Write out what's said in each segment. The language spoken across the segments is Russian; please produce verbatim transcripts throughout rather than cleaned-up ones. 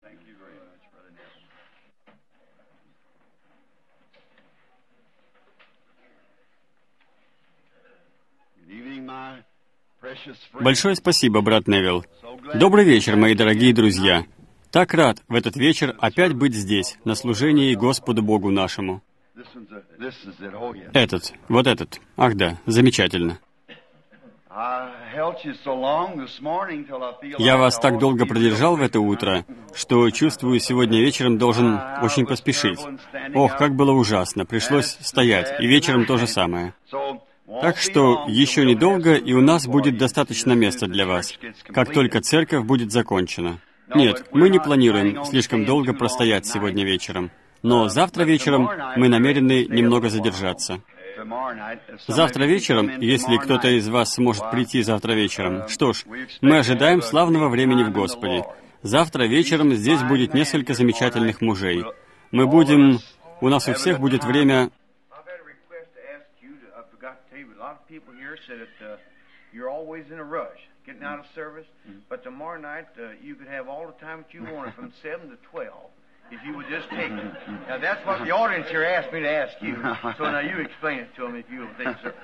Большое спасибо, брат Невилл. Добрый вечер, мои дорогие друзья. Так рад в этот вечер опять быть здесь, на служении Господу Богу нашему. Этот, вот этот. Ах да, замечательно. Я вас так долго продержал в это утро, что чувствую, сегодня вечером должен очень поспешить. Ох, как было ужасно, пришлось стоять, и вечером то же самое. Так что еще недолго, и у нас будет достаточно места для вас, как только церковь будет закончена. Нет, мы не планируем слишком долго простоять сегодня вечером, но завтра вечером мы намерены немного задержаться. Завтра вечером, если кто-то из вас сможет прийти завтра вечером, что ж, мы ожидаем славного времени в Господе. Завтра вечером здесь будет несколько замечательных мужей. Мы будем... У нас у всех будет время... Getting out of service, but tomorrow night uh, you could have all the time that you wanted from seven to twelve, if you would just take it. Now that's what the audience here asked me to ask you. So now you explain it to them if you will think, sir.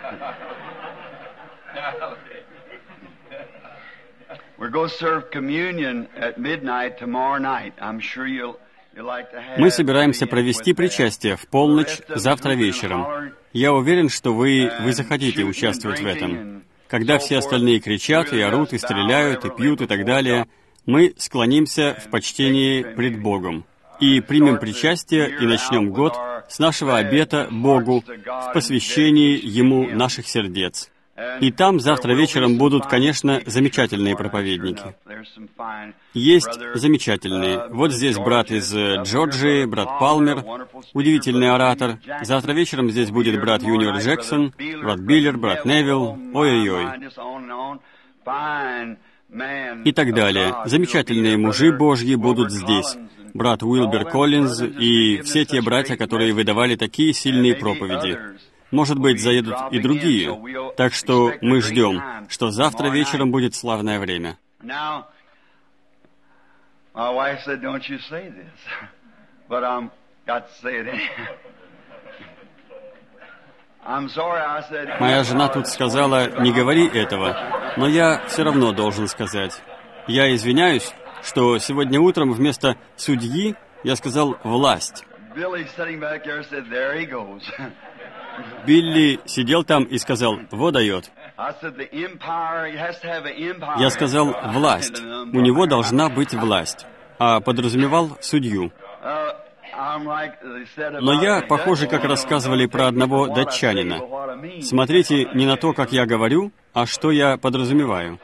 We're going to serve communion at midnight tomorrow night. I'm sure you'll. Мы собираемся провести причастие в полночь завтра вечером. Я уверен, что вы, вы захотите участвовать в этом. Когда все остальные кричат, и орут, и стреляют, и пьют, и так далее, мы склонимся в почтении пред Богом и примем причастие и начнем год с нашего обета Богу в посвящении Ему наших сердец. И там завтра вечером будут, конечно, замечательные проповедники. Есть замечательные. Вот здесь брат из Джорджии, брат Палмер, удивительный оратор. Завтра вечером здесь будет брат Юниор Джексон, брат Биллер, брат Невилл, ой-ой-ой. И так далее. Замечательные мужи Божьи будут здесь. Брат Уилбер Коллинз и все те братья, которые выдавали такие сильные проповеди. Может быть, заедут и другие. Так что мы ждем, что завтра вечером будет славное время. Моя жена тут сказала, не говори этого, но я все равно должен сказать. Я извиняюсь, что сегодня утром вместо судьи я сказал «власть». Билли сидел там и сказал, «Вот дает». Я сказал «власть». У него должна быть власть. А подразумевал судью. Но я, похоже, как рассказывали про одного датчанина. Смотрите не на то, как я говорю, а что я подразумеваю.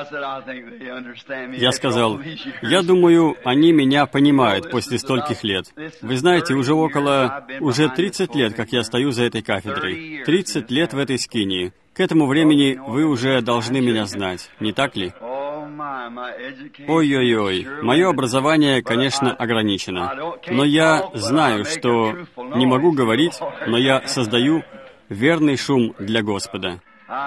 Я сказал, я думаю, они меня понимают после стольких лет. Вы знаете, уже около... Уже тридцать лет, как я стою за этой кафедрой. тридцать лет в этой скинии. К этому времени вы уже должны меня знать, не так ли? Ой-ой-ой, мое образование, конечно, ограничено. Но я знаю, что не могу говорить, но я создаю верный шум для Господа.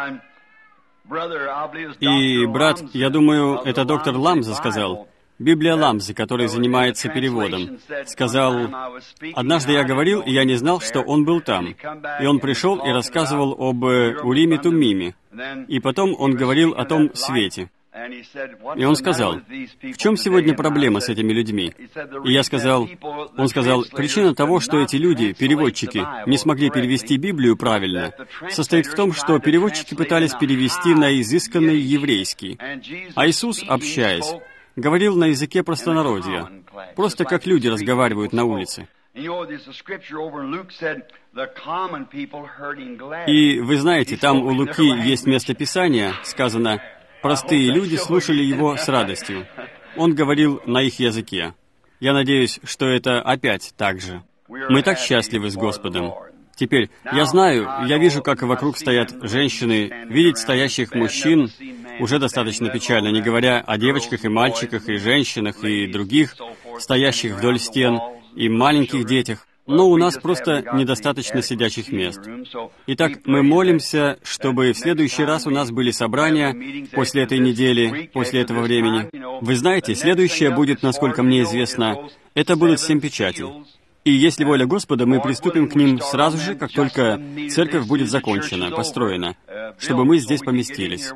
И, брат, я думаю, это доктор Ламза сказал, Библия Ламзы, который занимается переводом, сказал, однажды я говорил, и я не знал, что он был там. И он пришел и рассказывал об Уриме Туммиме. И потом он говорил о том свете. И он сказал, в чем сегодня проблема с этими людьми? И я сказал, он сказал, причина того, что эти люди, переводчики, не смогли перевести Библию правильно, состоит в том, что переводчики пытались перевести на изысканный еврейский. А Иисус, общаясь, говорил на языке простонародья, просто как люди разговаривают на улице. И вы знаете, там у Луки есть местописание, сказано, простые люди слушали его с радостью. Он говорил на их языке. Я надеюсь, что это опять так же. Мы так счастливы с Господом. Теперь, я знаю, я вижу, как вокруг стоят женщины. Видеть стоящих мужчин уже достаточно печально, не говоря о девочках и мальчиках, и женщинах, и других, стоящих вдоль стен, и маленьких детях. Но у нас просто недостаточно сидячих мест. Итак, мы молимся, чтобы в следующий раз у нас были собрания после этой недели, после этого времени. Вы знаете, следующее будет, насколько мне известно, это будут семь печатей. И если воля Господа, мы приступим к ним сразу же, как только церковь будет закончена, построена, чтобы мы здесь поместились.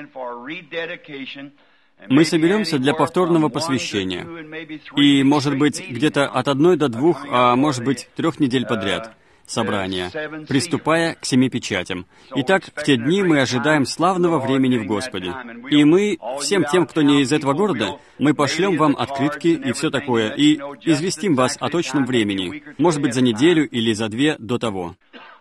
Мы соберемся для повторного посвящения. И, может быть, где-то от одной до двух, а может быть, трех недель подряд собрания, приступая к семи печатям. Итак, в те дни мы ожидаем славного времени в Господе. И мы, всем тем, кто не из этого города, мы пошлем вам открытки и все такое, и известим вас о точном времени, может быть, за неделю или за две до того.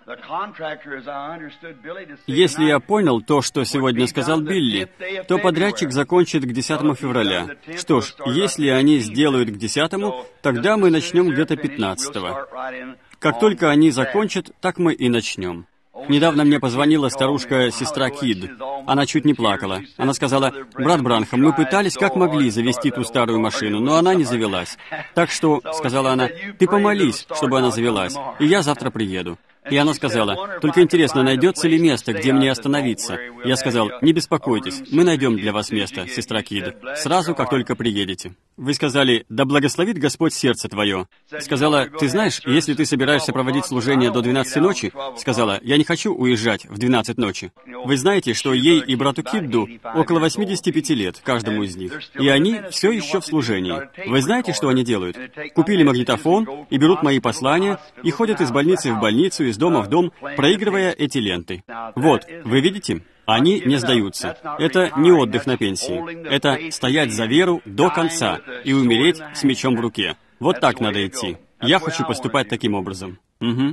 Если я понял то, что сегодня сказал Билли, то подрядчик закончит к десятому февраля. Что ж, если они сделают к десятому, тогда мы начнем где-то пятнадцатого. Как только они закончат, так мы и начнем. Недавно мне позвонила старушка-сестра Кид. Она чуть не плакала. Она сказала: «Брат Бранхам, мы пытались как могли завести ту старую машину, но она не завелась. Так что, — сказала она, — ты помолись, чтобы она завелась, и я завтра приеду». И она сказала: «Только интересно, найдется ли место, где мне остановиться?» Я сказал: «Не беспокойтесь, мы найдем для вас место, сестра Кид, сразу, как только приедете». Вы сказали: «Да благословит Господь сердце твое». Сказала: «Ты знаешь, если ты собираешься проводить служение до двенадцати ночи, сказала, я не хочу уезжать в двенадцать ночи». Вы знаете, что ей и брату Кидду около восьмидесяти пяти лет, каждому из них, и они все еще в служении. Вы знаете, что они делают? Купили магнитофон и берут мои послания и ходят из больницы в больницу, из дома в дом, проигрывая эти ленты. Вот, вы видите? Они не сдаются. Это не отдых на пенсии. Это стоять за веру до конца и умереть с мечом в руке. Вот так надо идти. Я хочу поступать таким образом. Угу.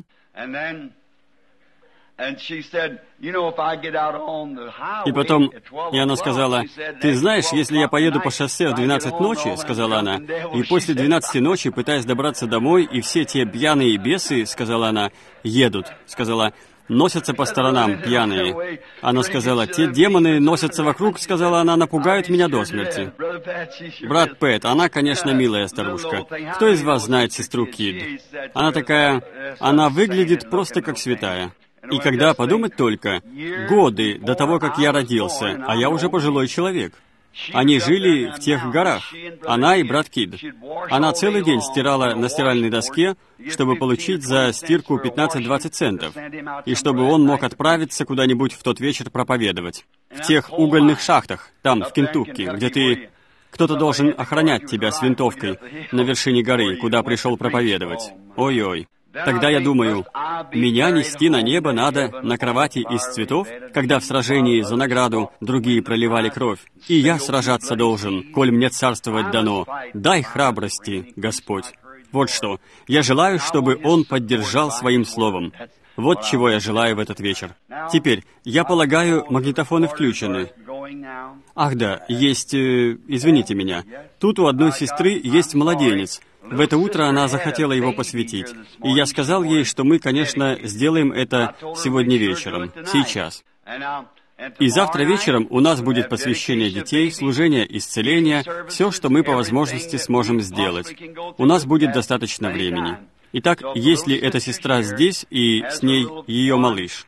И потом, и она сказала: «Ты знаешь, если я поеду по шоссе в двенадцать ночи, — сказала она, — и после двенадцати ночи, пытаясь добраться домой, и все те пьяные бесы, — сказала она, — едут, — сказала, — носятся по сторонам, пьяные». Она сказала: «Те демоны носятся вокруг, — сказала она, — напугают меня до смерти». Брат Пэт, она, конечно, милая старушка. Кто из вас знает сестру Кид? Она такая... Она выглядит просто как святая. И когда подумать только, годы до того, как я родился, а я уже пожилой человек. Они жили в тех горах, она и брат Кид. Она целый день стирала на стиральной доске, чтобы получить за стирку пятнадцать-двадцать центов, и чтобы он мог отправиться куда-нибудь в тот вечер проповедовать. В тех угольных шахтах, там, в Кентукки, где ты... Кто-то должен охранять тебя с винтовкой на вершине горы, куда пришел проповедовать. Ой-ой. Тогда я думаю, меня нести на небо надо на кровати из цветов, когда в сражении за награду другие проливали кровь. И я сражаться должен, коль мне царствовать дано. Дай храбрости, Господь. Вот что. Я желаю, чтобы Он поддержал своим словом. Вот чего я желаю в этот вечер. Теперь, я полагаю, магнитофоны включены. Ах да, есть... Э, извините меня. Тут у одной сестры есть младенец. В это утро она захотела его посвятить. И я сказал ей, что мы, конечно, сделаем это сегодня вечером, сейчас. И завтра вечером у нас будет посвящение детей, служение исцеления, все, что мы по возможности сможем сделать. У нас будет достаточно времени. Итак, если эта сестра здесь, и с ней ее малыш.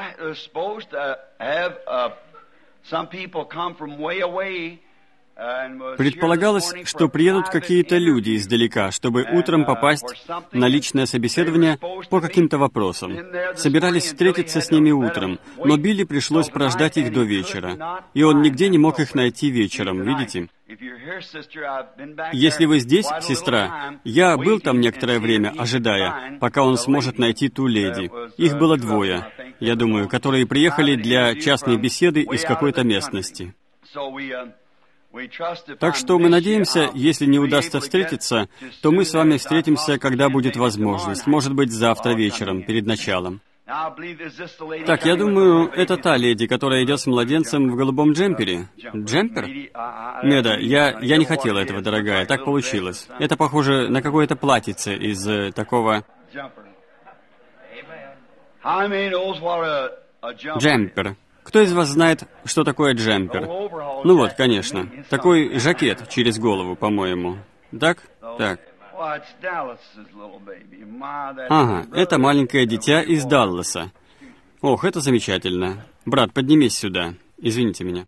Предполагалось, что приедут какие-то люди издалека, чтобы утром попасть на личное собеседование по каким-то вопросам. Собирались встретиться с ними утром, но Билли пришлось прождать их до вечера, и он нигде не мог их найти вечером, видите? Если вы здесь, сестра, я был там некоторое время, ожидая, пока он сможет найти ту леди. Их было двое, я думаю, которые приехали для частной беседы из какой-то местности. Так что мы надеемся, если не удастся встретиться, то мы с вами встретимся, когда будет возможность, может быть, завтра вечером, перед началом. Так, я думаю, это та леди, которая идет с младенцем в голубом джемпере. Джемпер? Неда, я, я не хотела этого, дорогая, так получилось. Это похоже на какое-то платьице из э, такого... Джемпер. Кто из вас знает, что такое джемпер? Ну вот, конечно. Такой жакет через голову, по-моему. Так? Так. Ага, это маленькое дитя из Далласа. Ох, это замечательно. Брат, поднимись сюда. Извините меня.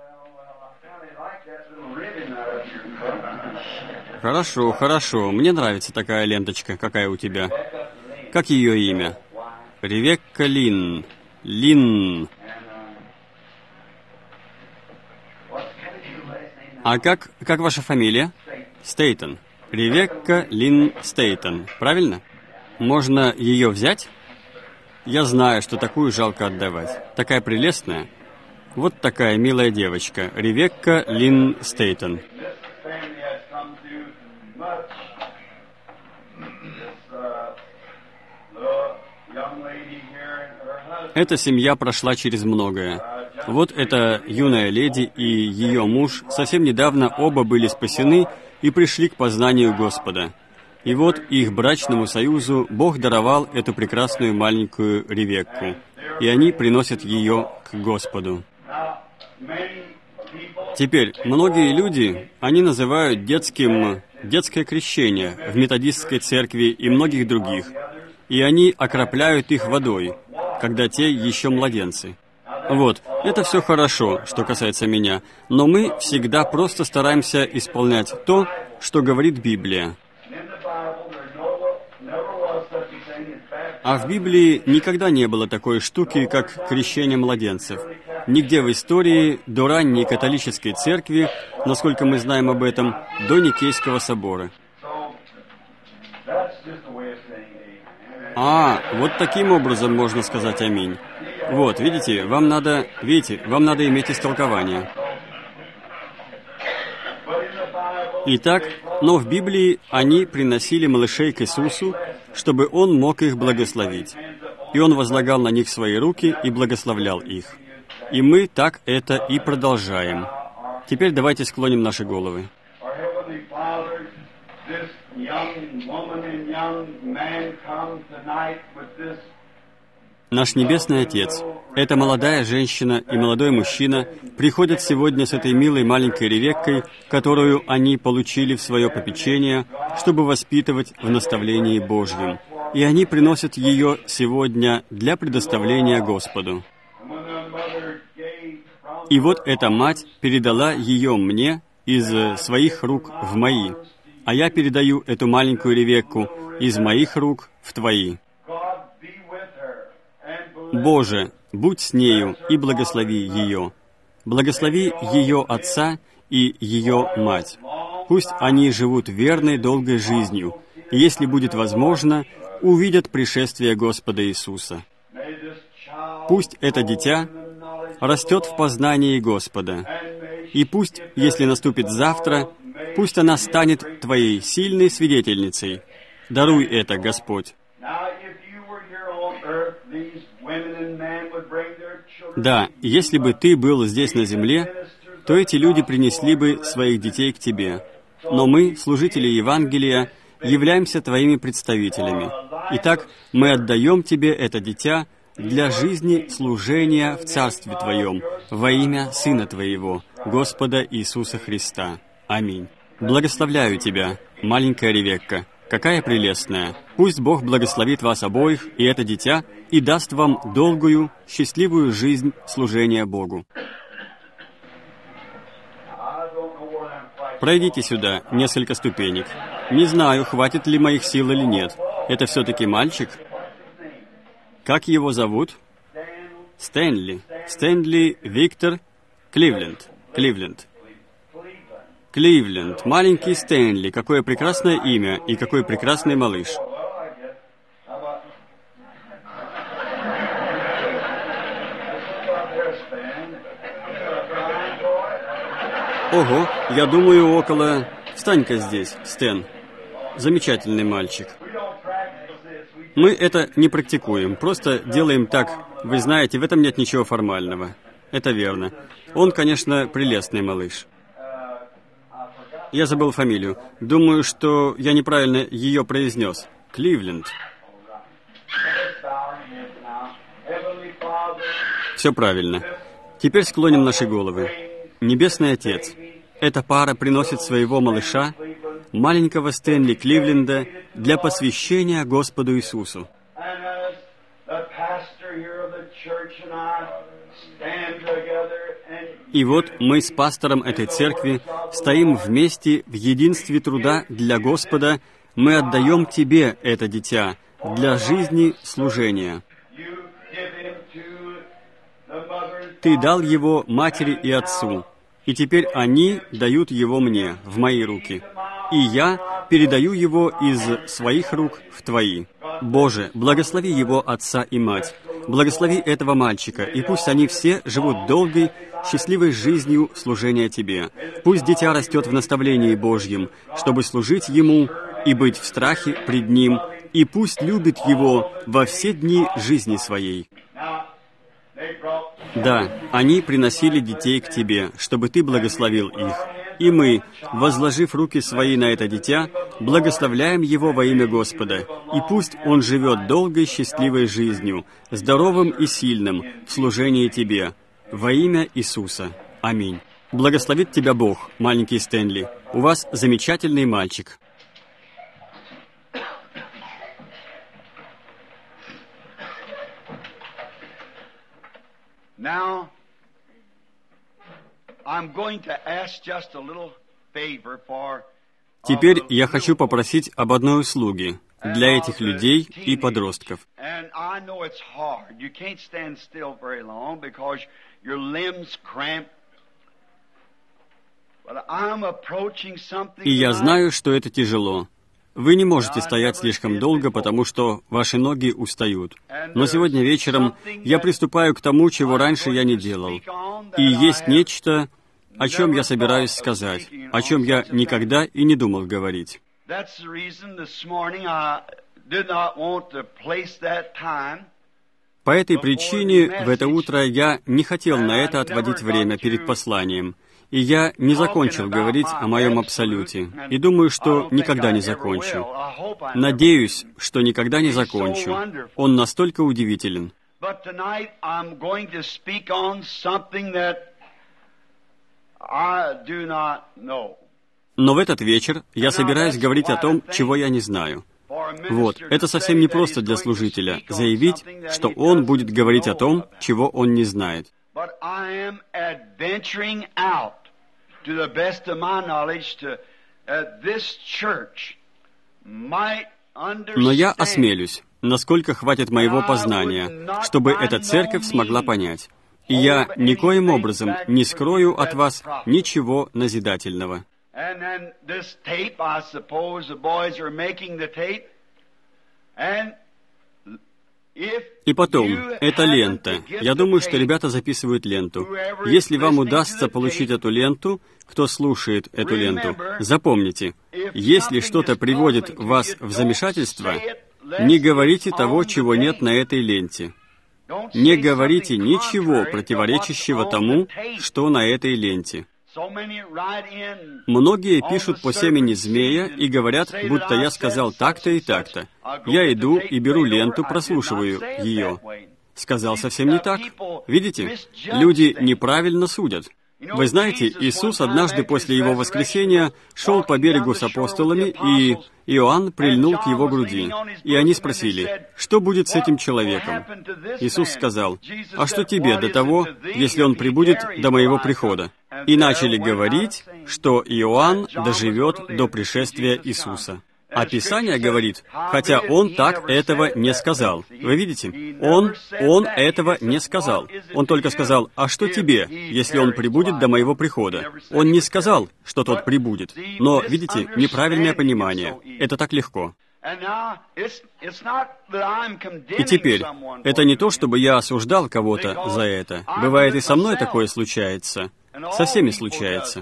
Хорошо, хорошо. Мне нравится такая ленточка, какая у тебя. Как ее имя? Ревекка Лин. Лин. А как, как ваша фамилия? Стейтон. Ревекка Лин Стейтон. Правильно? Можно ее взять? Я знаю, что такую жалко отдавать. Такая прелестная. Вот такая милая девочка. Ревекка Лин Стейтон. Эта семья прошла через многое. Вот эта юная леди и ее муж совсем недавно оба были спасены и пришли к познанию Господа. И вот их брачному союзу Бог даровал эту прекрасную маленькую Ревекку, и они приносят ее к Господу. Теперь, многие люди, они называют детским детское крещение в методистской церкви и многих других, и они окропляют их водой, когда те еще младенцы. Вот, это все хорошо, что касается меня, но мы всегда просто стараемся исполнять то, что говорит Библия. А в Библии никогда не было такой штуки, как крещение младенцев. Нигде в истории до ранней католической церкви, насколько мы знаем об этом, до Никейского собора. А, вот таким образом можно сказать «Аминь». Вот, видите, вам надо, видите, вам надо иметь истолкование. Итак, но в Библии они приносили малышей к Иисусу, чтобы Он мог их благословить. И Он возлагал на них свои руки и благословлял их. И мы так это и продолжаем. Теперь давайте склоним наши головы. Наш Небесный Отец, эта молодая женщина и молодой мужчина приходят сегодня с этой милой маленькой Ревеккой, которую они получили в свое попечение, чтобы воспитывать в наставлении Божьем. И они приносят ее сегодня для предоставления Господу. И вот эта мать передала ее мне из своих рук в мои, а я передаю эту маленькую Ревекку из моих рук в твои. Боже, будь с нею и благослови ее. Благослови ее отца и ее мать. Пусть они живут верной, долгой жизнью, и, если будет возможно, увидят пришествие Господа Иисуса. Пусть это дитя растет в познании Господа. И пусть, если наступит завтра, пусть она станет Твоей сильной свидетельницей. Даруй это, Господь. Да, если бы Ты был здесь на земле, то эти люди принесли бы своих детей к Тебе. Но мы, служители Евангелия, являемся Твоими представителями. Итак, мы отдаем Тебе это дитя для жизни служения в Царстве Твоем во имя Сына Твоего, Господа Иисуса Христа. Аминь. Благословляю Тебя, маленькая Ревекка. Какая прелестная! Пусть Бог благословит вас обоих и это дитя, и даст вам долгую, счастливую жизнь служения Богу. Пройдите сюда несколько ступенек. Не знаю, хватит ли моих сил или нет. Это все-таки мальчик? Как его зовут? Стэнли. Стэнли Виктор Кливленд. Кливленд. Кливленд. Маленький Стэнли. Какое прекрасное имя и какой прекрасный малыш. Ого, я думаю, около... Встань-ка здесь, Стэн. Замечательный мальчик. Мы это не практикуем, просто делаем так. Вы знаете, в этом нет ничего формального. Это верно. Он, конечно, прелестный малыш. Я забыл фамилию. Думаю, что я неправильно ее произнес. Кливленд. Все правильно. Теперь склоним наши головы. Небесный Отец, эта пара приносит своего малыша маленького Стэнли Кливленда для посвящения Господу Иисусу. И вот мы с пастором этой церкви стоим вместе в единстве труда для Господа. Мы отдаем Тебе это дитя для жизни служения. Ты дал его матери и отцу, и теперь они дают его мне, в мои руки, и я передаю его из своих рук в Твои. Боже, благослови его отца и мать, благослови этого мальчика, и пусть они все живут долгой, счастливой жизнью служения Тебе. Пусть дитя растет в наставлении Божьем, чтобы служить ему и быть в страхе пред Ним, и пусть любит его во все дни жизни своей. Да, они приносили детей к Тебе, чтобы Ты благословил их. И мы, возложив руки свои на это дитя, благословляем его во имя Господа. И пусть он живет долгой, счастливой жизнью, здоровым и сильным в служении Тебе. Во имя Иисуса. Аминь. Благословит тебя Бог, маленький Стэнли. У вас замечательный мальчик. Now, I'm going to ask just a little favor for Теперь я хочу попросить об одной услуге для этих людей и подростков. And I know it's hard. You can't stand still very long because your limbs cramp. But I'm approaching something. И я знаю, что это тяжело. Вы не можете стоять слишком долго, потому что ваши ноги устают. Но сегодня вечером я приступаю к тому, чего раньше я не делал. И есть нечто, о чем я собираюсь сказать, о чем я никогда и не думал говорить. По этой причине в это утро я не хотел на это отводить время перед посланием. И я не закончил говорить о моем абсолюте. И думаю, что никогда не закончу. Надеюсь, что никогда не закончу. Он настолько удивителен. Но в этот вечер я собираюсь говорить о том, чего я не знаю. Вот, это совсем не просто для служителя, заявить, что он будет говорить о том, чего он не знает. To the best of my knowledge, to uh, this church might understand. Но я осмелюсь, насколько хватит моего познания, чтобы эта церковь смогла понять. И я никоим образом не скрою от вас ничего назидательного. And then this tape, I suppose the boys are making the tape, and И потом, эта лента. Я думаю, что ребята записывают ленту. Если вам удастся получить эту ленту, кто слушает эту ленту, запомните, если что-то приводит вас в замешательство, не говорите того, чего нет на этой ленте. Не говорите ничего противоречащего тому, что на этой ленте. Многие пишут по семени змея и говорят, будто я сказал так-то и так-то. Я иду и беру ленту, прослушиваю ее. Сказал совсем не так. Видите, люди неправильно судят. Вы знаете, Иисус однажды после Его воскресения шел по берегу с апостолами, и Иоанн прильнул к Его груди. И они спросили, что будет с этим человеком? Иисус сказал, а что тебе до того, если он прибудет до моего прихода? И начали говорить, что Иоанн доживет до пришествия Иисуса. А Писание говорит, хотя он так этого не сказал. Вы видите? Он, он этого не сказал. Он только сказал, а что тебе, если он прибудет до моего прихода? Он не сказал, что тот прибудет. Но, видите, неправильное понимание. Это так легко. И теперь, это не то, чтобы я осуждал кого-то за это. Бывает, и со мной такое случается. Со всеми случается.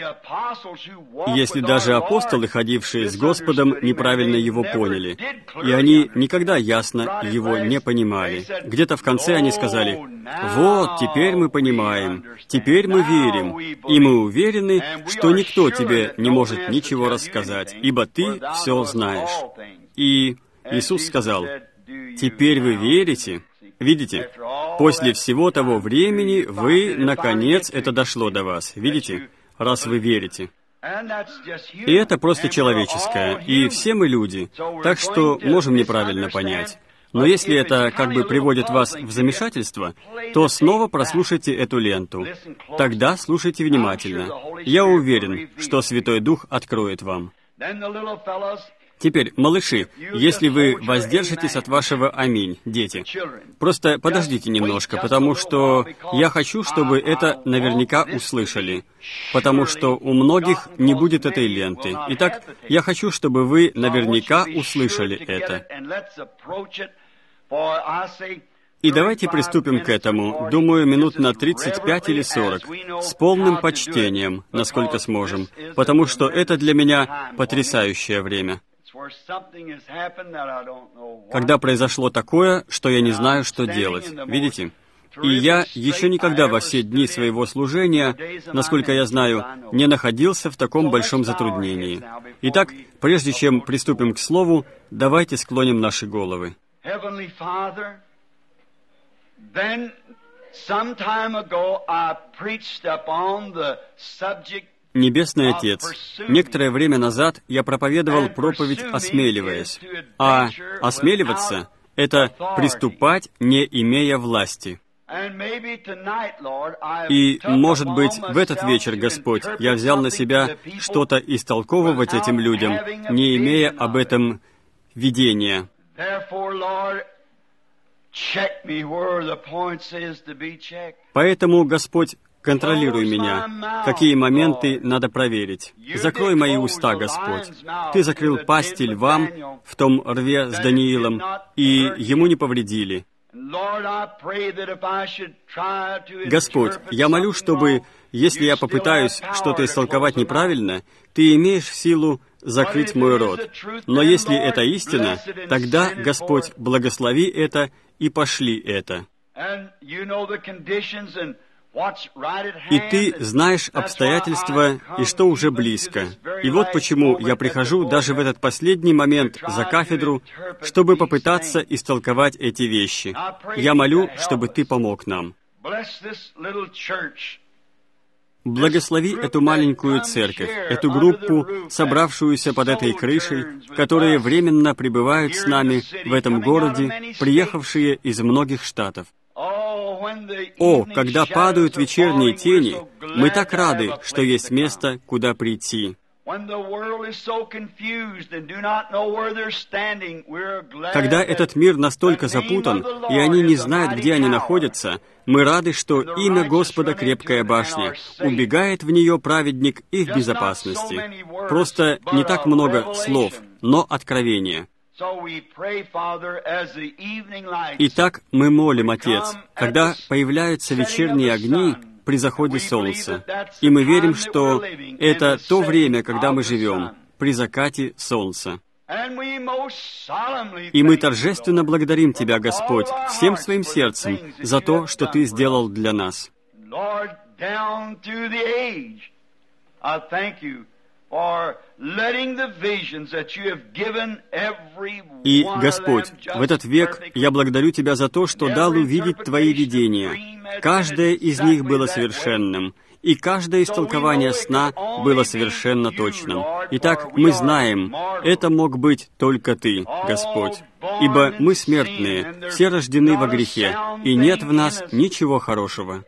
Если даже апостолы, ходившие с Господом, неправильно Его поняли, и они никогда ясно Его не понимали, где-то в конце они сказали, «Вот, теперь мы понимаем, теперь мы верим, и мы уверены, что никто тебе не может ничего рассказать, ибо ты все знаешь». И Иисус сказал, «Теперь вы верите?» Видите, после всего того времени вы, наконец, это дошло до вас. Видите, раз вы верите. И это просто человеческое, и все мы люди, так что можем неправильно понять. Но если это как бы приводит вас в замешательство, то снова прослушайте эту ленту. Тогда слушайте внимательно. Я уверен, что Святой Дух откроет вам. Теперь, малыши, если вы воздержитесь от вашего «Аминь», дети, просто подождите немножко, потому что я хочу, чтобы это наверняка услышали, потому что у многих не будет этой ленты. Итак, я хочу, чтобы вы наверняка услышали это. И давайте приступим к этому, думаю, минут на тридцать пять или сорок, с полным почтением, насколько сможем, потому что это для меня потрясающее время. Когда произошло такое, что я не знаю, что делать. Видите? И я еще никогда во все дни своего служения, насколько я знаю, не находился в таком большом затруднении. Итак, прежде чем приступим к слову, давайте склоним наши головы. Небесный Отец, некоторое время назад я проповедовал проповедь, осмеливаясь. А осмеливаться — это приступать, не имея власти. И, может быть, в этот вечер, Господь, я взял на себя что-то истолковывать этим людям, не имея об этом видения. Поэтому, Господь, контролируй меня, какие моменты надо проверить. Закрой мои уста, Господь. Ты закрыл пасти львам в том рве с Даниилом, и ему не повредили. Господь, я молю, чтобы, если я попытаюсь что-то истолковать неправильно, Ты имеешь силу закрыть мой рот. Но если это истина, тогда, Господь, благослови это и пошли это. И Ты знаешь обстоятельства и что уже близко. И вот почему я прихожу даже в этот последний момент за кафедру, чтобы попытаться истолковать эти вещи. Я молю, чтобы Ты помог нам. Благослови эту маленькую церковь, эту группу, собравшуюся под этой крышей, которые временно пребывают с нами в этом городе, приехавшие из многих штатов. О, когда падают вечерние тени, мы так рады, что есть место, куда прийти. Когда этот мир настолько запутан, и они не знают, где они находятся, мы рады, что имя Господа крепкая башня, убегает в нее праведник и в безопасности. Просто не так много слов, но откровения. Итак, мы молим, Отец, когда появляются вечерние огни при заходе солнца, и мы верим, что это то время, когда мы живем, при закате солнца. И мы торжественно благодарим Тебя, Господь, всем своим сердцем за то, что Ты сделал для нас. И, Господь, в этот век я благодарю Тебя за то, что дал увидеть Твои видения. Каждое из них было совершенным, и каждое истолкование сна было совершенно точным. Итак, мы знаем, это мог быть только Ты, Господь, ибо мы смертные, все рождены во грехе, и нет в нас ничего хорошего.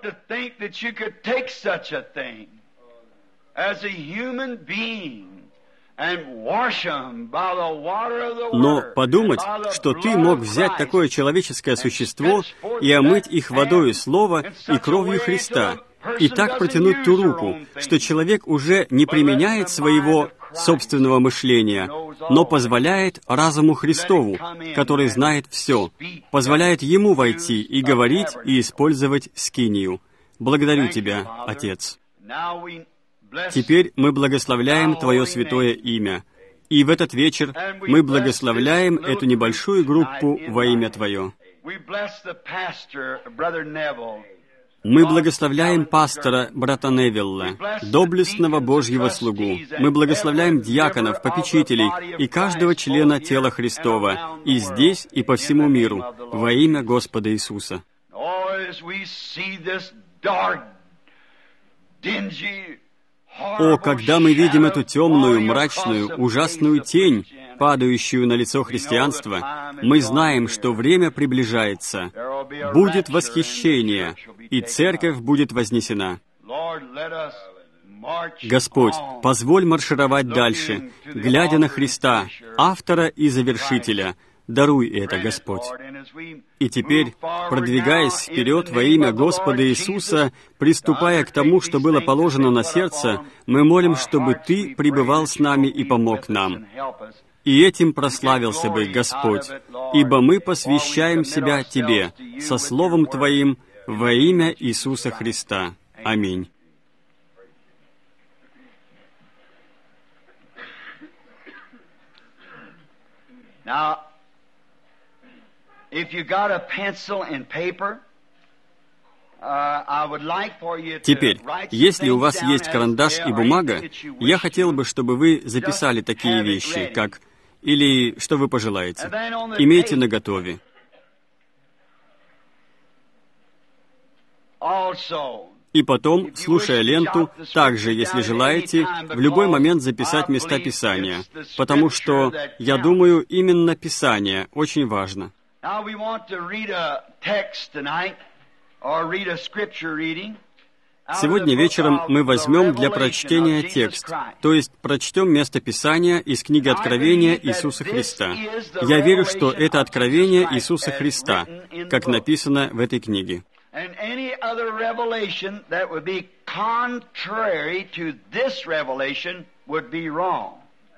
Но подумать, что Ты мог взять такое человеческое существо и омыть их водою Слова и кровью Христа, и так протянуть ту руку, что человек уже не применяет своего собственного мышления, но позволяет разуму Христову, который знает все, позволяет Ему войти и говорить, и использовать скинию. Благодарю Тебя, Отец. Теперь мы благословляем Твое святое имя, и в этот вечер мы благословляем эту небольшую группу во имя Твое. Мы благословляем пастора, брата Невилла, доблестного Божьего слугу. Мы благословляем диаконов, попечителей и каждого члена тела Христова, и здесь, и по всему миру, во имя Господа Иисуса. О, когда мы видим эту темную, мрачную, ужасную тень, падающую на лицо христианства, мы знаем, что время приближается. Будет восхищение, и церковь будет вознесена. Господь, позволь маршировать дальше, глядя на Христа, автора и завершителя. Даруй это, Господь. И теперь, продвигаясь вперед во имя Господа Иисуса, приступая к тому, что было положено на сердце, мы молим, чтобы Ты пребывал с нами и помог нам. И этим прославился бы Господь, ибо мы посвящаем себя Тебе, со Словом Твоим, во имя Иисуса Христа. Аминь. Now, if you got a pencil and paper, uh, I would like for you to Теперь, write some если у things вас down есть as карандаш they и are, бумага, anything that you я wish хотел to. бы, чтобы вы записали такие вещи, как «или что вы пожелаете». Имейте наготове. Also, И потом, слушая ленту, также, если желаете, в любой момент записать места Писания, потому что, я думаю, именно Писание очень важно. now we want to read a text tonight, or read a scripture reading. out of the Сегодня book вечером of мы the возьмем для Revelation прочтения of Jesus текст, Christ. то есть прочтем место Писания из книги Откровения Иисуса Христа. Я верю, что это Откровение Иисуса Христа, как написано в этой книге. And any other revelation that would be contrary to this revelation would be wrong.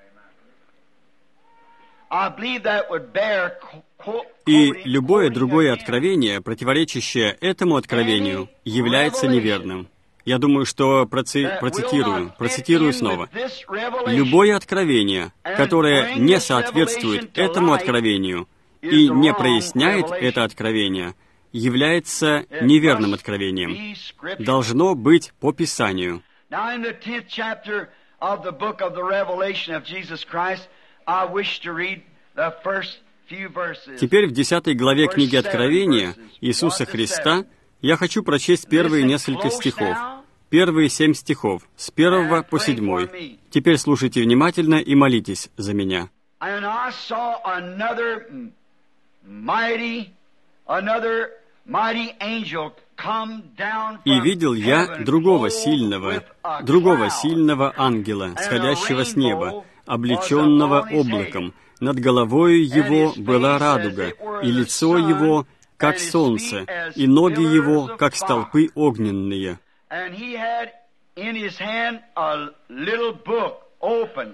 I believe that would bear co- И quoting- любое quoting другое again. откровение, противоречащее этому откровению, является неверным. Я думаю, что проци... процитирую, процитирую снова. Любое откровение, которое не соответствует этому откровению и не проясняет это откровение, является неверным откровением. Должно быть по Писанию. Now, in the tenth chapter of the book of the Revelation of Jesus Christ, I wish to read the first few verses. Теперь в десятой главе книги Откровения Иисуса Христа я хочу прочесть первые несколько стихов. Первые семь стихов, с первого по седьмой. Теперь слушайте внимательно и молитесь за меня. And I saw another mighty, another mighty angel come down «И from видел я heaven, другого clothed сильного, with a другого cloud, сильного ангела, сходящего с неба, облеченного облаком. Над головою его была радуга, и лицо его, как солнце, и ноги его, как столпы огненные. And he had in his hand a little book open.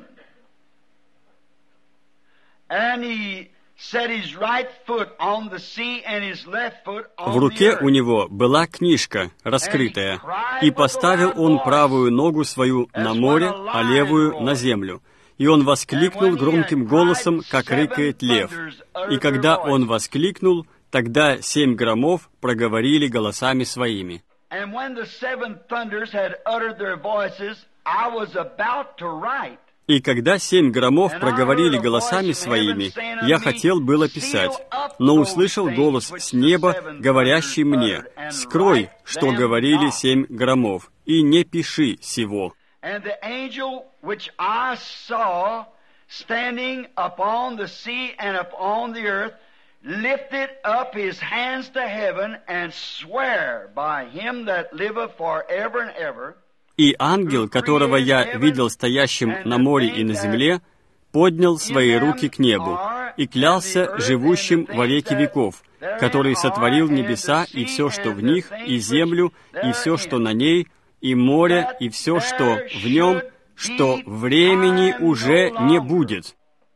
And he set his right foot on the sea and his left foot on В руке the у earth. него была книжка, раскрытая, и поставил он правую ногу свою на море, а левую на землю. И он воскликнул громким голосом, как рыкает лев. И когда он воскликнул, тогда семь громов проговорили голосами своими. And when the seven thunders had uttered their voices, I was about to write. И когда семь громов проговорили голосами своими, я хотел было писать, но услышал голос с неба, говорящий мне: «Скрой, что говорили семь громов, и не пиши сего». And the angel which I saw standing upon the sea and upon the earth lifted up his hands to heaven and sware by him that liveth forever and ever. И ангел, которого я видел стоящим на море и на земле, поднял свои руки к небу и клялся живущим во веки веков, который сотворил небеса и все, что в них, и землю, и все, что на ней, и море, и все, что в нем, что времени уже не будет.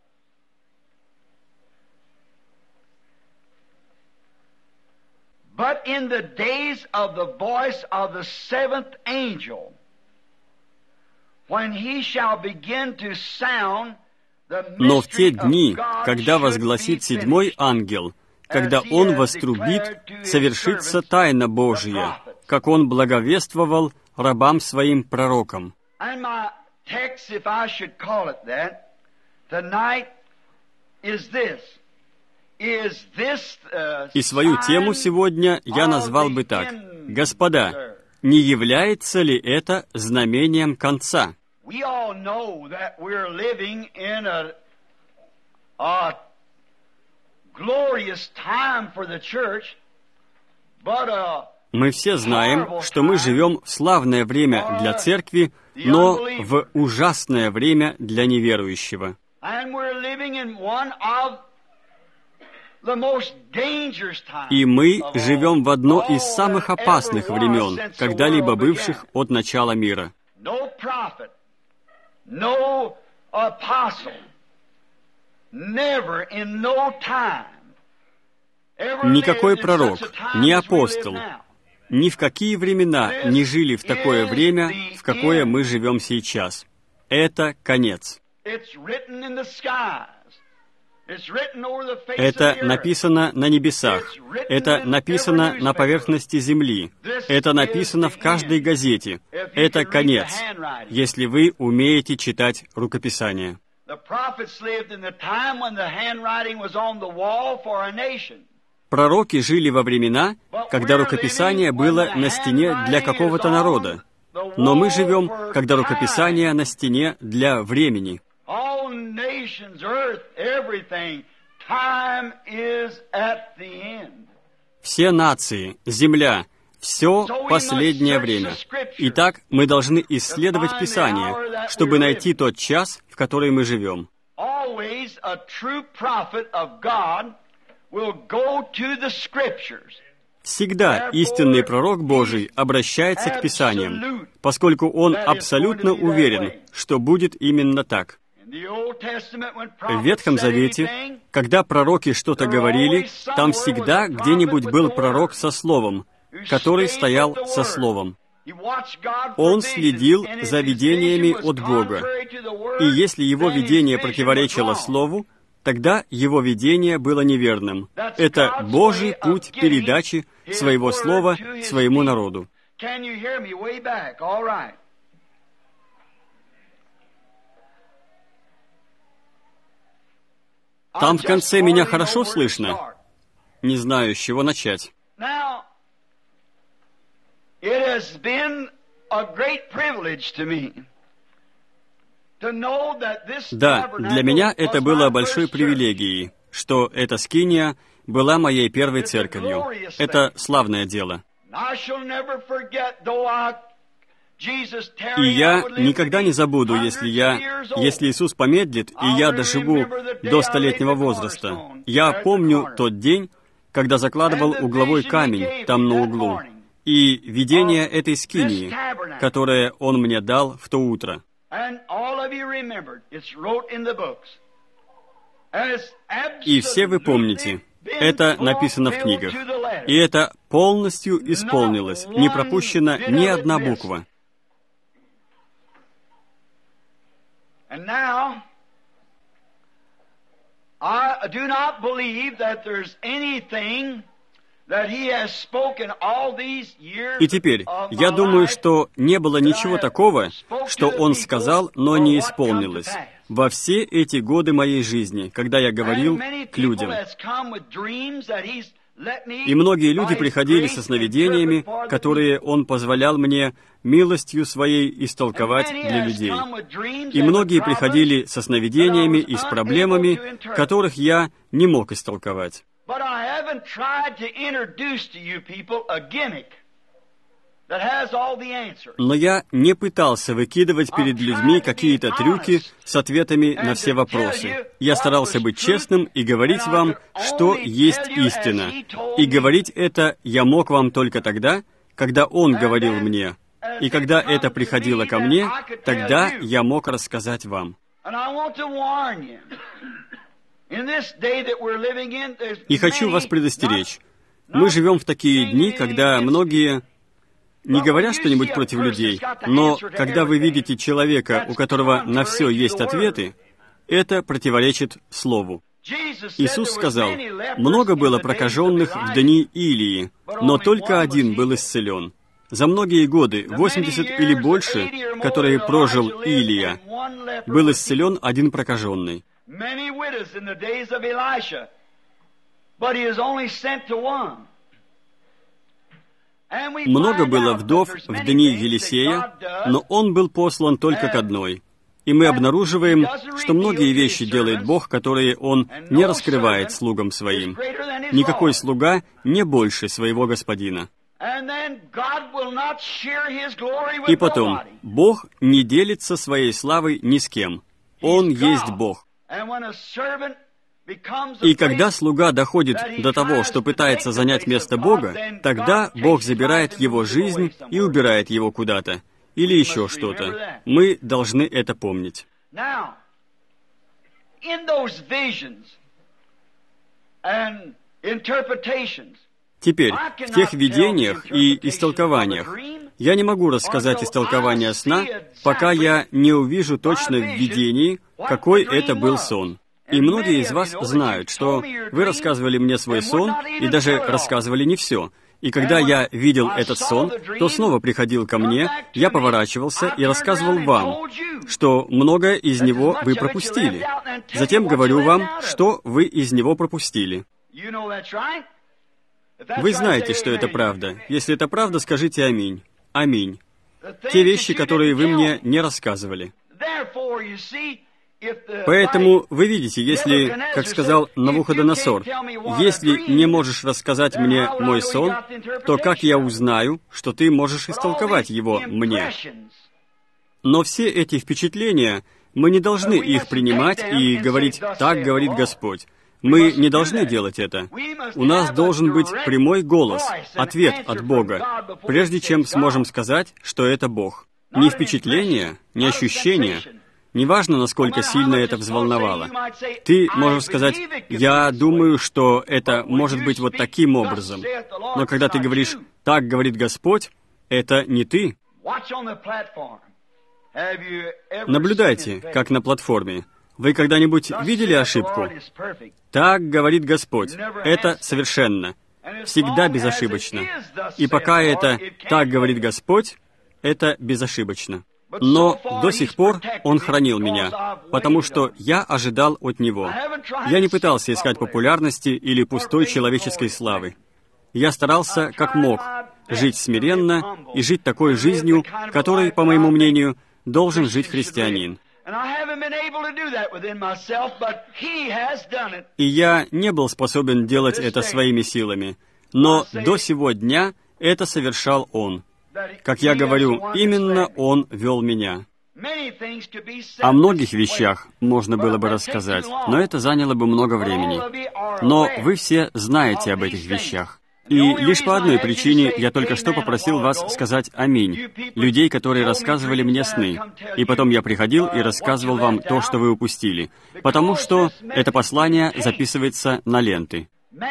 But in the days of the voice of the seventh angel, when he shall begin to sound, the Но в те mystery of дни, God когда should возгласит be седьмой finished. ангел, когда он вострубит, совершится тайна Божья, как он благовествовал рабам своим пророкам. And my text, if I should call it that, tonight is this. И свою тему сегодня я назвал бы так: «Господа, Не является ли это знамением конца? We all know that we're living in a, a glorious time for the church, but a Мы все знаем, что мы живем в славное время для церкви, но в ужасное время для неверующего. and we're living in one of the most dangerous times И мы of all- живем в одно из all самых that опасных ever was времен, since the когда-либо world бывших began. от начала мира. No prophet, no apostle, never in no time ever Никакой lived in пророк, such a time ни as we live апостол, now. ни в какие времена не жили в такое время, в какое мы живем сейчас. Это конец. It's written in the skies. It's written over the face of Это the earth. написано на небесах. Это написано на поверхности земли. Это написано в каждой газете. Это конец, если вы умеете читать рукописание. The prophets lived in the time when the handwriting was on the wall for a nation. Пророки жили во времена, когда рукописание было на стене для какого-то народа. Но мы живем, когда рукописание на стене для времени. All nations, earth, everything, time is at the end. Все нации, земля, все последнее время. Итак, мы должны исследовать Писание, чтобы найти тот час, в который мы живем. Always a true prophet of God will go to the scriptures. Всегда истинный пророк Божий обращается к Писаниям, поскольку он абсолютно уверен, что будет именно так. In the Old Testament, when В prophets Ветхом said Завете, anything, когда пророки что-то говорили, там всегда где-нибудь был пророк со словом, который стоял со словом. he watched God for Он visions, следил and if за his видениями vision was от Бога. contrary to the word, И если его then his видение vision противоречило was wrong. Слову, тогда его видение было неверным. Это Божий путь передачи своего Слова своему народу. Can you hear me way back? All right. Там в конце меня I just хорошо already know where to слышно? start. Не знаю, с чего начать. Now, it has been a great privilege to me to know that this Да, для меня tabernacle это was было my большой first church. привилегией, что эта скиния была моей первой церковью. Это славное дело. I shall never forget, though I- Jesus tarry, И I я would live никогда to не be забуду, если я, hundreds of years old. если Иисус помедлит, и я доживу до столетнего возраста. Я помню тот день, когда закладывал угловой камень там на углу, и видение этой скинии, которое Он мне дал в то утро. And all of you remembered, it's wrote in the books. And it's И все вы помните, absolutely это been написано в fulfilled книгах. to the letter. И это полностью исполнилось, не пропущена ни одна буква. And now, I do not believe that there's anything that he has spoken all these years И теперь, of my я думаю, life что не было ничего такого, что Он сказал, но не исполнилось. Во все эти годы моей жизни, когда я говорил к людям. И многие люди приходили со сновидениями, которые Он позволял мне милостью Своей истолковать для людей. И многие приходили со сновидениями и с проблемами, которых я не мог истолковать. But I haven't tried to introduce to you people a gimmick that has all the answers. Но я не пытался выкидывать перед людьми какие-то трюки с ответами на все вопросы. Я старался быть честным и говорить вам, что есть истина. И говорить это я мог вам только тогда, когда Он говорил мне. И когда это приходило ко мне, тогда я мог рассказать вам. And I want to warn you. In this day that we're living in, there's И хочу вас many- предостеречь. Мы живем в такие дни, когда многие, не говоря что-нибудь против людей, но когда вы видите человека, у которого на все есть ответы, это противоречит Слову. Jesus said Иисус there was сказал, many lepers много in было the days of прокаженных в Elijah, дни Илии, но только один был исцелен. За многие годы, восемьдесят или больше, которые прожил Илия, был исцелен один прокаженный. Many widows in the days of Elisha, but he is only sent to one. Много было вдов в дни Елисея, но он был послан только к одной. И мы обнаруживаем, что многие вещи делает Бог, которые Он не раскрывает слугам Своим. Никакой слуга не больше своего Господина. И потом, Бог не делится своей славой ни с кем. Он есть Бог. И когда слуга доходит до того, что пытается занять место Бога, тогда Бог забирает его жизнь и убирает его куда-то. Или еще что-то. Мы должны это помнить. Теперь, в тех видениях и истолкованиях, я не могу рассказать истолкование сна, пока я не увижу точно в видении, какой это был сон. И многие из вас знают, что вы рассказывали мне свой сон, и даже рассказывали не все. И когда я видел этот сон, то снова приходил ко мне, я поворачивался и рассказывал вам, что многое из него вы пропустили. Затем говорю вам, что вы из него пропустили. Вы знаете, что это правда. Если это правда, скажите «Аминь». Аминь. Те вещи, которые вы мне не рассказывали. Поэтому, вы видите, если, как сказал Навуходоносор, «Если не можешь рассказать мне мой сон, то как я узнаю, что ты можешь истолковать его мне?» Но все эти впечатления, мы не должны их принимать и говорить «Так говорит Господь». Мы не должны делать это. У нас должен быть прямой голос, ответ от Бога, прежде чем сможем сказать, что это Бог. Не впечатление, не ощущение. Неважно, насколько сильно это взволновало. Ты можешь сказать, «Я думаю, что это может быть вот таким образом». Но когда ты говоришь «Так говорит Господь», это не ты. Наблюдайте, как на платформе. Вы когда-нибудь видели ошибку? «Так говорит Господь». Это совершенно. Всегда безошибочно. И пока это «Так говорит Господь», это безошибочно. Но до сих пор Он хранил меня, потому что я ожидал от Него. Я не пытался искать популярности или пустой человеческой славы. Я старался, как мог, жить смиренно и жить такой жизнью, которой, по моему мнению, должен жить христианин. И я не был способен делать это своими силами, но до сего дня это совершал Он. Как я говорю, именно Он вел меня. О многих вещах можно было бы рассказать, но это заняло бы много времени. Но вы все знаете об этих вещах. И лишь по одной причине я только что попросил вас сказать «Аминь», людей, которые рассказывали мне сны. И потом я приходил и рассказывал вам то, что вы упустили, потому что это послание записывается на ленты.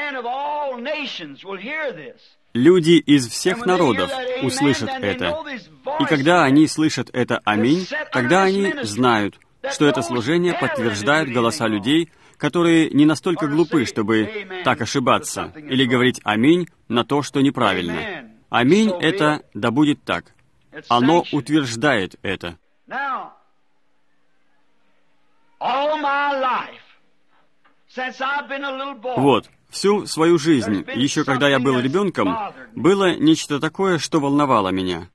Люди из всех народов услышат это. И когда они слышат это «Аминь», тогда они знают, что это служение подтверждает голоса людей, которые не настолько глупы, чтобы так ошибаться, или говорить «Аминь» на то, что неправильно. «Аминь» — это «да будет так». Оно утверждает это. Вот, всю свою жизнь, еще когда я был ребенком, было нечто такое, что волновало меня.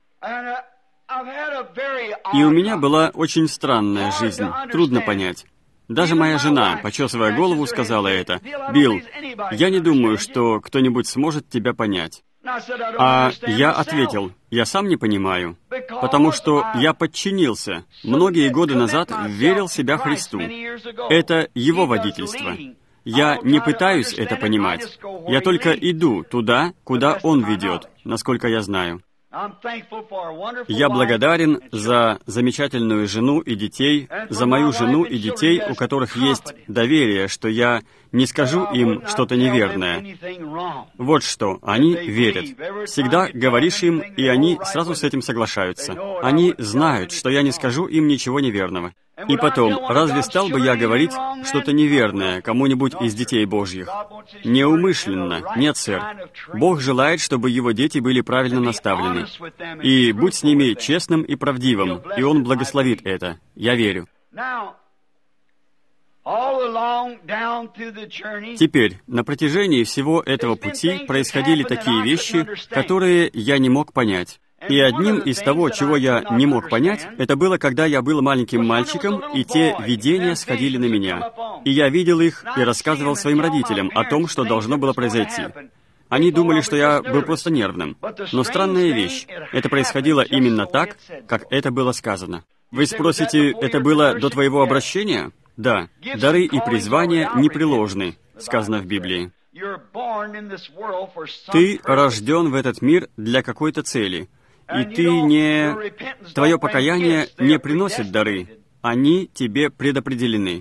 И у меня была очень странная жизнь, трудно понять. Даже моя жена, почесывая голову, сказала это. «Билл, я не думаю, что кто-нибудь сможет тебя понять». А я ответил, «Я сам не понимаю, потому что я подчинился. Многие годы назад верил себя Христу. Это Его водительство. Я не пытаюсь это понимать. Я только иду туда, куда Он ведет, насколько я знаю». Я благодарен за замечательную жену и детей, за мою жену и детей, у которых есть доверие, что я не скажу им что-то неверное. Вот что, они верят. Всегда говоришь им, и они сразу с этим соглашаются. Они знают, что я не скажу им ничего неверного. И потом, разве стал бы я говорить что-то неверное кому-нибудь из детей Божьих? Неумышленно, нет, сэр. Бог желает, чтобы Его дети были правильно наставлены. И будь с ними честным и правдивым, и Он благословит это. Я верю. Теперь, на протяжении всего этого пути происходили такие вещи, которые я не мог понять. И одним из того, чего я не мог понять, это было, когда я был маленьким мальчиком, и те видения сходили на меня. И я видел их и рассказывал своим родителям о том, что должно было произойти. Они думали, что я был просто нервным. Но странная вещь, это происходило именно так, как это было сказано. Вы спросите, это было до твоего обращения? Да. Дары и призвания непреложны, сказано в Библии. Ты рожден в этот мир для какой-то цели. И ты не... Твое покаяние не приносит дары. Они тебе предопределены.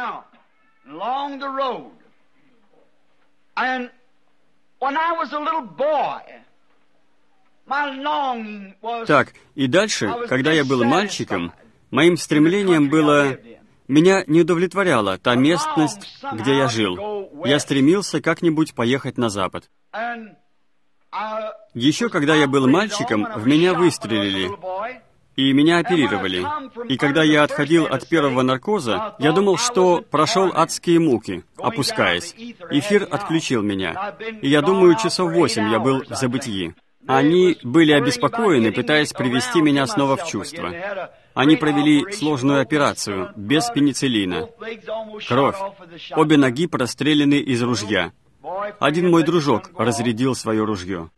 Так, и дальше, когда я был мальчиком, моим стремлением было... Меня не удовлетворяла та местность, где я жил. Я стремился как-нибудь поехать на Запад. Еще когда я был мальчиком, в меня выстрелили, и меня оперировали. И когда я отходил от первого наркоза, я думал, что прошел адские муки, опускаясь. Эфир отключил меня. И я думаю, часов восемь я был в забытии. Они были обеспокоены, пытаясь привести меня снова в чувство. Они провели сложную операцию, без пенициллина. Кровь. Обе ноги прострелены из ружья. Один мой дружок разрядил свое ружье.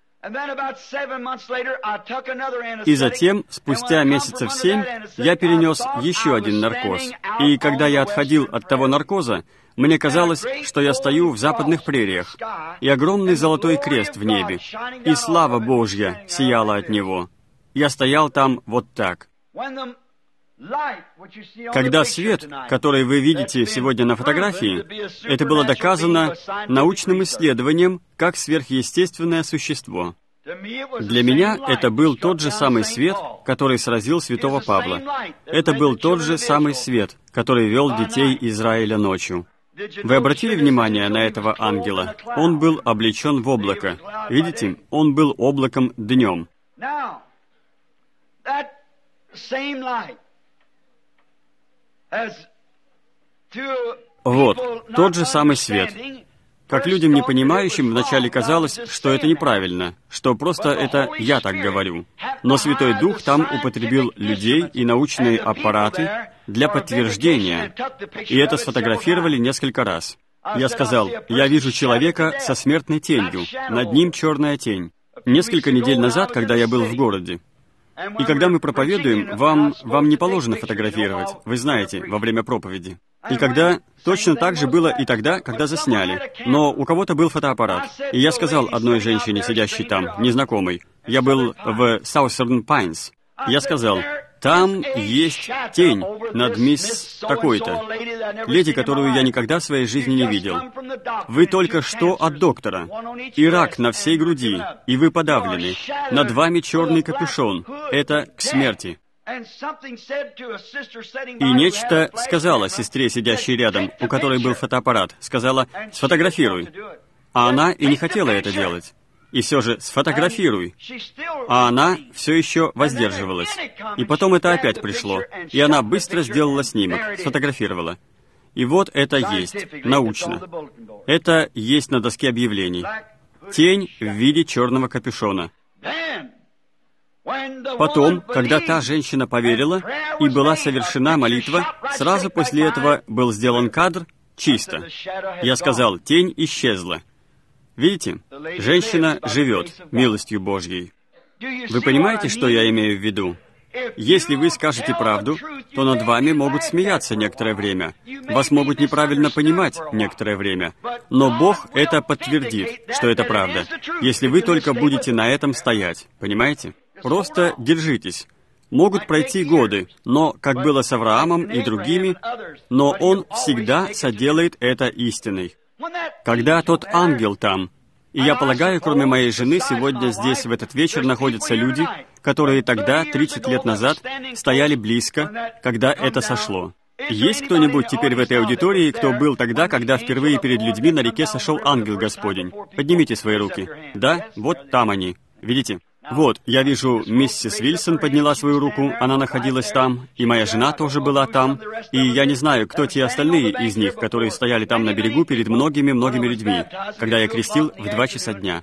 И затем, спустя месяцев семь, я перенес еще один наркоз. И когда я отходил от того наркоза, мне казалось, что я стою в западных прериях, и огромный золотой крест в небе, и слава Божья сияла от него. Я стоял там вот так. Когда свет, который вы видите сегодня на фотографии, это было доказано научным исследованием как сверхъестественное существо. Для меня это был тот же самый свет, который сразил святого Павла. Это был тот же самый свет, который вел детей Израиля ночью. Вы обратили внимание на этого ангела? Он был облечен в облако. Видите, он был облаком днем. Вот, тот же самый свет. Как людям, не понимающим, вначале казалось, что это неправильно, что просто это я так говорю. Но Святой Дух там употребил людей и научные аппараты для подтверждения, и это сфотографировали несколько раз. Я сказал, я вижу человека со смертной тенью, над ним черная тень. Несколько недель назад, когда я был в городе, и когда мы проповедуем, вам, вам не положено фотографировать, вы знаете, во время проповеди. И когда... Точно так же было и тогда, когда засняли. Но у кого-то был фотоаппарат. И я сказал одной женщине, сидящей там, незнакомой, я был в Southern Pines, я сказал, там есть тень над мисс такой-то, леди, которую я никогда в своей жизни не видел. Вы только что от доктора, и рак на всей груди, и вы подавлены. Над вами черный капюшон. Это к смерти. И нечто сказала сестре, сидящей рядом, у которой был фотоаппарат, сказала, сфотографируй. А она и не хотела это делать. И все же сфотографируй. А она все еще воздерживалась. И потом это опять пришло. И она быстро сделала снимок, сфотографировала. И вот это есть, научно. Это есть на доске объявлений. Тень в виде черного капюшона. Потом, когда та женщина поверила, и была совершена молитва, сразу после этого был сделан кадр чисто. Я сказал, тень исчезла. Видите? Женщина живет милостью Божьей. Вы понимаете, что я имею в виду? Если вы скажете правду, то над вами могут смеяться некоторое время. Вас могут неправильно понимать некоторое время. Но Бог это подтвердит, что это правда, если вы только будете на этом стоять. Понимаете? Просто держитесь. Могут пройти годы, но, как было с Авраамом и другими, но Он всегда соделает это истиной. Когда тот ангел там, и я полагаю, кроме моей жены, сегодня здесь в этот вечер находятся люди, которые тогда, тридцать лет назад, стояли близко, когда это сошло. Есть кто-нибудь теперь в этой аудитории, кто был тогда, когда впервые перед людьми на реке сошел ангел Господень? Поднимите свои руки. Да, вот там они. Видите? Вот, я вижу, миссис Вильсон подняла свою руку, она находилась там, и моя жена тоже была там, и я не знаю, кто те остальные из них, которые стояли там на берегу перед многими-многими людьми, когда я крестил в два часа дня.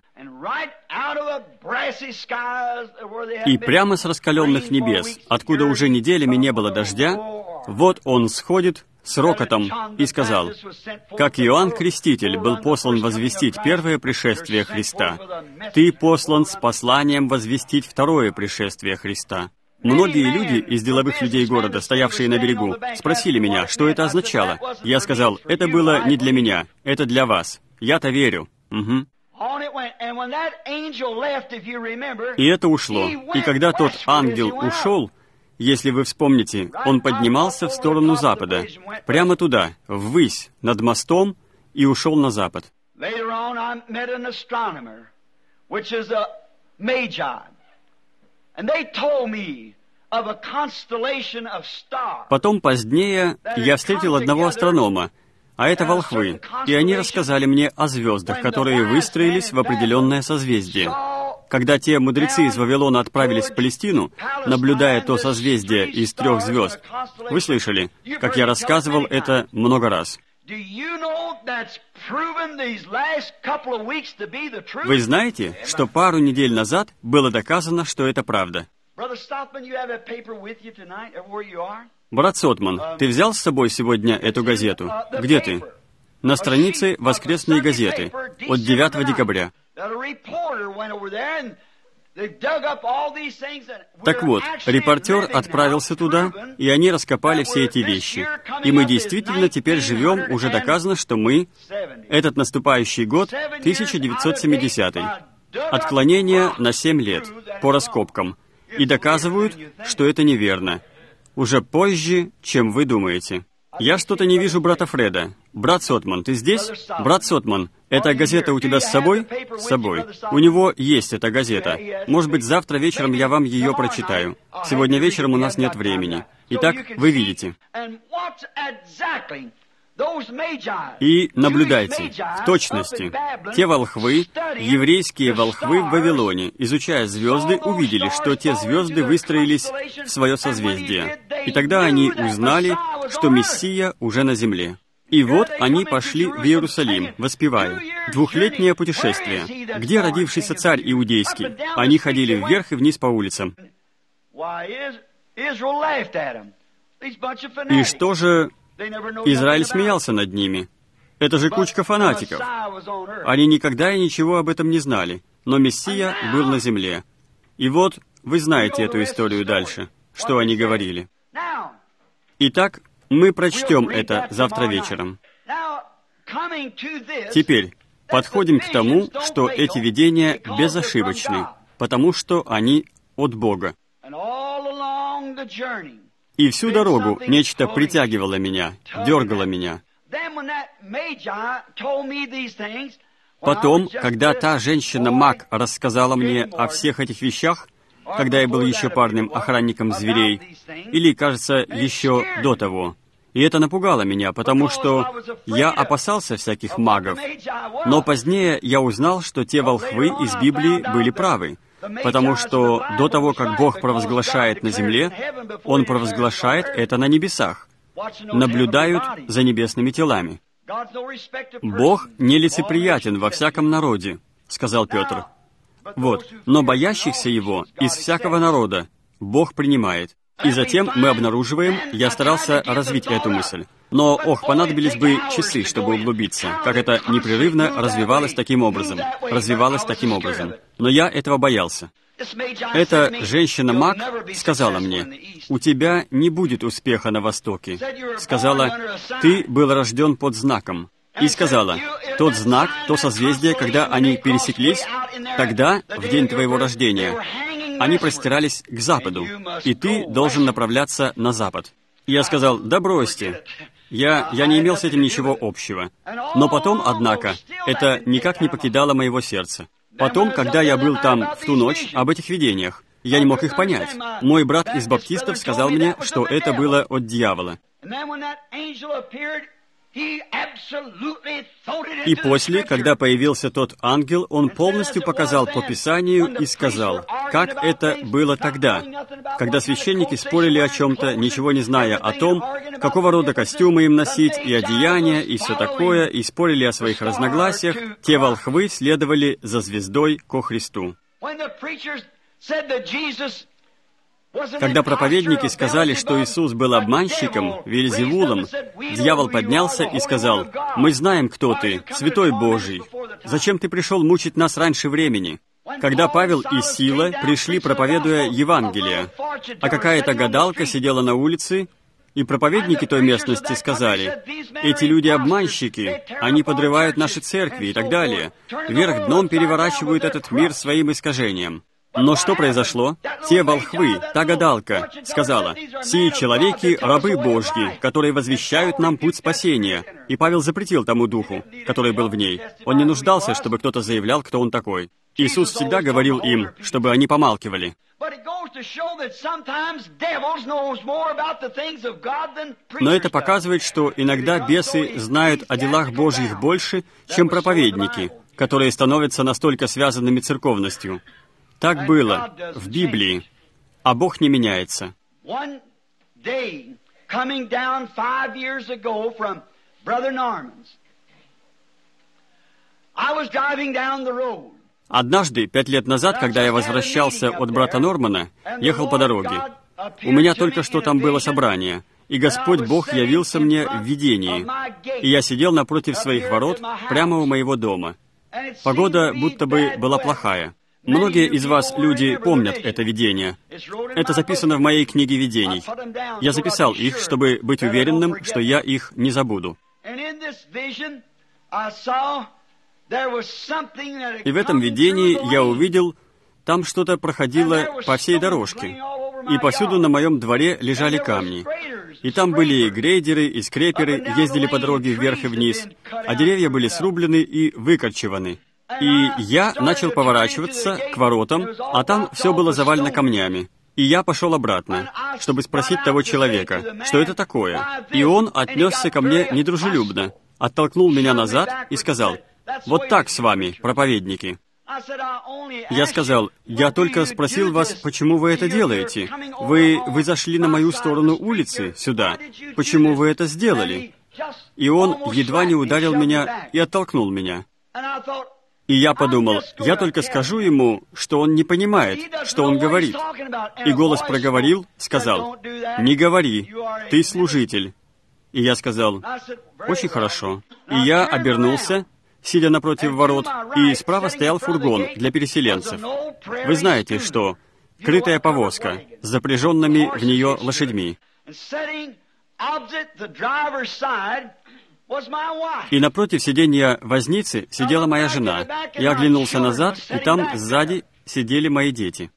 И прямо с раскаленных небес, откуда уже неделями не было дождя, вот он сходит с рокотом и сказал: «Как Иоанн Креститель был послан возвестить первое пришествие Христа, ты послан с посланием возвестить второе пришествие Христа». Многие люди из деловых людей города, стоявшие на берегу, спросили меня, что это означало. Я сказал: «Это было не для меня, это для вас. Я-то верю». Угу. И это ушло. И когда тот ангел ушел, если вы вспомните, он поднимался в сторону запада, прямо туда, ввысь, над мостом, и ушел на запад. Потом позднее я встретил одного астронома, а это волхвы, и они рассказали мне о звездах, которые выстроились в определенное созвездие. Когда те мудрецы из Вавилона отправились в Палестину, наблюдая то созвездие из трех звезд, вы слышали, как я рассказывал это много раз. Вы знаете, что пару недель назад было доказано, что это правда? Брат Сотман, ты взял с собой сегодня эту газету? Где ты? На странице «Воскресные газеты» от девятого декабря. Так вот, репортер отправился туда, и они раскопали все эти вещи. И мы действительно теперь живем, уже доказано, что мы, этот наступающий год, тысяча девятьсот семидесятый, отклонение на семь лет по раскопкам, и доказывают, что это неверно. Уже позже, чем вы думаете. Я что-то не вижу брата Фреда. Брат Сотман, ты здесь? Брат Сотман, эта газета у тебя с собой? С собой. У него есть эта газета. Может быть, завтра вечером я вам ее прочитаю. Сегодня вечером у нас нет времени. Итак, вы видите. И наблюдайте, в точности, те волхвы, еврейские волхвы в Вавилоне, изучая звезды, увидели, что те звезды выстроились в свое созвездие. И тогда они узнали, что Мессия уже на земле. И вот они пошли в Иерусалим, воспевая. Двухлетнее путешествие. Где родившийся царь иудейский? Они ходили вверх и вниз по улицам. И что же... Израиль смеялся над ними. Это же кучка фанатиков. Они никогда и ничего об этом не знали. Но Мессия был на земле. И вот вы знаете эту историю дальше, что они говорили. Итак, мы прочтем это завтра вечером. Теперь подходим к тому, что эти видения безошибочны, потому что они от Бога. И всю дорогу нечто притягивало меня, дергало меня. Потом, когда та женщина-маг рассказала мне о всех этих вещах, когда я был еще парным охранником зверей, или, кажется, еще до того, и это напугало меня, потому что я опасался всяких магов. Но позднее я узнал, что те волхвы из Библии были правы, потому что до того, как Бог провозглашает на земле, Он провозглашает это на небесах, наблюдают за небесными телами. «Бог нелицеприятен во всяком народе», — сказал Петр. Вот, но боящихся Его из всякого народа Бог принимает. И затем мы обнаруживаем, я старался развить эту мысль. Но, ох, понадобились бы часы, чтобы углубиться, как это непрерывно развивалось таким образом, развивалось таким образом. Но я этого боялся. Эта женщина-маг сказала мне: «У тебя не будет успеха на Востоке». Сказала: «Ты был рожден под знаком». И сказала: «Тот знак, то созвездие, когда они пересеклись, тогда, в день твоего рождения, они простирались к западу, и ты должен направляться на запад». Я сказал: «Да бросьте». Я, я не имел с этим ничего общего. Но потом, однако, это никак не покидало моего сердца. Потом, когда я был там в ту ночь, об этих видениях, я не мог их понять. Мой брат из баптистов сказал мне, что это было от дьявола. И после, когда появился тот ангел, он полностью показал по Писанию и сказал, как это было тогда, когда священники спорили о чем-то, ничего не зная о том, какого рода костюмы им носить, и одеяния, и все такое, и спорили о своих разногласиях, те волхвы следовали за звездой ко Христу. Когда проповедники сказали, что Иисус был обманщиком, Вельзевулом, дьявол поднялся и сказал, «Мы знаем, кто ты, Святой Божий. Зачем ты пришел мучить нас раньше времени?» Когда Павел и Сила пришли, проповедуя Евангелие, а какая-то гадалка сидела на улице, и проповедники той местности сказали, «Эти люди обманщики, они подрывают наши церкви» и так далее, вверх дном переворачивают этот мир своим искажением. Но что произошло? Те волхвы, та гадалка, сказала, «Сии человеки — рабы Божьи, которые возвещают нам путь спасения». И Павел запретил тому духу, который был в ней. Он не нуждался, чтобы кто-то заявлял, кто он такой. Иисус всегда говорил им, чтобы они помалкивали. Но это показывает, что иногда бесы знают о делах Божьих больше, чем проповедники, которые становятся настолько связанными церковностью. Так было в Библии, а Бог не меняется. Однажды, пять лет назад, когда я возвращался от брата Нормана, ехал по дороге. У меня только что там было собрание, и Господь Бог явился мне в видении, и я сидел напротив своих ворот, прямо у моего дома. Погода будто бы была плохая. Многие из вас, люди, помнят это видение. Это записано в моей книге видений. Я записал их, чтобы быть уверенным, что я их не забуду. И в этом видении я увидел, там что-то проходило по всей дорожке, и повсюду на моем дворе лежали камни. И там были и грейдеры, и скреперы, ездили по дороге вверх и вниз, а деревья были срублены и выкорчеваны. И я начал поворачиваться к воротам, а там все было завалено камнями. И я пошел обратно, чтобы спросить того человека, что это такое. И он отнесся ко мне недружелюбно, оттолкнул меня назад и сказал, «Вот так с вами, проповедники». Я сказал, «Я только спросил вас, почему вы это делаете? Вы, вы зашли на мою сторону улицы, сюда. Почему вы это сделали?» И он едва не ударил меня и оттолкнул меня. И я подумал, я только скажу ему, что он не понимает, что он говорит. И голос проговорил, сказал, «Не говори, ты служитель». И я сказал, «Очень хорошо». И я обернулся, сидя напротив ворот, и справа стоял фургон для переселенцев. Вы знаете, что крытая повозка с запряженными в нее лошадьми. И напротив сиденья возницы сидела моя жена. Я оглянулся назад, и там сзади сидели мои дети.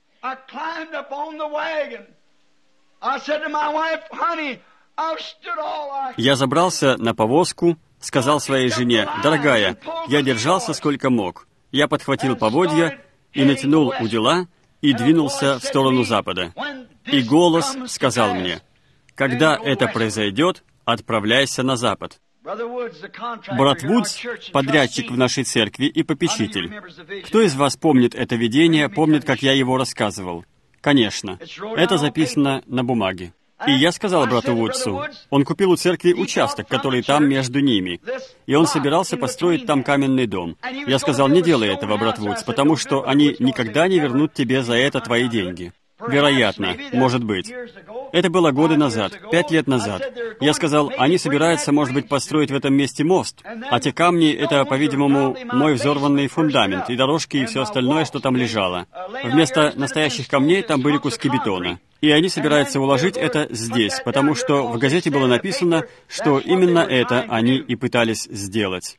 Я забрался на повозку, сказал своей жене, «Дорогая, я держался сколько мог». Я подхватил поводья и натянул удила и двинулся в сторону запада. И голос сказал мне, «Когда это произойдет, отправляйся на запад». Брат Вудс — подрядчик в нашей церкви и попечитель. Кто из вас помнит это видение, помнит, как я его рассказывал? Конечно. Это записано на бумаге. И я сказал брату Вудсу, он купил у церкви участок, который там между ними, и он собирался построить там каменный дом. Я сказал, не делай этого, брат Вудс, потому что они никогда не вернут тебе за это твои деньги. Вероятно, может быть. Это было годы назад, пять лет назад. Я сказал, они собираются, может быть, построить в этом месте мост, а те камни — это, по-видимому, мой взорванный фундамент, и дорожки, и все остальное, что там лежало. Вместо настоящих камней там были куски бетона. И они собираются уложить это здесь, потому что в газете было написано, что именно это они и пытались сделать.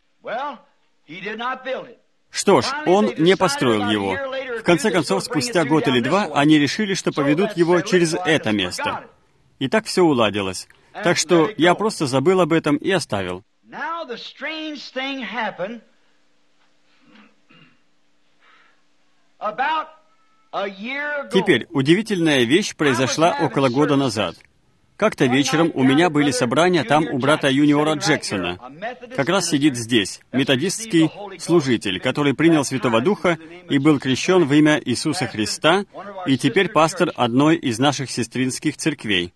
Что ж, он не построил его. В конце концов, спустя год или два, они решили, что поведут его через это место. И так все уладилось. Так что я просто забыл об этом и оставил. Теперь, удивительная вещь произошла около года назад. Как-то вечером у меня были собрания там у брата Юниора Джексона. Как раз сидит здесь методистский служитель, который принял Святого Духа и был крещен в имя Иисуса Христа, и теперь пастор одной из наших сестринских церквей.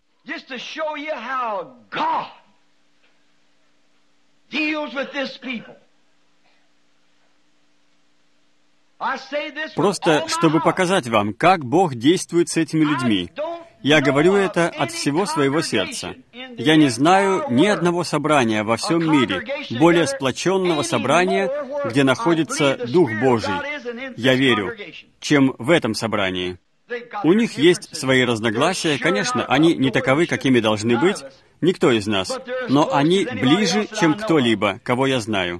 Просто, чтобы показать вам, как Бог действует с этими людьми. Я говорю это от всего своего сердца. Я не знаю ни одного собрания во всем мире, более сплоченного собрания, где находится Дух Божий, я верю, чем в этом собрании. У них есть свои разногласия, конечно, они не таковы, какими должны быть, никто из нас, но они ближе, чем кто-либо, кого я знаю.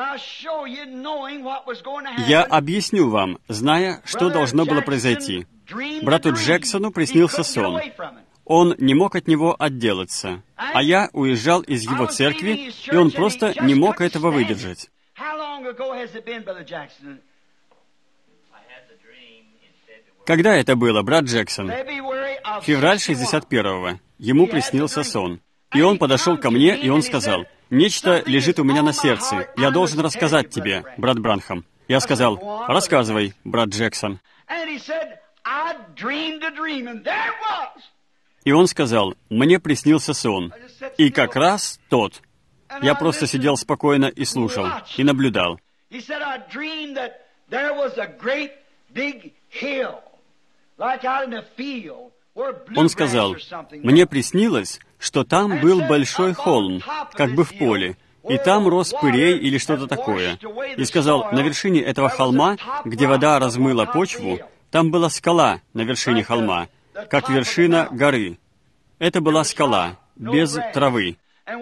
Я объясню вам, зная, что должно было произойти. Брату Джексону приснился сон. Он не мог от него отделаться. А я уезжал из его церкви, и он просто не мог этого выдержать. Когда это было, брат Джексон? Февраль шестьдесят первого. Ему приснился сон. И он подошел ко мне, и он сказал: «Нечто лежит у меня на сердце. Я должен рассказать тебе, брат Бранхам». Я сказал: «Рассказывай, брат Джексон». И он сказал: «Мне приснился сон». И как раз тот. Я просто сидел спокойно и слушал, и наблюдал. Он сказал: «Мне приснилось, что там был большой холм, как бы в поле, и там рос пырей или что-то такое». И сказал: «На вершине этого холма, где вода размыла почву, там была скала на вершине холма, как вершина горы. Это была скала, без травы.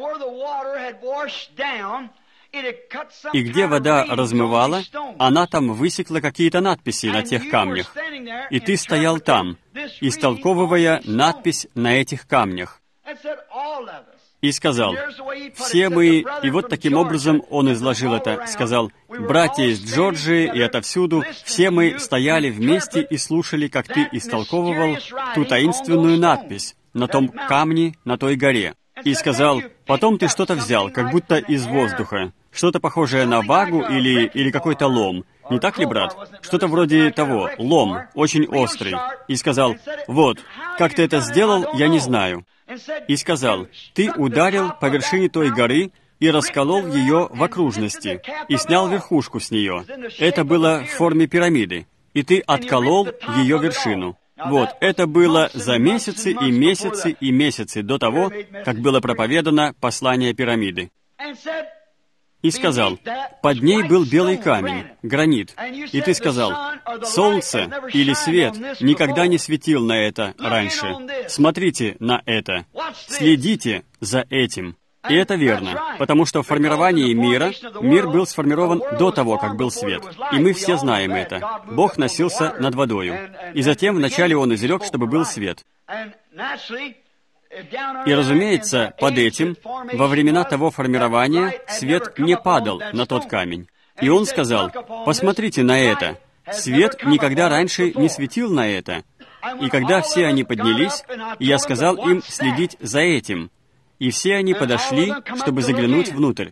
И где вода размывала, она там высекла какие-то надписи на тех камнях. И ты стоял там, истолковывая надпись на этих камнях. И сказал: все мы...» И вот таким образом он изложил это. Сказал: «Братья из Джорджии и отовсюду, все мы стояли вместе и слушали, как ты истолковывал ту таинственную надпись на том камне, на той горе». И сказал: «Потом ты что-то взял, как будто из воздуха, что-то похожее на вагу или, или какой-то лом. Не так ли, брат? Что-то вроде того, лом, очень острый. И сказал: вот, как ты это сделал, я не знаю». И сказал: «Ты ударил по вершине той горы и расколол ее в окружности, и снял верхушку с нее. Это было в форме пирамиды, и ты отколол ее вершину». Вот, это было за месяцы и месяцы и месяцы до того, как было проповедано послание пирамиды. И сказал: «Под ней был белый камень, гранит. И ты сказал: солнце или свет никогда не светил на это раньше. Смотрите на это. Следите за этим». И это верно, потому что в формировании мира, мир был сформирован до того, как был свет. И мы все знаем это. Бог носился над водою. И затем вначале Он изрек, чтобы был свет. И, разумеется, под этим, во времена того формирования, свет не падал на тот камень. И Он сказал: «Посмотрите на это. Свет никогда раньше не светил на это». И когда все они поднялись, я сказал им следить за этим. И все они подошли, чтобы заглянуть внутрь.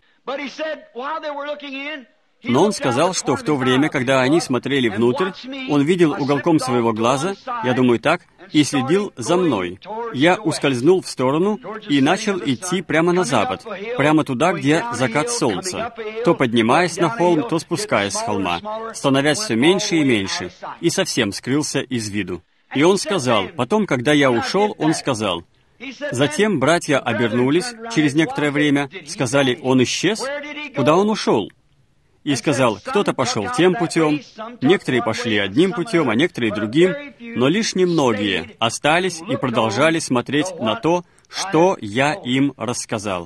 Но он сказал, что в то время, когда они смотрели внутрь, он видел уголком своего глаза, я думаю так, и следил за мной. Я ускользнул в сторону и начал идти прямо на запад, прямо туда, где закат солнца, то поднимаясь на холм, то спускаясь с холма, становясь все меньше и меньше, и совсем скрылся из виду. И он сказал, потом, когда я ушел, он сказал: затем братья обернулись через некоторое время, сказали: он исчез? Куда он ушел? И сказал: кто-то пошел тем путем, некоторые пошли одним путем, а некоторые другим, но лишь немногие остались и продолжали смотреть на то, что я им рассказал.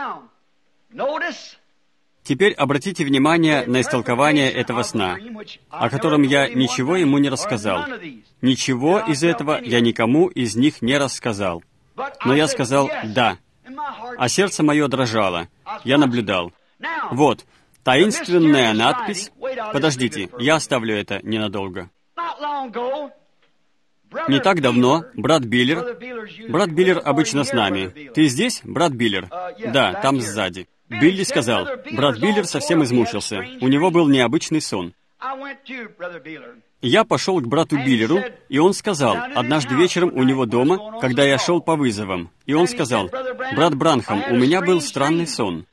Теперь обратите внимание на истолкование этого сна, о котором я ничего ему не рассказал. Ничего из этого я никому из них не рассказал. Но я сказал «да», а сердце мое дрожало. Я наблюдал. Вот, таинственная надпись. Подождите, я оставлю это ненадолго. Не так давно брат Биллер... Брат Биллер обычно с нами. Ты здесь, брат Биллер? Да, там сзади. Билли сказал, брат Биллер совсем измучился. У него был необычный сон. Я пошел к брату Биллеру, и он сказал, однажды вечером у него дома, когда я шел по вызовам, и он сказал, брат Бранхам, у меня был странный сон.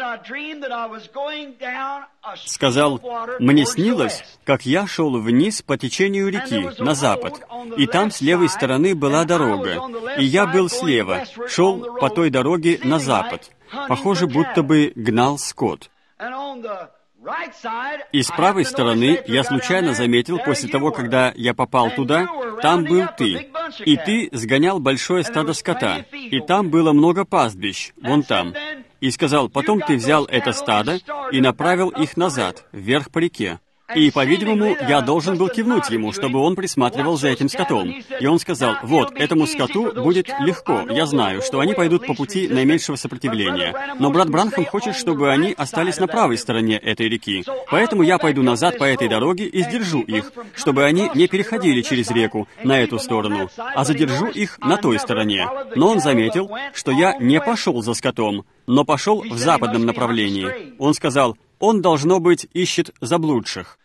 Сказал, мне снилось, как я шел вниз по течению реки, на запад, и там с левой стороны была дорога, и я был слева, шел по той дороге на запад, похоже, будто бы гнал скот. И с правой стороны я случайно заметил, после того, когда я попал туда, там был ты, и ты сгонял большое стадо скота, и там было много пастбищ, вон там. И сказал, потом ты взял это стадо и направил их назад, вверх по реке. И, по-видимому, я должен был кивнуть ему, чтобы он присматривал за этим скотом. И он сказал, вот, этому скоту будет легко, я знаю, что они пойдут по пути наименьшего сопротивления. Но брат Бранхам хочет, чтобы они остались на правой стороне этой реки. Поэтому я пойду назад по этой дороге и сдержу их, чтобы они не переходили через реку на эту сторону, а задержу их на той стороне. Но он заметил, что я не пошел за скотом, но пошел в западном направлении. Он сказал, он, должно быть, ищет заблудших.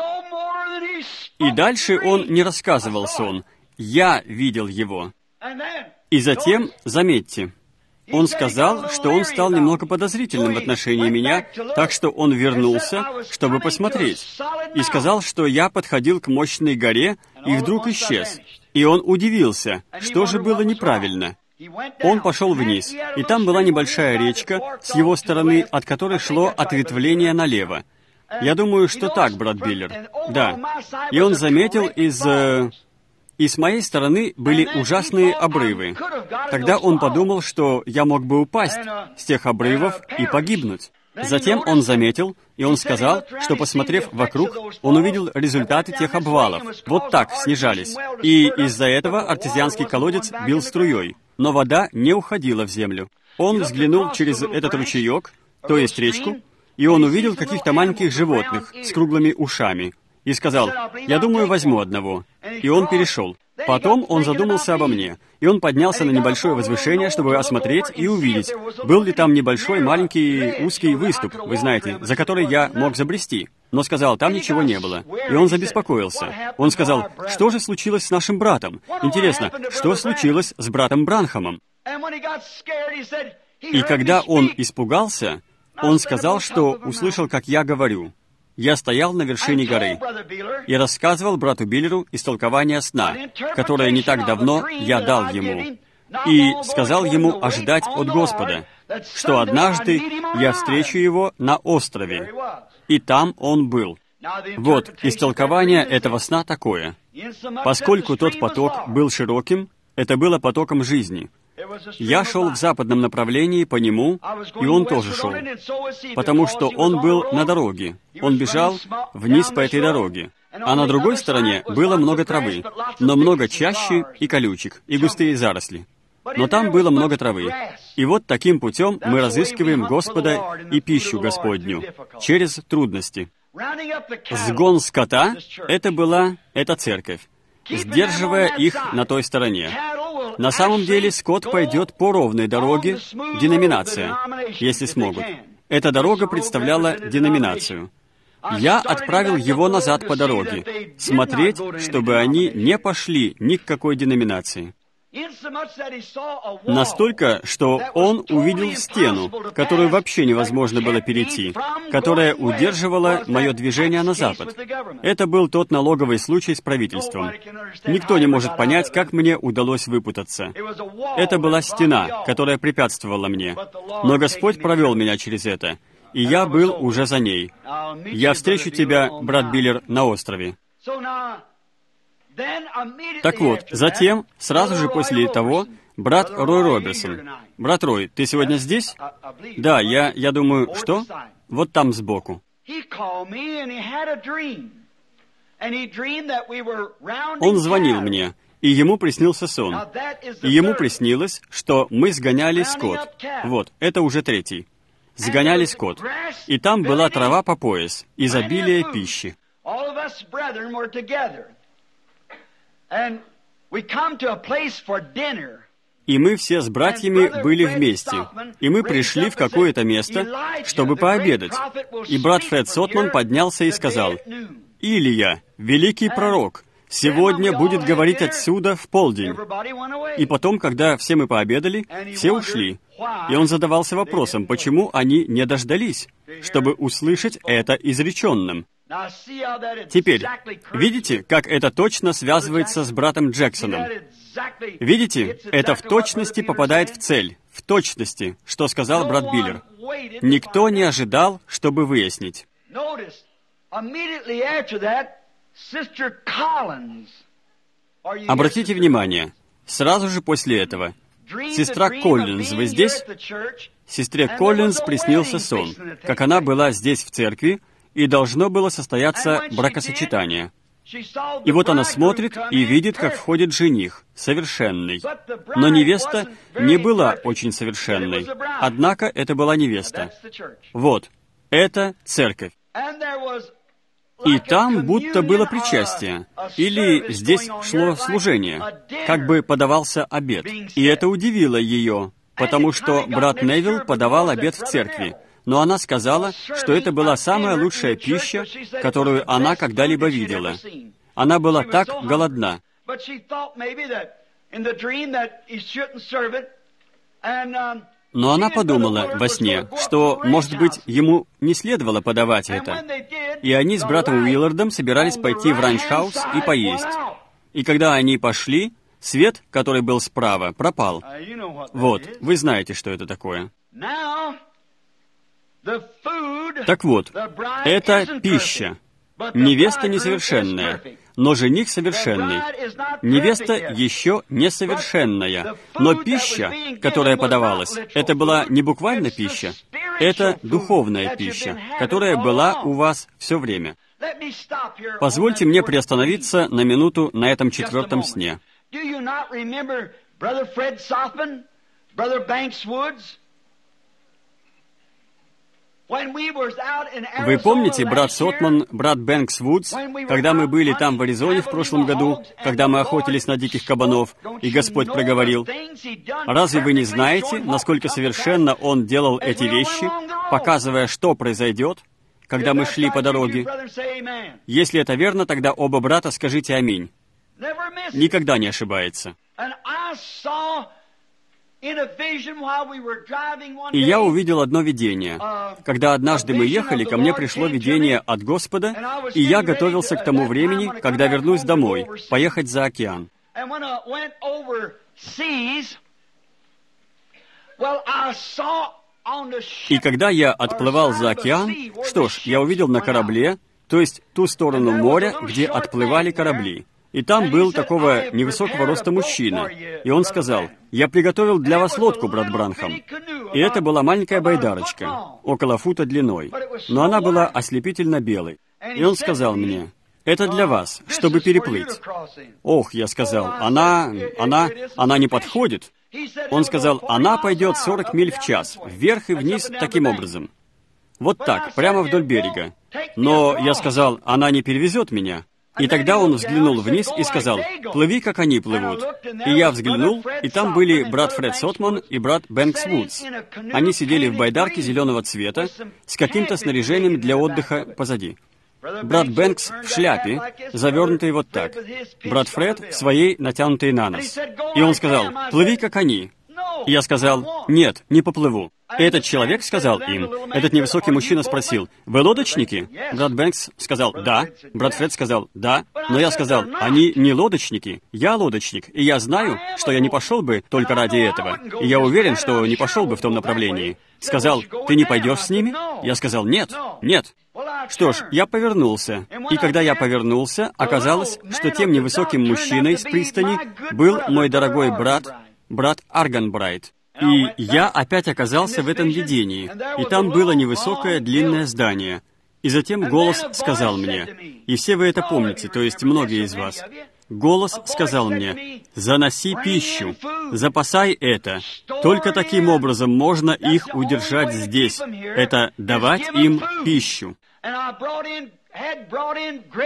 И дальше он не рассказывал сон. Я видел его. И затем, заметьте, он сказал, что он стал немного подозрительным в отношении меня, так что он вернулся, чтобы посмотреть. И сказал, что я подходил к мощной горе, и вдруг исчез. И он удивился, что же было неправильно. Он пошел вниз, и там была небольшая речка, с его стороны, от которой шло ответвление налево. Я думаю, что так, брат Биллер. Да. И он заметил, из... Э, и с моей стороны были ужасные обрывы. Тогда он подумал, что я мог бы упасть с тех обрывов и погибнуть. Затем он заметил, и он сказал, что, посмотрев вокруг, он увидел результаты тех обвалов. Вот так снижались. И из-за этого артезианский колодец бил струей. Но вода не уходила в землю. Он взглянул через этот ручеек, то есть речку, и он увидел каких-то маленьких животных с круглыми ушами. И сказал, «Я думаю, возьму одного». И он перешел. Потом он задумался обо мне, и он поднялся на небольшое возвышение, чтобы осмотреть и увидеть, был ли там небольшой, маленький, узкий выступ, вы знаете, за который я мог забрести. Но сказал, там ничего не было. И он забеспокоился. Он сказал, что же случилось с нашим братом? Интересно, что случилось с братом Бранхамом? И когда он испугался, он сказал, что услышал, как я говорю. Я стоял на вершине горы и рассказывал брату Биллеру истолкование сна, которое не так давно я дал ему, и сказал ему ожидать от Господа, что однажды я встречу его на острове, и там он был. Вот, истолкование этого сна такое. Поскольку тот поток был широким, это было потоком жизни. Я шел в западном направлении по нему, и он тоже шел, потому что он был на дороге. Он бежал вниз по этой дороге. А на другой стороне было много травы, но много чащи и колючек, и густые заросли. Но там было много травы. И вот таким путем мы разыскиваем Господа и пищу Господню через трудности. Сгон скота — это была эта церковь, сдерживая их на той стороне. На самом деле скот пойдет по ровной дороге, деноминация, если смогут. Эта дорога представляла деноминацию. Я отправил его назад по дороге, смотреть, чтобы они не пошли ни к какой деноминации. Настолько, что он увидел стену, которую вообще невозможно было перейти, которая удерживала мое движение на запад. Это был тот налоговый случай с правительством. Никто не может понять, как мне удалось выпутаться. Это была стена, которая препятствовала мне. Но Господь провел меня через это, и я был уже за ней. Я встречу тебя, брат Биллер, на острове. Так вот, затем, сразу же после того, брат Рой Роберсон. Брат Рой, ты сегодня здесь? Да, я, я думаю, что? Вот там сбоку. Он звонил мне, и ему приснился сон. И ему приснилось, что мы сгоняли скот. Вот, это уже третий. Сгоняли скот. И там была трава по пояс, изобилие пищи. И мы все с братьями были вместе. И мы пришли в какое-то место, чтобы пообедать. И брат Фред Сотман поднялся и сказал: «Илия, великий пророк, сегодня будет говорить отсюда в полдень». И потом, когда все мы пообедали, все ушли. И он задавался вопросом, почему они не дождались, чтобы услышать это изреченным. Теперь, видите, как это точно связывается с братом Джексоном? Видите, это в точности попадает в цель, в точности, что сказал брат Биллер. Никто не ожидал, чтобы выяснить. Обратите внимание, сразу же после этого. Сестра Коллинз, вы здесь? Сестре Коллинз приснился сон, как она была здесь в церкви, и должно было состояться бракосочетание. И вот она смотрит и видит, как входит жених, совершенный. Но невеста не была очень совершенной. Однако это была невеста. Вот, это церковь. И там будто было причастие, или здесь шло служение, как бы подавался обед. И это удивило ее, потому что брат Невилл подавал обед в церкви. Но она сказала, что это была самая лучшая пища, которую она когда-либо видела. Она была так голодна. Но она подумала во сне, что, может быть, ему не следовало подавать это. И они с братом Уиллардом собирались пойти в ранч-хаус и поесть. И когда они пошли, свет, который был справа, пропал. Вот, вы знаете, что это такое. Так вот, это пища. Невеста несовершенная, но жених совершенный. Невеста еще несовершенная, но пища, которая подавалась, это была не буквально пища, это духовная пища, которая была у вас все время. Позвольте мне приостановиться на минуту на этом четвертом сне. Вы помните, брат Сотман, брат Бэнкс Вудс, когда мы были там в Аризоне в прошлом году, когда мы охотились на диких кабанов, и Господь проговорил: «Разве вы не знаете, насколько совершенно Он делал эти вещи, показывая, что произойдет, когда мы шли по дороге?» Если это верно, тогда оба брата скажите «Аминь». Никогда не ошибается. И я увидел одно видение. Когда однажды мы ехали, ко мне пришло видение от Господа, и я готовился к тому времени, когда вернусь домой, поехать за океан. И когда я отплывал за океан, что ж, я увидел на корабле, то есть ту сторону моря, где отплывали корабли. И там был такого невысокого роста мужчина. И он сказал: «Я приготовил для вас лодку, брат Бранхам». И это была маленькая байдарочка, около фута длиной. Но она была ослепительно белой. И он сказал мне: «Это для вас, чтобы переплыть». «Ох», я сказал, «она, она, она не подходит». Он сказал: «Она пойдет сорок миль в час, вверх и вниз таким образом. Вот так, прямо вдоль берега». Но я сказал: «Она не перевезет меня». И тогда он взглянул вниз и сказал: «Плыви, как они плывут». И я взглянул, и там были брат Фред Сотман и брат Бэнкс Вудс. Они сидели в байдарке зеленого цвета с каким-то снаряжением для отдыха позади. Брат Бэнкс в шляпе, завернутой вот так. Брат Фред в своей, натянутой на нос. И он сказал: «Плыви, как они». И я сказал: «Нет, не поплыву». И этот человек сказал им, этот невысокий мужчина спросил: «Вы лодочники?» Брат Бэнкс сказал: «Да». Брат Фред сказал: «Да». Но я сказал: «Они не лодочники, я лодочник, и я знаю, что я не пошел бы только ради этого, и я уверен, что не пошел бы в том направлении». Сказал: «Ты не пойдешь с ними?» Я сказал: «Нет, нет». Что ж, я повернулся, и когда я повернулся, оказалось, что тем невысоким мужчиной с пристани был мой дорогой брат, брат Арганбрайт. И я опять оказался в этом видении, и там было невысокое длинное здание. И затем голос сказал мне, и все вы это помните, то есть многие из вас, голос сказал мне: «Заноси пищу, запасай это. Только таким образом можно их удержать здесь. Это давать им пищу».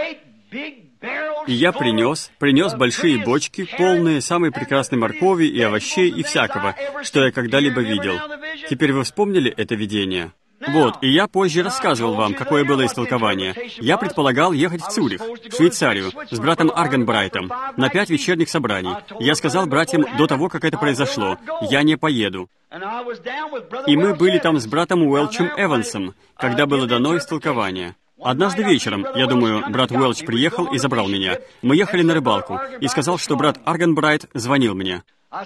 И я принес, принес большие бочки, полные самой прекрасной моркови и овощей и всякого, что я когда-либо видел. Теперь вы вспомнили это видение? Вот, и я позже рассказывал вам, какое было истолкование. Я предполагал ехать в Цюрих, в Швейцарию, с братом Аргенбрайтом, на пять вечерних собраний. Я сказал братьям до того, как это произошло, я не поеду. И мы были там с братом Уэлчем Эвансом, когда было дано истолкование. Однажды вечером, я думаю, брат Уэлч приехал и забрал меня. Мы ехали на рыбалку, и сказал, что брат Аргенбрайт звонил мне.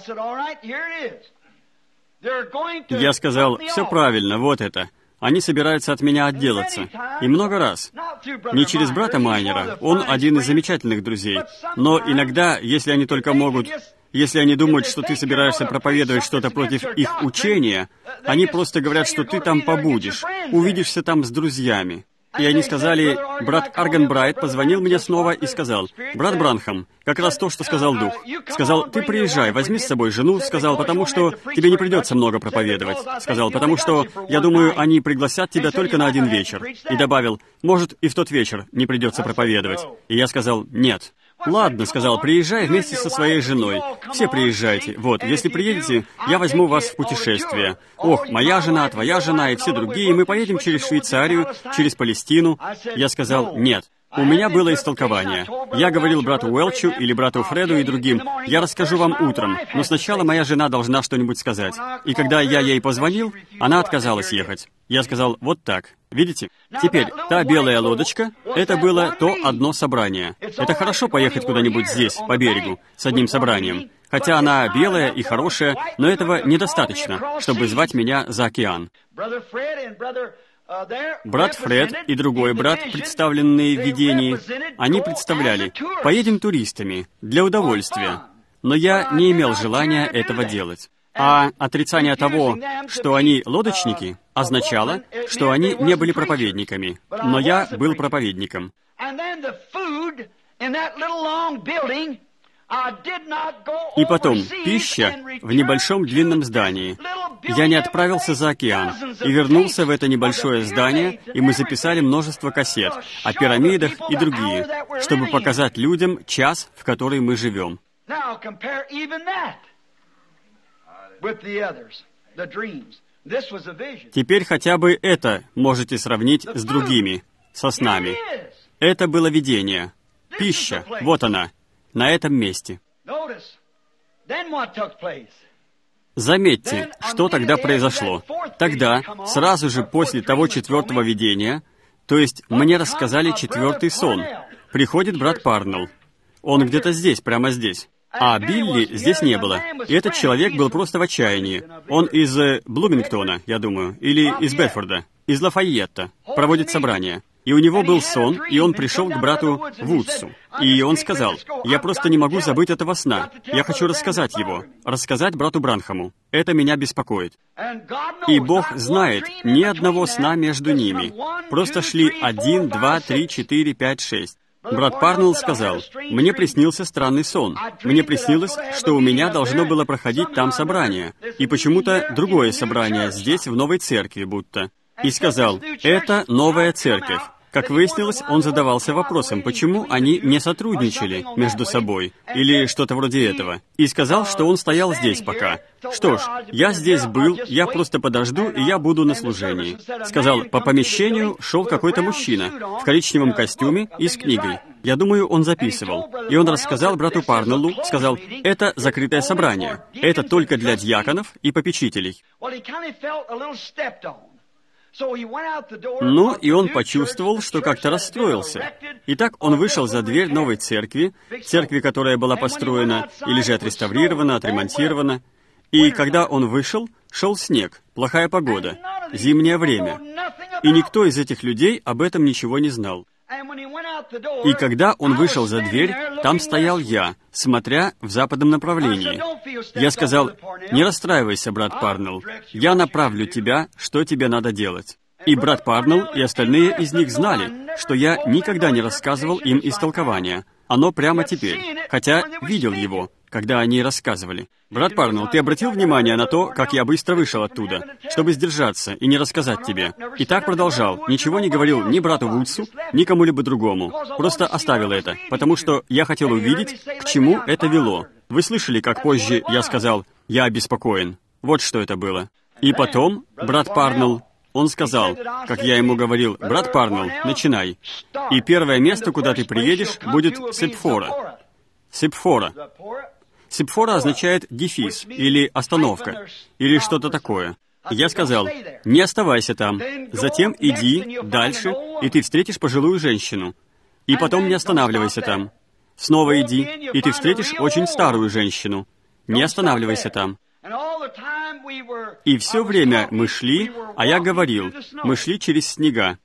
Я сказал, все правильно, вот это. Они собираются от меня отделаться. И много раз. Не через брата Майнера, он один из замечательных друзей. Но иногда, если они только могут... Если они думают, что ты собираешься проповедовать что-то против их учения, они просто говорят, что ты там побудешь, увидишься там с друзьями. И они сказали, брат Аргенбрайт позвонил мне снова и сказал, брат Бранхам, как раз то, что сказал Дух. Сказал, ты приезжай, возьми с собой жену, сказал, потому что тебе не придется много проповедовать. Сказал, потому что, я думаю, они пригласят тебя только на один вечер. И добавил, может, и в тот вечер не придется проповедовать. И я сказал, нет. «Ладно», — сказал, — «приезжай вместе со своей женой. Все приезжайте. Вот, если приедете, я возьму вас в путешествие. Ох, моя жена, твоя жена и все другие, мы поедем через Швейцарию, через Палестину». Я сказал, «Нет». У меня было истолкование. Я говорил брату Уэлчу или брату Фреду и другим, я расскажу вам утром, но сначала моя жена должна что-нибудь сказать. И когда я ей позвонил, она отказалась ехать. Я сказал, вот так. Видите? Теперь, та белая лодочка, это было то одно собрание. Это хорошо поехать куда-нибудь здесь, по берегу, с одним собранием. Хотя она белая и хорошая, но этого недостаточно, чтобы звать меня за океан. Брат Фред и другой брат, представленные в видении, они представляли, поедем туристами, для удовольствия. Но я не имел желания этого делать. А отрицание того, что они лодочники, означало, что они не были проповедниками. Но я был проповедником. И потом, пища в небольшом длинном здании. Я не отправился за океан и вернулся в это небольшое здание, и мы записали множество кассет о пирамидах и другие, чтобы показать людям час, в который мы живем. Теперь хотя бы это можете сравнить с другими, со снами. Это было видение. Пища, вот она. На этом месте. Заметьте, что тогда произошло. Тогда, сразу же после того четвертого видения, то есть мне рассказали четвертый сон, приходит брат Парнелл. Он где-то здесь, прямо здесь. А Билли здесь не было. И этот человек был просто в отчаянии. Он из э, Блумингтона, я думаю, или из Бетфорда, из Лафайетта, проводит собрание. И у него был сон, и он пришел к брату Вудсу. И он сказал, «Я просто не могу забыть этого сна. Я хочу рассказать его, рассказать брату Бранхаму. Это меня беспокоит». И Бог знает, ни одного сна между ними. Просто шли один, два, три, четыре, пять, шесть. Брат Парнелл сказал, «Мне приснился странный сон. Мне приснилось, что у меня должно было проходить там собрание. И почему-то другое собрание здесь, в новой церкви будто». И сказал, «Это новая церковь». Как выяснилось, он задавался вопросом, почему они не сотрудничали между собой, или что-то вроде этого. И сказал, что он стоял здесь пока. Что ж, я здесь был, я просто подожду, и я буду на служении. Сказал, по помещению шел какой-то мужчина в коричневом костюме и с книгой. Я думаю, он записывал. И он рассказал брату Парнеллу, сказал, это закрытое собрание. Это только для диаконов и попечителей. Ну, и он почувствовал, что как-то расстроился. Итак, он вышел за дверь новой церкви, церкви, которая была построена или же отреставрирована, отремонтирована. И когда он вышел, шел снег, плохая погода, зимнее время. И никто из этих людей об этом ничего не знал. И когда он вышел за дверь, там стоял я, смотря в западном направлении. Я сказал, «Не расстраивайся, брат Парнелл, я направлю тебя, что тебе надо делать». И брат Парнелл и остальные из них знали, что я никогда не рассказывал им истолкования, а оно прямо теперь, хотя видел его, когда они рассказывали. Брат Парнелл, ты обратил внимание на то, как я быстро вышел оттуда, чтобы сдержаться и не рассказать тебе? И так продолжал, ничего не говорил ни брату Вудсу, ни кому-либо другому. Просто оставил это, потому что я хотел увидеть, к чему это вело. Вы слышали, как позже я сказал, я обеспокоен. Вот что это было. И потом, брат Парнелл, он сказал, как я ему говорил, брат Парнелл, начинай. И первое место, куда ты приедешь, будет Сепфора. Сепфора. Сепфора означает дефис, или остановка, или что-то такое. Я сказал, не оставайся там, затем иди дальше, и ты встретишь пожилую женщину. И потом не останавливайся там. Снова иди, и ты встретишь очень старую женщину. Не останавливайся там. И все время мы шли, а я говорил, мы шли через снега.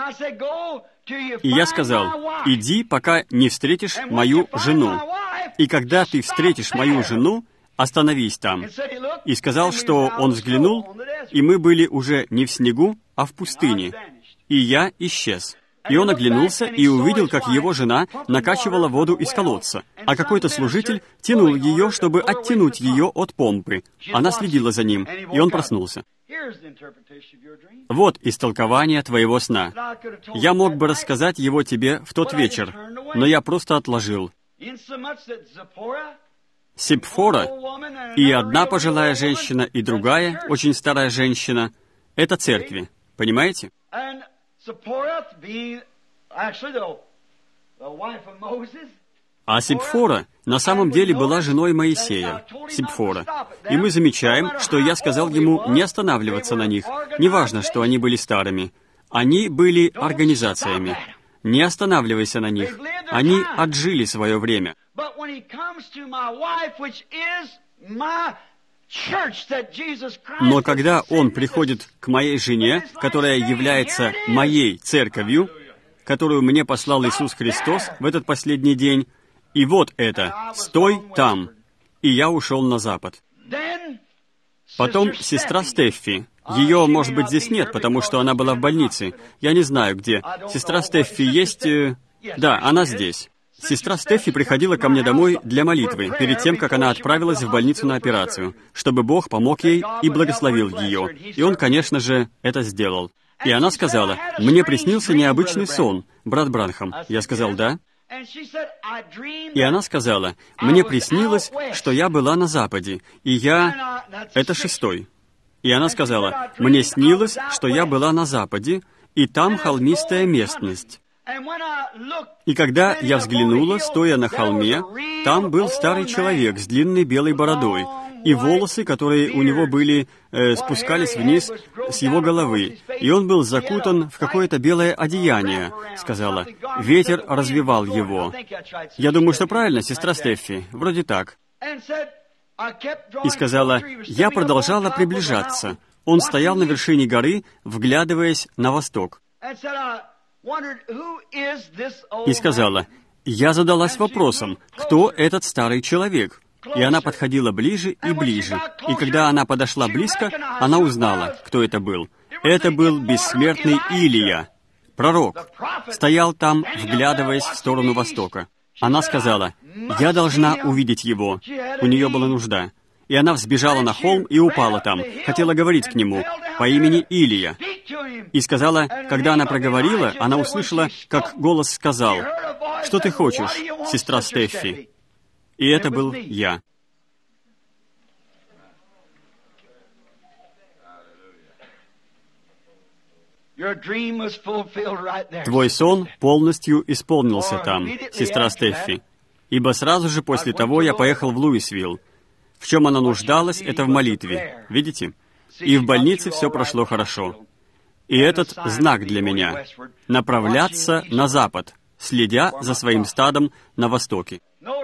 И я сказал, иди, пока не встретишь мою жену. И когда ты встретишь мою жену, остановись там. И сказал, что он взглянул, и мы были уже не в снегу, а в пустыне. И я исчез. И он оглянулся и увидел, как его жена накачивала воду из колодца, а какой-то служитель тянул ее, чтобы оттянуть ее от помпы. Она следила за ним, и он проснулся. Вот истолкование твоего сна. Я мог бы рассказать его тебе в тот вечер, но я просто отложил. Сепфора и одна пожилая женщина, и другая, очень старая женщина — это церкви. Понимаете? А Сепфора на самом деле была женой Моисея, Сепфора. И мы замечаем, что я сказал ему не останавливаться на них. Неважно, что они были старыми. Они были организациями. Не останавливайся на них. Они отжили свое время. Но когда он приходит к моей жене, которая является моей церковью, которую мне послал Иисус Христос в этот последний день, и вот это, стой там, и я ушел на запад. Потом сестра Стеффи. Ее, может быть, здесь нет, потому что она была в больнице. Я не знаю, где. Сестра Стеффи есть... Э... Да, она здесь. Сестра Стеффи приходила ко мне домой для молитвы, перед тем, как она отправилась в больницу на операцию, чтобы Бог помог ей и благословил ее. И Он, конечно же, это сделал. И она сказала, «Мне приснился необычный сон, брат Бранхам». Я сказал, «Да». И она сказала, «Мне приснилось, что я была на Западе, и я...» Это шестой. И она сказала, «Мне снилось, что я была на Западе, и там холмистая местность. И когда я взглянула, стоя на холме, там был старый человек с длинной белой бородой, и волосы, которые у него были, э, спускались вниз с его головы, и он был закутан в какое-то белое одеяние», — сказала. «Ветер развевал его». Я думаю, что правильно, сестра Стеффи, вроде так. И сказала, я продолжала приближаться. Он стоял на вершине горы, вглядываясь на восток. И сказала, я задалась вопросом, кто этот старый человек? И она подходила ближе и ближе. И когда она подошла близко, она узнала, кто это был. Это был бессмертный Илия, пророк. Стоял там, вглядываясь в сторону востока. Она сказала, я должна увидеть его. У нее была нужда. И она взбежала на холм и упала там, хотела говорить к нему по имени Илия. И сказала, когда она проговорила, она услышала, как голос сказал, «Что ты хочешь, сестра Стеффи?» И это был я. Твой сон полностью исполнился там, сестра Стеффи. Ибо сразу же после того я поехал в Луисвилл. В чем она нуждалась, это в молитве. Видите? И в больнице все прошло хорошо. И этот знак для меня — направляться на запад, следя за своим стадом на востоке.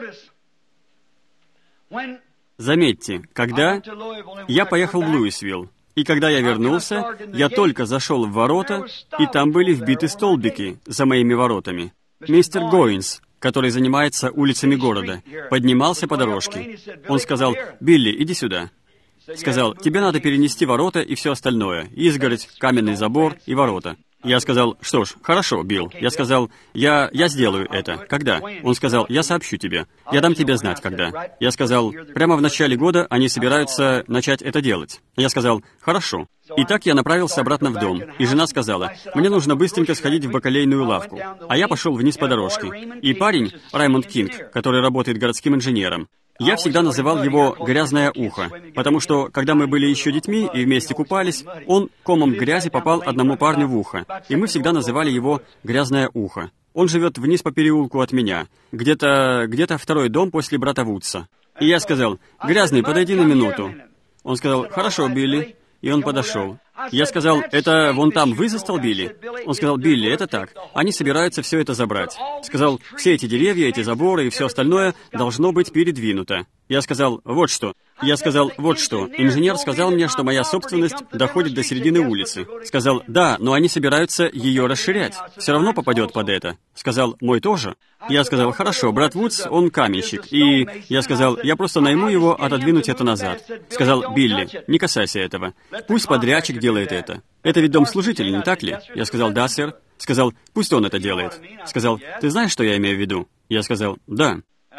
Заметьте, когда я поехал в Луисвилл, и когда я вернулся, я только зашел в ворота, и там были вбиты столбики за моими воротами. Мистер Гоинс, который занимается улицами города, поднимался по дорожке. Он сказал, «Билли, иди сюда». Сказал, «Тебе надо перенести ворота и все остальное, изгородь, каменный забор и ворота». Я сказал, что ж, хорошо, Билл. Я сказал, я, я сделаю это. Когда? Он сказал, я сообщу тебе. Я дам тебе знать, когда. Я сказал, прямо в начале года они собираются начать это делать. Я сказал, хорошо. И так я направился обратно в дом, и жена сказала, мне нужно быстренько сходить в бакалейную лавку. А я пошел вниз по дорожке. И парень, Раймонд Кинг, который работает городским инженером, я всегда называл его «грязное ухо», потому что, когда мы были еще детьми и вместе купались, он комом грязи попал одному парню в ухо, и мы всегда называли его «грязное ухо». Он живет вниз по переулку от меня, где-то где-то второй дом после брата Вудса. И я сказал, «Грязный, подойди на минуту». Он сказал, «Хорошо, Билли». И он подошел. Я сказал, «Это вон там вы застолбили?» Он сказал, «Билли, это так. Они собираются все это забрать». Сказал, «Все эти деревья, эти заборы и все остальное должно быть передвинуто». Я сказал, «Вот что». Я сказал, «Вот что. Инженер сказал мне, что моя собственность доходит до середины улицы». Сказал, «Да, но они собираются ее расширять. Все равно попадет под это». Сказал, «Мой тоже». Я сказал, «Хорошо, брат Вудс, он каменщик». И я сказал, «Я просто найму его отодвинуть это назад». Сказал, «Билли, не касайся этого. Пусть подрядчик делает это. Это ведь дом служителей, не так ли?» Я сказал, «Да, сэр». Сказал, «Пусть он это делает». Сказал, «Ты знаешь, что я имею в виду?» Я сказал, «Да».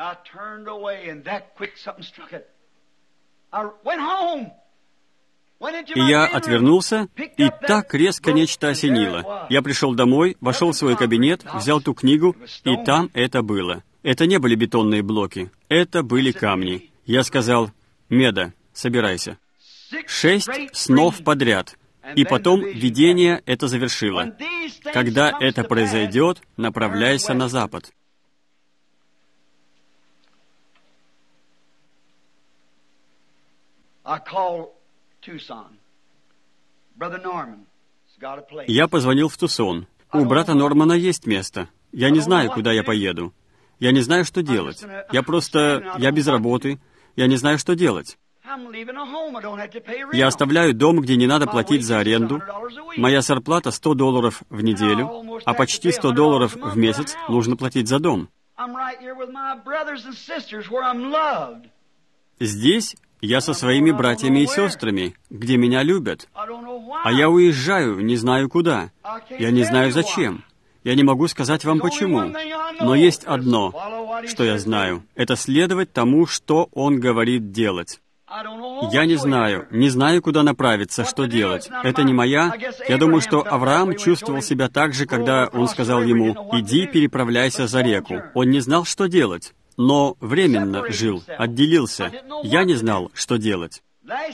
И я отвернулся, и так резко нечто осенило. Я пришел домой, вошел в свой кабинет, взял ту книгу, и там это было. Это не были бетонные блоки, это были камни. Я сказал, «Меда, собирайся». Шесть снов подряд. И потом видение это завершило. Когда это произойдет, направляйся на запад. Я позвонил в Тусон. У брата Нормана есть место. Я не знаю, куда я поеду. Я не знаю, что делать. Я просто... Я без работы. Я не знаю, что делать. Я оставляю дом, где не надо платить за аренду. Моя зарплата сто долларов в неделю, а почти сто долларов в месяц нужно платить за дом. Здесь я со своими братьями и сестрами, где меня любят. А я уезжаю, не знаю куда. Я не знаю зачем. Я не могу сказать вам почему. Но есть одно, что я знаю. Это следовать тому, что Он говорит делать. Я не знаю, не знаю, куда направиться, что делать. Это не моя. Я думаю, что Авраам чувствовал себя так же, когда он сказал ему, «Иди, переправляйся за реку». Он не знал, что делать, но временно жил, отделился. Я не знал, что делать.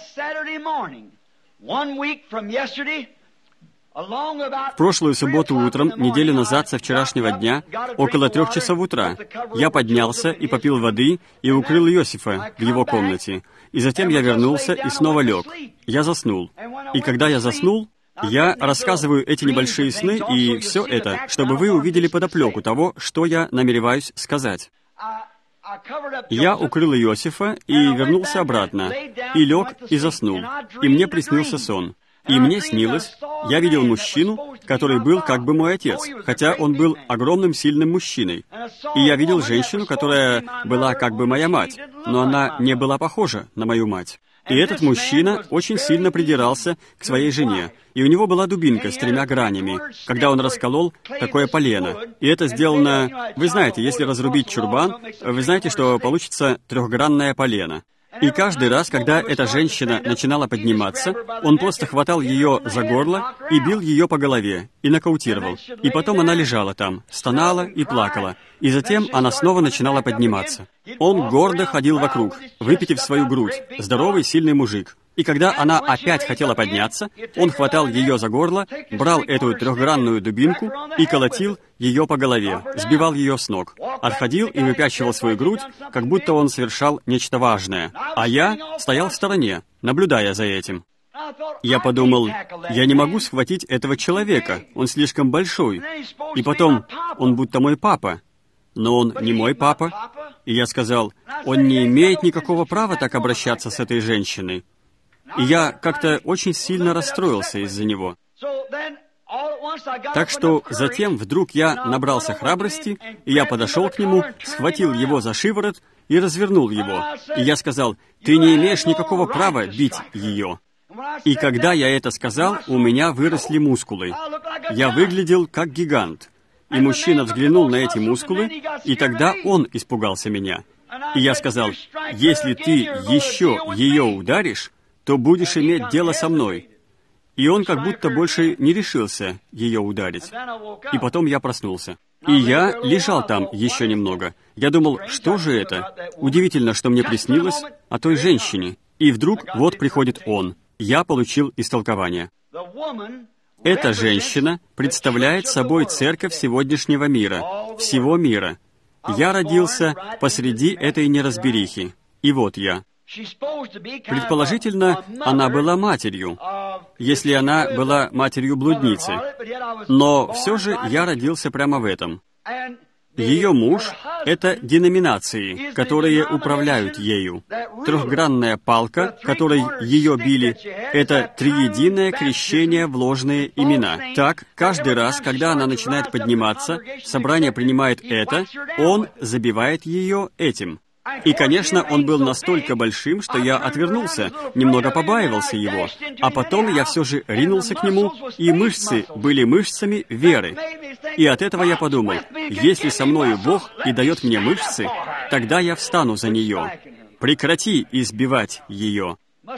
В прошлую субботу утром, неделю назад со вчерашнего дня, около трех часов утра, я поднялся и попил воды и укрыл Иосифа в его комнате. И затем я вернулся и снова лег. Я заснул. И когда я заснул, я рассказываю эти небольшие сны и все это, чтобы вы увидели подоплеку того, что я намереваюсь сказать. Я укрыл Иосифа и вернулся обратно, и лег, и заснул. И мне приснился сон. И мне снилось, я видел мужчину, который был как бы мой отец, хотя он был огромным сильным мужчиной. И я видел женщину, которая была как бы моя мать, но она не была похожа на мою мать. И этот мужчина очень сильно придирался к своей жене, и у него была дубинка с тремя гранями, когда он расколол такое полено. И это сделано... Вы знаете, если разрубить чурбан, вы знаете, что получится трехгранное полено. И каждый раз, когда эта женщина начинала подниматься, он просто хватал ее за горло и бил ее по голове, и нокаутировал. И потом она лежала там, стонала и плакала. И затем она снова начинала подниматься. Он гордо ходил вокруг, выпитив свою грудь, здоровый, сильный мужик. И когда она опять хотела подняться, он хватал ее за горло, брал эту трехгранную дубинку и колотил ее по голове, сбивал ее с ног, отходил и выпячивал свою грудь, как будто он совершал нечто важное. А я стоял в стороне, наблюдая за этим. Я подумал, я не могу схватить этого человека, он слишком большой. И потом, он будто мой папа. Но он не мой папа. И я сказал, он не имеет никакого права так обращаться с этой женщиной. И я как-то очень сильно расстроился из-за него. Так что затем вдруг я набрался храбрости, и я подошел к нему, схватил его за шиворот и развернул его. И я сказал, «Ты не имеешь никакого права бить ее». И когда я это сказал, у меня выросли мускулы. Я выглядел как гигант. И мужчина взглянул на эти мускулы, и тогда он испугался меня. И я сказал: если ты еще ее ударишь, то будешь иметь дело со мной. И он как будто больше не решился ее ударить. И потом я проснулся. И я лежал там еще немного. Я думал, что же это? Удивительно, что мне приснилось о той женщине. И вдруг вот приходит он. Я получил истолкование. Эта женщина представляет собой церковь сегодняшнего мира, всего мира. Я родился посреди этой неразберихи. И вот я. Предположительно, она была матерью, если она была матерью-блудницы. Но все же я родился прямо в этом. Ее муж — это деноминации, которые управляют ею. Трехгранная палка, которой ее били, — это триединое крещение в ложные имена. Так, каждый раз, когда она начинает подниматься, собрание принимает это, он забивает ее этим. И, конечно, он был настолько большим, что я отвернулся, немного побаивался его. А потом я все же ринулся к нему, и мышцы были мышцами веры. И от этого я подумал: если со мною Бог и дает мне мышцы, тогда я встану за нее. Прекрати избивать ее.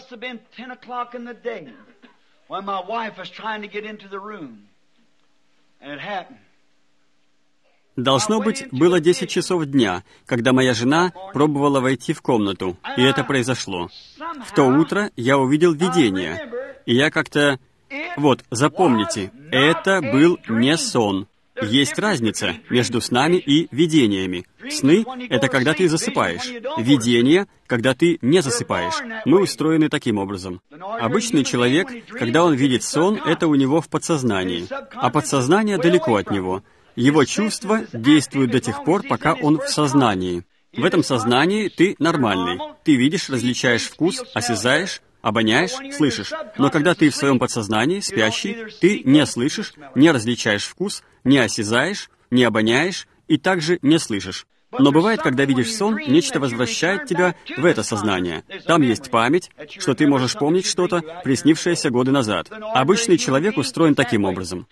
Должно быть, было десять часов дня, когда моя жена пробовала войти в комнату, и это произошло. В то утро я увидел видение, и я как-то... Вот, запомните, это был не сон. Есть разница между снами и видениями. Сны — это когда ты засыпаешь. Видение — когда ты не засыпаешь. Мы устроены таким образом. Обычный человек, когда он видит сон, это у него в подсознании, а подсознание далеко от него. Его чувства действуют до тех пор, пока он в сознании. В этом сознании ты нормальный. Ты видишь, различаешь вкус, осязаешь, обоняешь, слышишь. Но когда ты в своем подсознании, спящий, ты не слышишь, не различаешь вкус, не осязаешь, не обоняешь и также не слышишь. Но бывает, когда видишь сон, нечто возвращает тебя в это сознание. Там есть память, что ты можешь помнить что-то, приснившееся годы назад. Обычный человек устроен таким образом.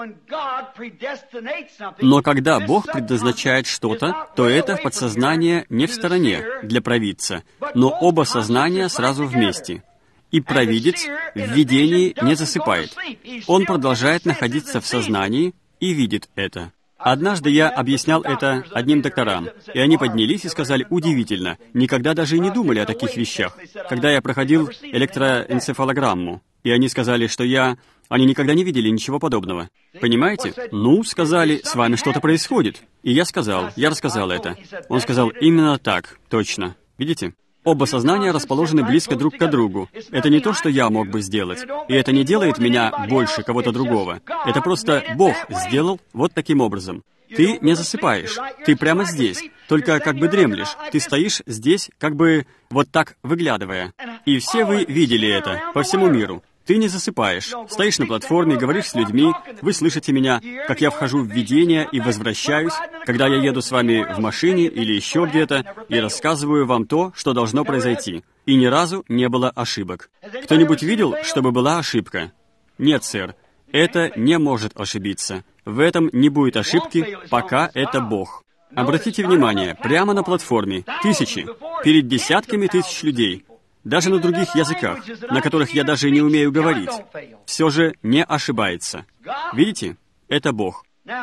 Но когда Бог предназначает что-то, то это подсознание не в стороне для провидца, но оба сознания сразу вместе. И провидец в видении не засыпает. Он продолжает находиться в сознании и видит это. Однажды я объяснял это одним докторам, и они поднялись и сказали: удивительно, никогда даже и не думали о таких вещах. Когда я проходил электроэнцефалограмму, и они сказали, что я... Они никогда не видели ничего подобного. Понимаете? Ну, сказали, с вами что-то происходит. И я сказал, я рассказал это. Он сказал: именно так, точно. Видите? Оба сознания расположены близко друг к другу. Это не то, что я мог бы сделать. И это не делает меня больше кого-то другого. Это просто Бог сделал вот таким образом. Ты не засыпаешь. Ты прямо здесь. Только как бы дремлешь. Ты стоишь здесь, как бы вот так выглядывая. И все вы видели это по всему миру. Ты не засыпаешь. Стоишь на платформе, говоришь с людьми, вы слышите меня, как я вхожу в видение и возвращаюсь, когда я еду с вами в машине или еще где-то, и рассказываю вам то, что должно произойти. И ни разу не было ошибок. Кто-нибудь видел, чтобы была ошибка? Нет, сэр. Это не может ошибиться. В этом не будет ошибки, пока это Бог. Обратите внимание, прямо на платформе тысячи, перед десятками тысяч людей, даже на других языках, на которых я даже не умею говорить, все же не ошибается. Видите? Это Бог.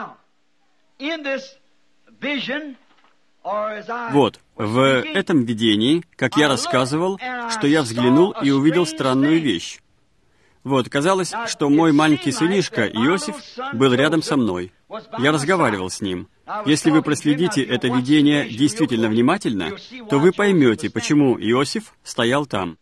Вот, в этом видении, как я рассказывал, что я взглянул и увидел странную вещь. Вот, казалось, что мой маленький сынишка Иосиф был рядом со мной. Я разговаривал с ним. Если вы проследите это видение действительно внимательно, то вы поймете, почему Иосиф стоял там.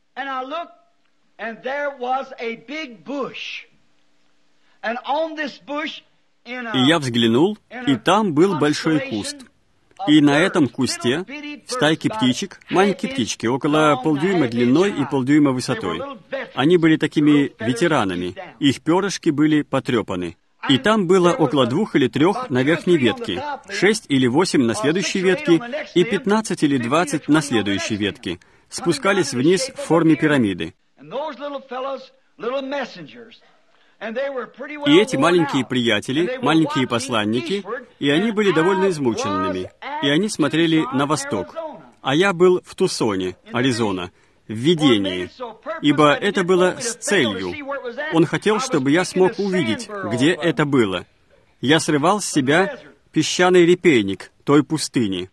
И я взглянул, и там был большой куст. И на этом кусте, в стайке птичек, маленькие птички, около полдюйма длиной и полдюйма высотой. Они были такими ветеранами, их перышки были потрепаны. И там было около двух или трех на верхней ветке, шесть или восемь на следующей ветке и пятнадцать или двадцать на следующей ветке. Спускались вниз в форме пирамиды. И эти маленькие приятели, маленькие посланники, и они были довольно измученными, и они смотрели на восток. А я был в Тусоне, Аризона, в видении, ибо это было с целью. Он хотел, чтобы я смог увидеть, где это было. Я срывал с себя песчаный репейник той пустыни.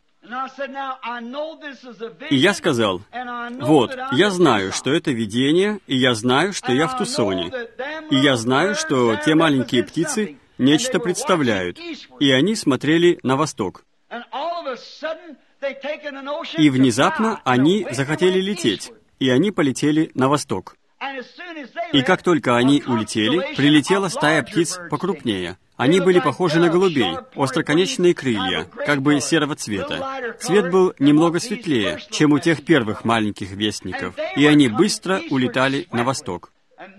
И я сказал, вот, я знаю, что это видение, и я знаю, что я в Тусоне. И я знаю, что те маленькие птицы нечто представляют. И они смотрели на восток. И внезапно они захотели лететь, и они полетели на восток. И как только они улетели, прилетела стая птиц покрупнее. Они были похожи на голубей, остроконечные крылья, как бы серого цвета. Цвет был немного светлее, чем у тех первых маленьких вестников, и они быстро улетали на восток.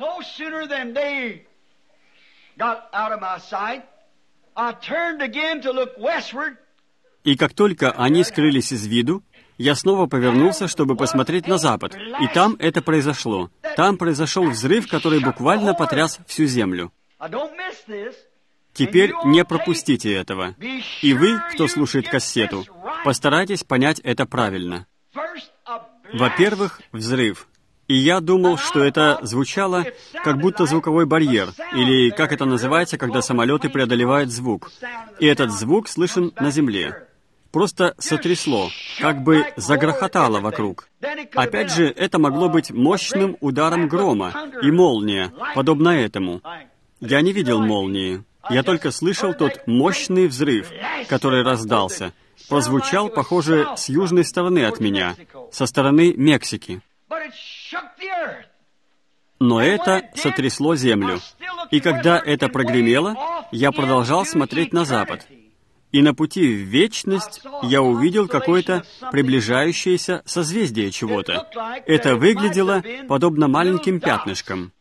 И как только они скрылись из виду, я снова повернулся, чтобы посмотреть на запад, и там это произошло. Там произошел взрыв, который буквально потряс всю землю. Теперь не пропустите этого. И вы, кто слушает кассету, постарайтесь понять это правильно. Во-первых, взрыв. И я думал, что это звучало как будто звуковой барьер, или как это называется, когда самолеты преодолевают звук. И этот звук слышен на земле. Просто сотрясло, как бы загрохотало вокруг. Опять же, это могло быть мощным ударом грома и молния, подобно этому. Я не видел молнии. Я только слышал тот мощный взрыв, который раздался. Прозвучал, похоже, с южной стороны от меня, со стороны Мексики. Но это сотрясло землю. И когда это прогремело, я продолжал смотреть на запад. И на пути в вечность я увидел какое-то приближающееся созвездие чего-то. Это выглядело подобно маленьким пятнышкам.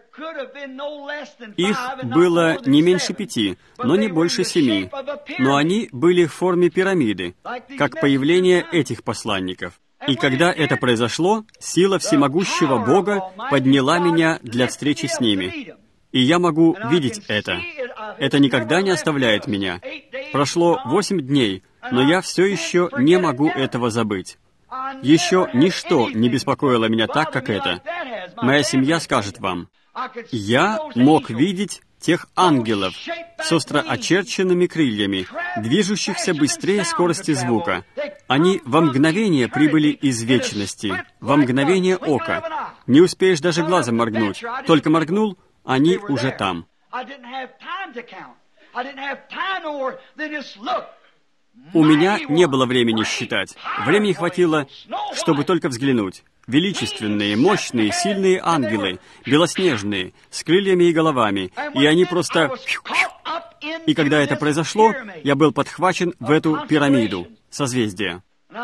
Их было не меньше пяти, но не больше семи. Но они были в форме пирамиды, как появление этих посланников. И когда это произошло, сила всемогущего Бога подняла меня для встречи с ними. И я могу видеть это. Это никогда не оставляет меня. Прошло восемь дней, но я все еще не могу этого забыть. Еще ничто не беспокоило меня так, как это. Моя семья скажет вам. Я мог видеть тех ангелов с остро очерченными крыльями, движущихся быстрее скорости звука. Они во мгновение прибыли из вечности, во мгновение ока. Не успеешь даже глазом моргнуть. Только моргнул, они уже там. У меня не было времени считать. Времени хватило, чтобы только взглянуть. Величественные, мощные, сильные ангелы, белоснежные, с крыльями и головами. И они просто... И когда это произошло, я был подхвачен в эту пирамиду, созвездия.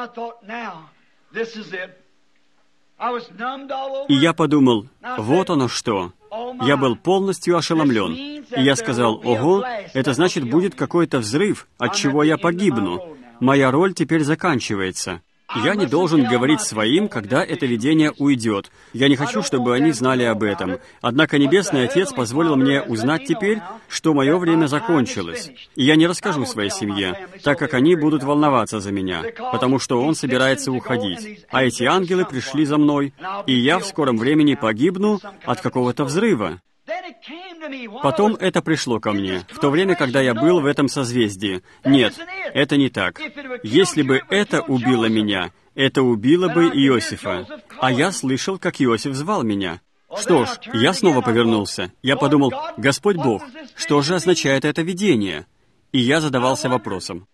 И я подумал, вот оно что. Я был полностью ошеломлен. И я сказал, ого, это значит, будет какой-то взрыв, от чего я погибну. Моя роль теперь заканчивается. Я не должен говорить своим, когда это видение уйдет. Я не хочу, чтобы они знали об этом. Однако Небесный Отец позволил мне узнать теперь, что мое время закончилось. И я не расскажу своей семье, так как они будут волноваться за меня, потому что Он собирается уходить. А эти ангелы пришли за мной, и я в скором времени погибну от какого-то взрыва. Потом это пришло ко мне, в то время, когда я был в этом созвездии. Нет, это не так. Если бы это убило меня, это убило бы Иосифа. А я слышал, как Иосиф звал меня. Что ж, я снова повернулся. Я подумал, Господь Бог, что же означает это видение? И я задавался вопросом.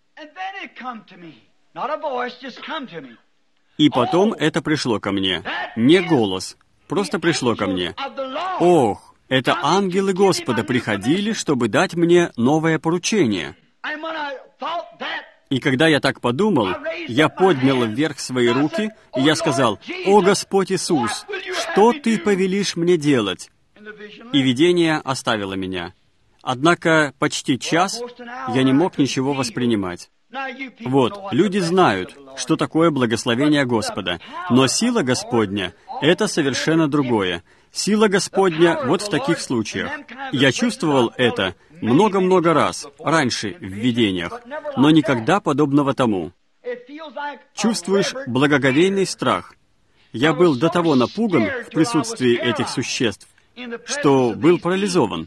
И потом это пришло ко мне. Не голос, просто пришло ко мне. Ох! Это ангелы Господа приходили, чтобы дать мне новое поручение. И когда я так подумал, я поднял вверх свои руки, и я сказал, «О Господь Иисус, что Ты повелишь мне делать?» И видение оставило меня. Однако почти час я не мог ничего воспринимать. Вот, люди знают, что такое благословение Господа, но сила Господня — это совершенно другое. Сила Господня вот в таких случаях. Я чувствовал это много-много раз раньше в видениях, но никогда подобного тому. Чувствуешь благоговейный страх. Я был до того напуган в присутствии этих существ, что был парализован.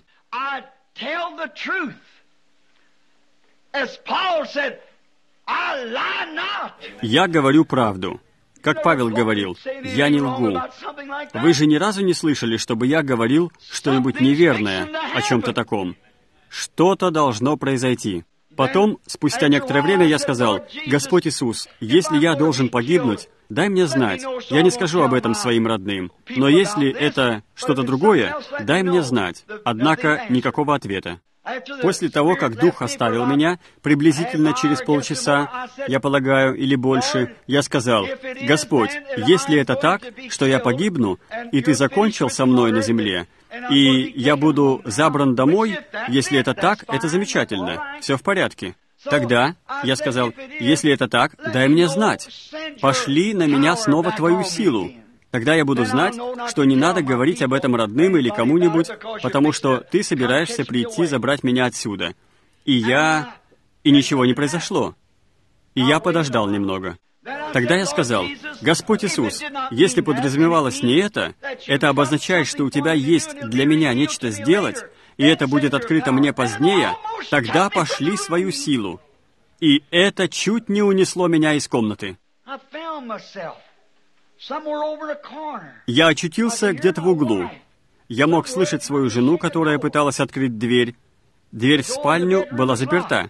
Я говорю правду. Как Павел говорил, я не лгу. Вы же ни разу не слышали, чтобы я говорил что-нибудь неверное о чем-то таком. Что-то должно произойти. Потом, спустя некоторое время, я сказал: «Господь Иисус, если я должен погибнуть, дай мне знать. Я не скажу об этом своим родным. Но если это что-то другое, дай мне знать». Однако никакого ответа. После того, как Дух оставил меня, приблизительно через полчаса, я полагаю, или больше, я сказал: «Господь, если это так, что я погибну, и Ты закончил со мной на земле, и я буду забран домой, если это так, это замечательно, все в порядке». Тогда я сказал: «Если это так, дай мне знать. Пошли на меня снова Твою силу. Тогда я буду знать, что не надо говорить об этом родным или кому-нибудь, потому что ты собираешься прийти забрать меня отсюда». И я... И ничего не произошло. И я подождал немного. Тогда я сказал: «Господь Иисус, если подразумевалось не это, это обозначает, что у Тебя есть для меня нечто сделать, и это будет открыто мне позднее, тогда пошли свою силу». И это чуть не унесло меня из комнаты. Я очутился где-то в углу. Я мог слышать свою жену, которая пыталась открыть дверь. Дверь в спальню была заперта.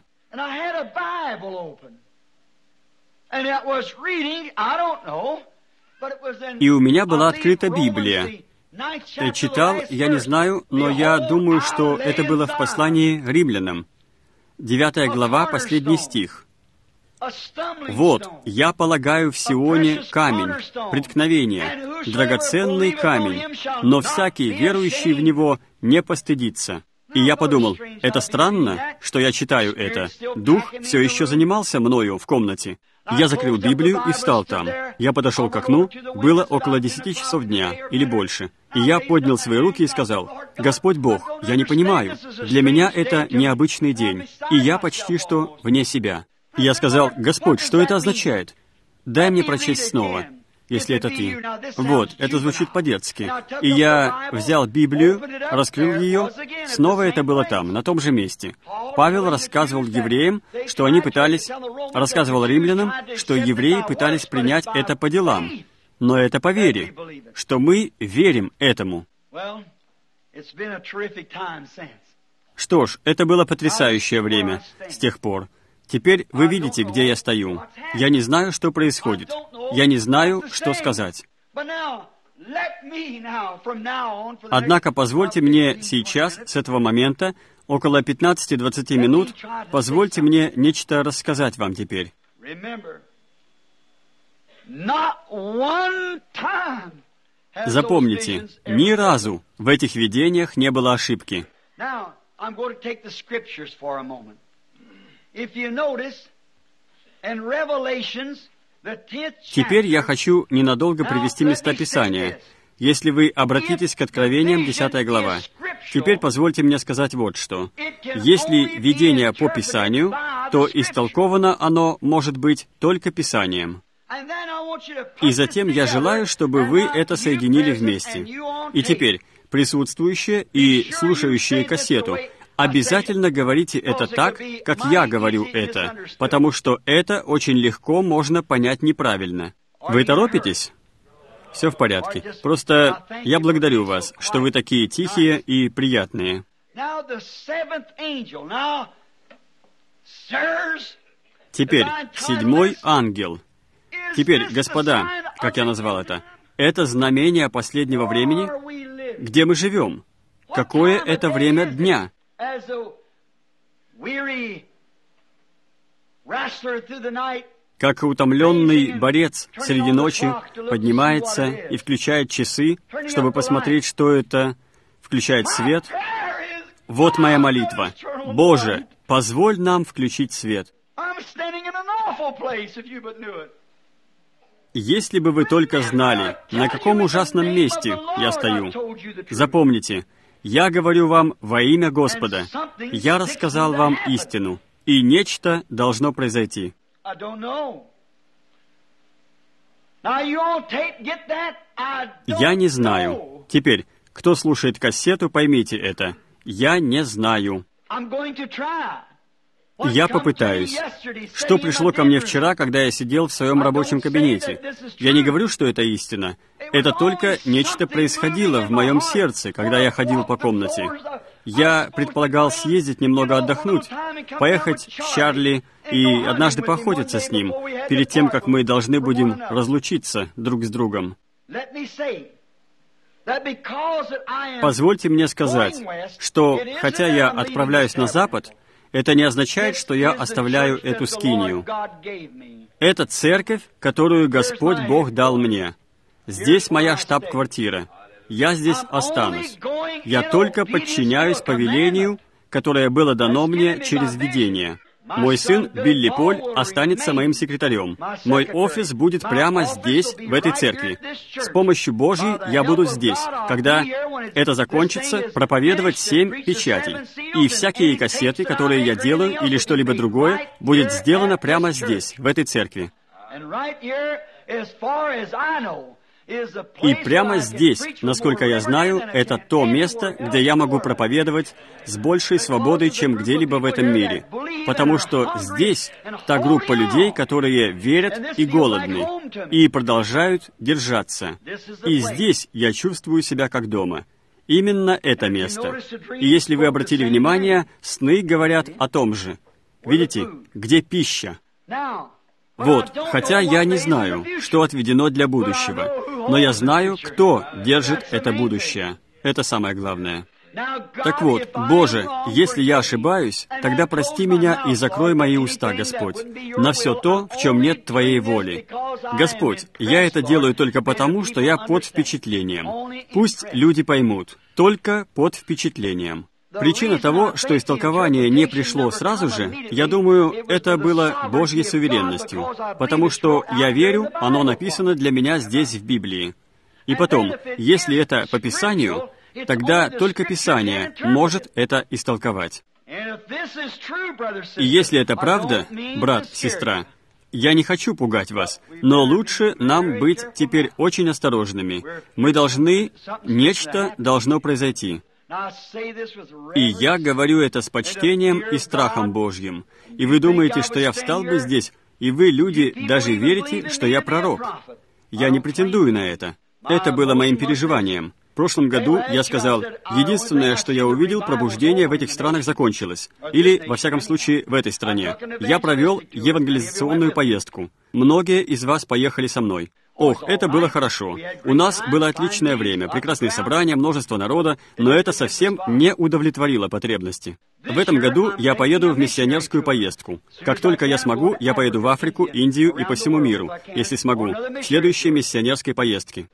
И у меня была открыта Библия. Я читал, я не знаю, но я думаю, что это было в послании римлянам. Девятая глава, последний стих. «Вот, я полагаю в Сионе камень, преткновение, драгоценный камень, но всякий, верующий в него, не постыдится». И я подумал, это странно, что я читаю это. Дух все еще занимался мною в комнате. Я закрыл Библию и встал там. Я подошел к окну, было около десяти часов дня, или больше. И я поднял свои руки и сказал: «Господь Бог, я не понимаю. Для меня это необычный день, и я почти что вне себя». И я сказал: «Господь, что это означает? Дай мне прочесть снова, если это Ты». Вот, это звучит по-детски. И я взял Библию, раскрыл ее, снова это было там, на том же месте. Павел рассказывал евреям, что они пытались, рассказывал римлянам, что евреи пытались принять это по делам. Но это по вере, что мы верим этому. Что ж, это было потрясающее время с тех пор. Теперь вы видите, где я стою. Я не знаю, что происходит. Я не знаю, что сказать. Однако позвольте мне сейчас, с этого момента, около пятнадцати-двадцати минут, позвольте мне нечто рассказать вам теперь. Запомните, ни разу в этих видениях не было ошибки. Теперь я хочу ненадолго привести места Писания. Если вы обратитесь к Откровениям, десятая глава. Теперь позвольте мне сказать вот что. Если видение по Писанию, то истолковано оно может быть только Писанием. И затем я желаю, чтобы вы это соединили вместе. И теперь присутствующие и слушающие кассету, обязательно говорите это так, как я говорю это, потому что это очень легко можно понять неправильно. Вы торопитесь? Все в порядке. Просто я благодарю вас, что вы такие тихие и приятные. Теперь седьмой ангел. Теперь, господа, как я назвал это, это знамение последнего времени, где мы живем. Какое это время дня? Как утомленный борец среди ночи поднимается и включает часы, чтобы посмотреть, что это, включает свет. Вот моя молитва. Боже, позволь нам включить свет. Если бы вы только знали, на каком ужасном месте я стою. Запомните, я говорю вам во имя Господа. Я рассказал вам истину, и нечто должно произойти. Я не знаю. Теперь, кто слушает кассету, поймите это. Я не знаю. Я попытаюсь. Что пришло ко мне вчера, когда я сидел в своем рабочем кабинете? Я не говорю, что это истина. Это только нечто происходило в моем сердце, когда я ходил по комнате. Я предполагал съездить немного отдохнуть, поехать к Чарли и однажды поохотиться с ним, перед тем, как мы должны будем разлучиться друг с другом. Позвольте мне сказать, что, хотя я отправляюсь на запад, это не означает, что я оставляю эту скинию. Это церковь, которую Господь Бог дал мне. Здесь моя штаб-квартира. Я здесь останусь. Я только подчиняюсь повелению, которое было дано мне через видение. Мой сын Билли Поль останется моим секретарем. Мой офис будет прямо здесь, в этой церкви. С помощью Божьей я буду здесь, когда это закончится, проповедовать семь печатей. И всякие кассеты, которые я делаю, или что-либо другое, будет сделано прямо здесь, в этой церкви. И прямо здесь, насколько я знаю, это то место, где я могу проповедовать с большей свободой, чем где-либо в этом мире. Потому что здесь та группа людей, которые верят и голодны, и продолжают держаться. И здесь я чувствую себя как дома. Именно это место. И если вы обратили внимание, сны говорят о том же. Видите, где пища? Вот, хотя я не знаю, что отведено для будущего, но я знаю, кто держит это будущее. Это самое главное. Так вот, Боже, если я ошибаюсь, тогда прости меня и закрой мои уста, Господь, на все то, в чем нет Твоей воли. Господь, я это делаю только потому, что я под впечатлением. Пусть люди поймут, только под впечатлением. Причина того, что истолкование не пришло сразу же, я думаю, это было Божьей суверенностью, потому что я верю, оно написано для меня здесь в Библии. И потом, если это по Писанию, тогда только Писание может это истолковать. И если это правда, брат, сестра, я не хочу пугать вас, но лучше нам быть теперь очень осторожными. Мы должны, нечто должно произойти. И я говорю это с почтением и страхом Божьим. И вы думаете, что я встал бы здесь, и вы, люди, даже верите, что я пророк. Я не претендую на это. Это было моим переживанием. В прошлом году я сказал, единственное, что я увидел, пробуждение в этих странах закончилось. Или, во всяком случае, в этой стране. Я провел евангелизационную поездку. Многие из вас поехали со мной. Ох, это было хорошо. У нас было отличное время, прекрасные собрания, множество народа, но это совсем не удовлетворило потребности. В этом году я поеду в миссионерскую поездку. Как только я смогу, я поеду в Африку, Индию и по всему миру, если смогу, в следующей миссионерской поездке.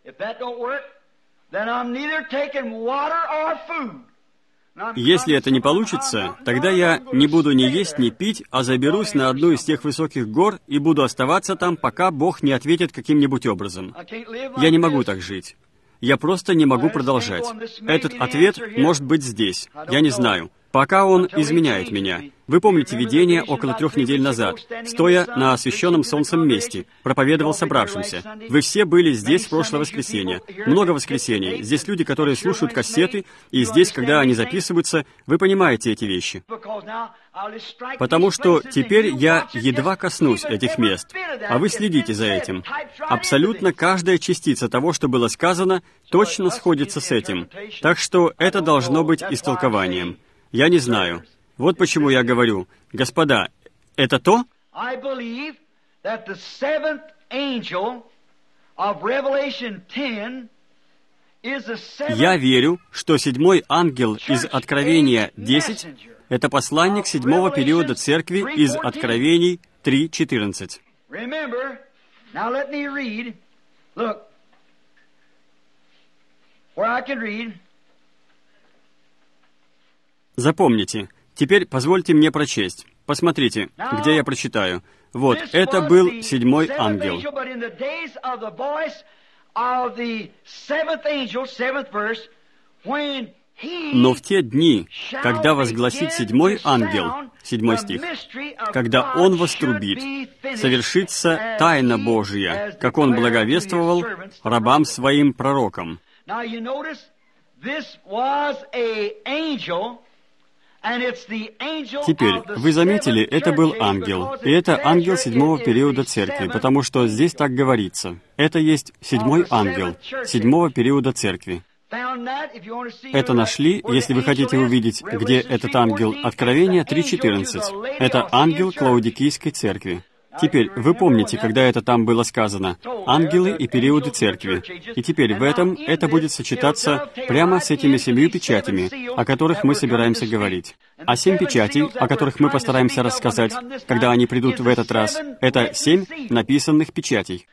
Если это не получится, тогда я не буду ни есть, ни пить, а заберусь на одну из тех высоких гор и буду оставаться там, пока Бог не ответит каким-нибудь образом. Я не могу так жить. Я просто не могу продолжать. Этот ответ может быть здесь. Я не знаю. Пока Он изменяет меня. Вы помните видение около трех недель назад, стоя на освещенном солнцем месте, проповедовал собравшимся. Вы все были здесь в прошлое воскресенье. Много воскресений. Здесь люди, которые слушают кассеты, и здесь, когда они записываются, вы понимаете эти вещи. Потому что теперь я едва коснусь этих мест, а вы следите за этим. Абсолютно каждая частица того, что было сказано, точно сходится с этим. Так что это должно быть истолкованием. Я не знаю. Вот почему я говорю, господа, это то? Я верю, что седьмой ангел из Откровения десять — это посланник седьмого периода церкви из Откровений три четырнадцать. Запомните. Теперь позвольте мне прочесть. Посмотрите, где я прочитаю. Вот, это был седьмой ангел. Но в те дни, когда возгласит седьмой ангел, седьмой стих, когда он вострубит, совершится тайна Божья, как он благовествовал рабам своим пророкам. Теперь, вы заметили, это был ангел, и это ангел седьмого периода церкви, потому что здесь так говорится. Это есть седьмой ангел седьмого периода церкви. Это нашли, если вы хотите увидеть, где этот ангел. Откровение три четырнадцать. Это ангел Лаодикийской церкви. Теперь, вы помните, когда это там было сказано, ангелы и периоды церкви. И теперь в этом это будет сочетаться прямо с этими семью печатями, о которых мы собираемся говорить. А семь печатей, о которых мы постараемся рассказать, когда они придут в этот раз, это семь написанных печатей.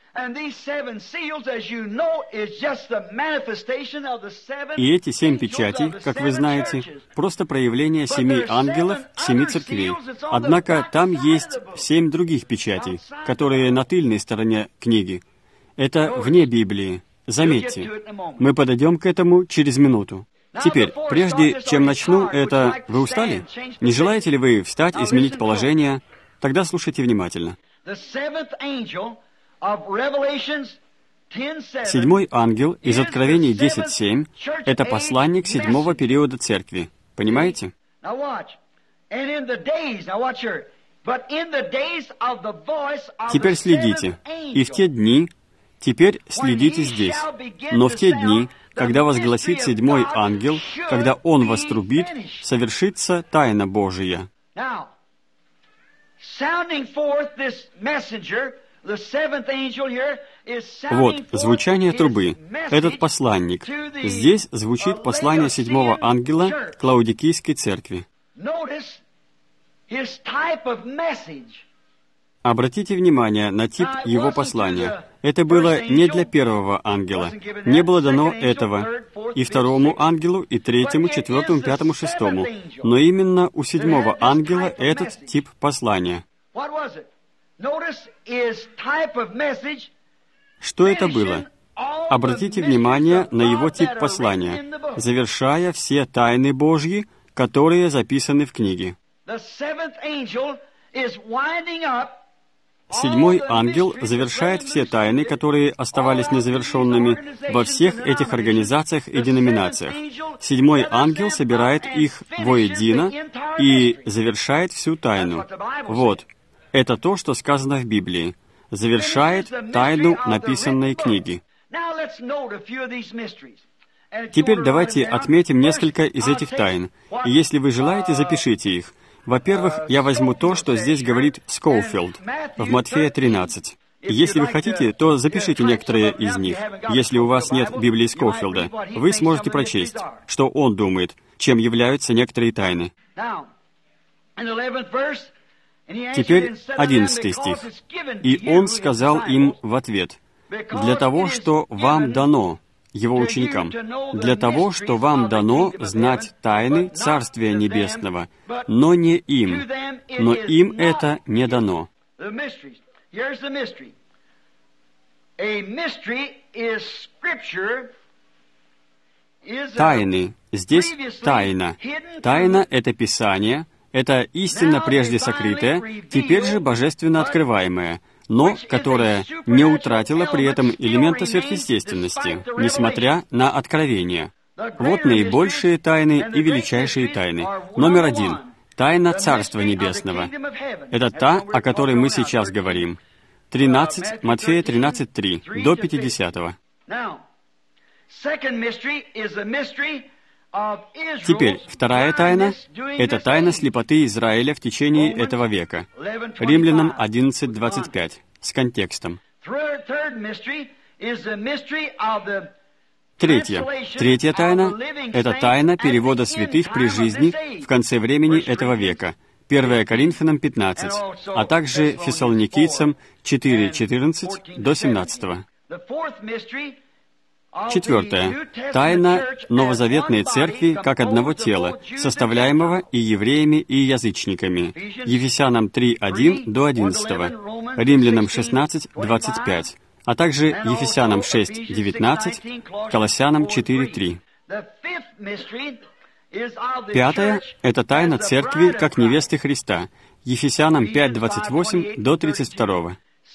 И эти семь печатей, как вы знаете, просто проявление семи ангелов, семи церквей. Однако там есть семь других печатей, которые на тыльной стороне книги. Это вне Библии. Заметьте, мы подойдем к этому через минуту. Теперь, прежде чем начну, это... Вы устали? Не желаете ли вы встать, изменить положение? Тогда слушайте внимательно. Седьмой ангел из Откровений десять семь — это посланник седьмого периода церкви. Понимаете? Теперь следите. И в те дни... Теперь следите здесь. Но в те дни, когда возгласит седьмой ангел, когда он вострубит, совершится тайна Божия. Вот, звучание трубы. Этот посланник. Здесь звучит послание седьмого ангела к Лаодикийской церкви. Обратите внимание на тип его послания. Это было не для первого ангела. Не было дано этого и второму ангелу, и третьему, четвертому, пятому, шестому. Но именно у седьмого ангела этот тип послания. Что это было? Обратите внимание на его тип послания, завершая все тайны Божьи, которые записаны в книге. Седьмой ангел завершает все тайны, которые оставались незавершенными во всех этих организациях и деноминациях. Седьмой ангел собирает их воедино и завершает всю тайну. Вот, это то, что сказано в Библии. Завершает тайну написанной книги. Теперь давайте отметим несколько из этих тайн. И если вы желаете, запишите их. Во-первых, я возьму то, что здесь говорит Скоуфилд в Матфея тринадцать. Если вы хотите, то запишите некоторые из них. Если у вас нет Библии Скоуфилда, вы сможете прочесть, что он думает, чем являются некоторые тайны. Теперь одиннадцатый стих. «И он сказал им в ответ, для того, что вам дано, его ученикам, для того, что вам дано знать тайны Царствия Небесного, но не им, но им это не дано». Тайны. Здесь тайна. Тайна — это Писание, это истина прежде сокрытая, теперь же божественно открываемая, но которая не утратила при этом элемента сверхъестественности, несмотря на откровение. Вот наибольшие тайны и величайшие тайны. Номер один. Тайна Царства Небесного. Это та, о которой мы сейчас говорим. тринадцать, Матфея тринадцать три, до пятидесятого. Теперь, вторая тайна — это тайна слепоты Израиля в течение этого века. Римлянам одиннадцать двадцать пять, с контекстом. Третья. Третья тайна — это тайна перевода святых при жизни в конце времени этого века. первое Коринфянам пятнадцать, а также Фессалоникийцам четыре четырнадцать до семнадцатого. Четвертое. Тайна новозаветной церкви как одного тела, составляемого и евреями, и язычниками. Ефесянам три, один до одиннадцатого, Римлянам шестнадцать, двадцать пять, а также Ефесянам шесть, девятнадцать, Колоссянам четыре, три. Пятое — это тайна церкви как невесты Христа. Ефесянам пять, двадцать восемь до тридцать два.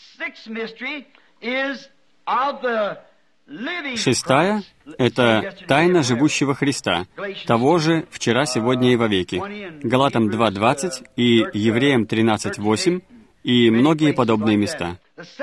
Шестая — это тайна живущего Христа, того же вчера, сегодня и вовеки. Галатам два, двадцать и Евреям тринадцать, восемь и многие подобные места.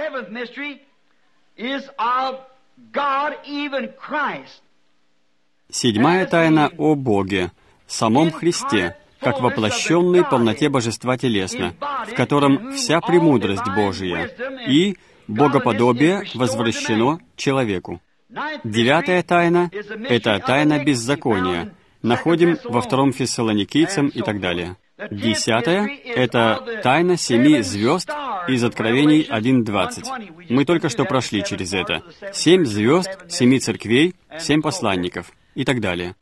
Седьмая тайна о Боге, самом Христе, как воплощенной полноте божества телесно, в котором вся премудрость Божия и богоподобие возвращено человеку. Девятая тайна — это тайна беззакония. Находим во втором Фессалоникийцам и так далее. Десятая — это тайна семи звезд из Откровений один, двадцать. Мы только что прошли через это. Семь звезд, семи церквей, семь посланников и так далее.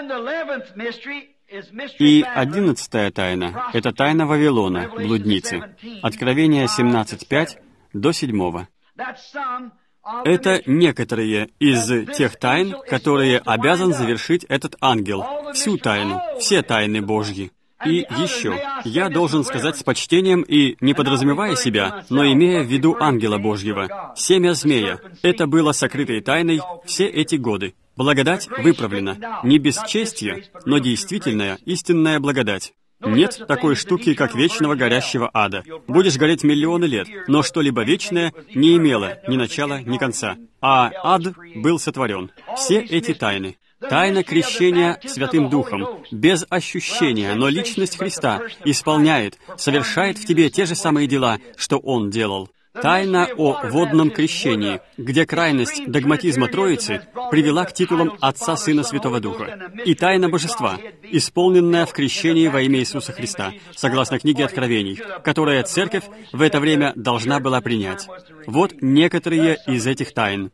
И одиннадцатая тайна — это тайна Вавилона, блудницы. Откровение семнадцать, пять до седьмого. Это некоторые из тех тайн, которые обязан завершить этот ангел. Всю тайну, все тайны Божьи. И еще, я должен сказать с почтением и не подразумевая себя, но имея в виду ангела Божьего, семя змея, это было сокрытой тайной все эти годы. Благодать выправлена. Не бесчестье, но действительная, истинная благодать. Нет такой штуки, как вечного горящего ада. Будешь гореть миллионы лет, но что-либо вечное не имело ни начала, ни конца. А ад был сотворен. Все эти тайны. Тайна крещения Святым Духом, без ощущения, но личность Христа исполняет, совершает в тебе те же самые дела, что Он делал. Тайна о водном крещении, где крайность догматизма Троицы привела к титулам Отца, Сына, Святого Духа. И тайна Божества, исполненная в крещении во имя Иисуса Христа, согласно книге Откровений, которая Церковь в это время должна была принять. Вот некоторые из этих тайн.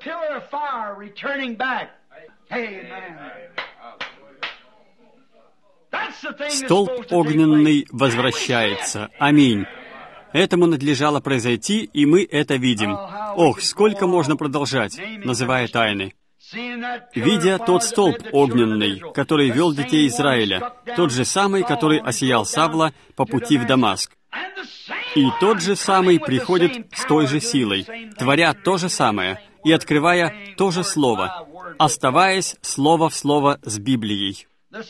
Столб огненный возвращается. Аминь. Этому надлежало произойти, и мы это видим. Ох, сколько можно продолжать, называя тайны. Видя тот столб огненный, который вел детей Израиля, тот же самый, который осиял Савла по пути в Дамаск. И тот же самый приходит с той же силой, творя то же самое и открывая то же слово, оставаясь слово в слово с Библией.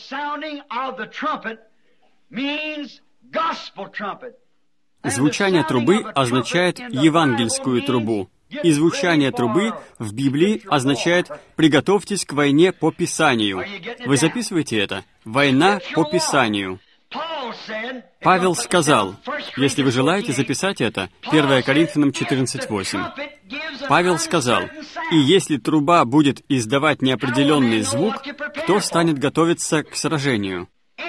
Звучание трубы означает евангельскую трубу, и звучание трубы в Библии означает «приготовьтесь к войне по Писанию». Вы записываете это? Война по Писанию. Павел сказал, если вы желаете записать это, первое Коринфянам четырнадцать, восемь. Павел сказал, «И если труба будет издавать неопределенный звук, кто станет готовиться к сражению?»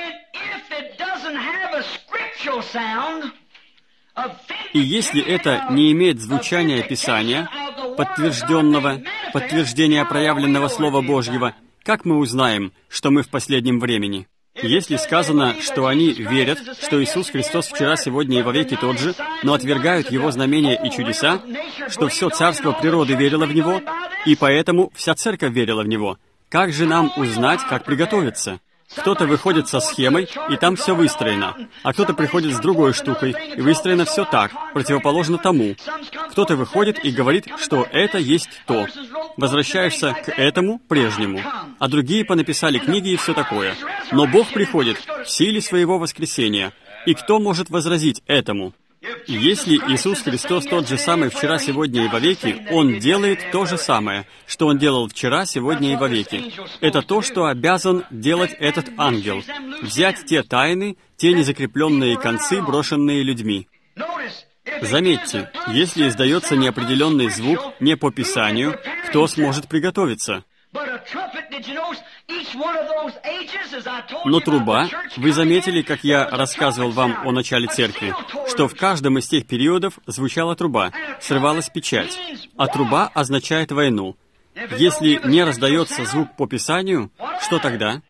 И если это не имеет звучания Писания, подтвержденного, подтверждения проявленного Слова Божьего, как мы узнаем, что мы в последнем времени? Если сказано, что они верят, что Иисус Христос вчера, сегодня и вовеки тот же, но отвергают Его знамения и чудеса, что все царство природы верило в Него, и поэтому вся церковь верила в Него, как же нам узнать, как приготовиться? Кто-то выходит со схемой, и там все выстроено, а кто-то приходит с другой штукой, и выстроено все так, противоположно тому. Кто-то выходит и говорит, что это есть то. Возвращаешься к этому прежнему, а другие понаписали книги и все такое. Но Бог приходит в силе своего воскресения, и кто может возразить этому? Если Иисус Христос тот же самый вчера, сегодня и вовеки, Он делает то же самое, что Он делал вчера, сегодня и вовеки. Это то, что обязан делать этот ангел. Взять те тайны, те незакрепленные концы, брошенные людьми. Заметьте, если издается неопределенный звук не по Писанию, кто сможет приготовиться? Но труба, вы заметили, как я рассказывал вам о начале церкви, что в каждом из тех периодов звучала труба, срывалась печать, а труба означает войну. Если не раздается звук по Писанию, что тогда?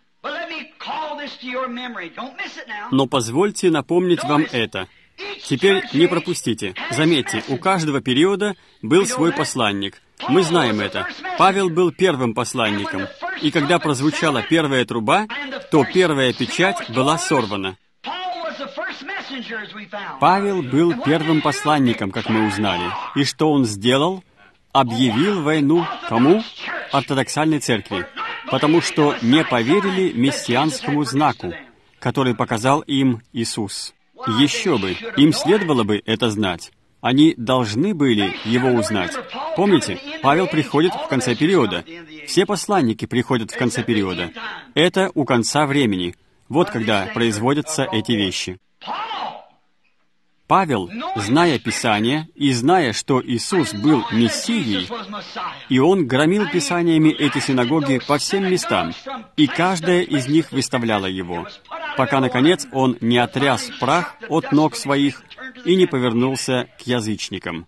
Но позвольте напомнить вам это. Теперь не пропустите. Заметьте, у каждого периода был свой посланник. Мы знаем это. Павел был первым посланником. И когда прозвучала первая труба, то первая печать была сорвана. Павел был первым посланником, как мы узнали. И что он сделал? Объявил войну кому? Ортодоксальной церкви. Потому что не поверили мессианскому знаку, который показал им Иисус. Еще бы, им следовало бы это знать. Они должны были его узнать. Помните, Павел приходит в конце периода. Все посланники приходят в конце периода. Это у конца времени. Вот когда производятся эти вещи. Павел, зная Писание и зная, что Иисус был Мессией, и он громил Писаниями эти синагоги по всем местам, и каждая из них выставляла его, пока, наконец, он не отряс прах от ног своих и не повернулся к язычникам.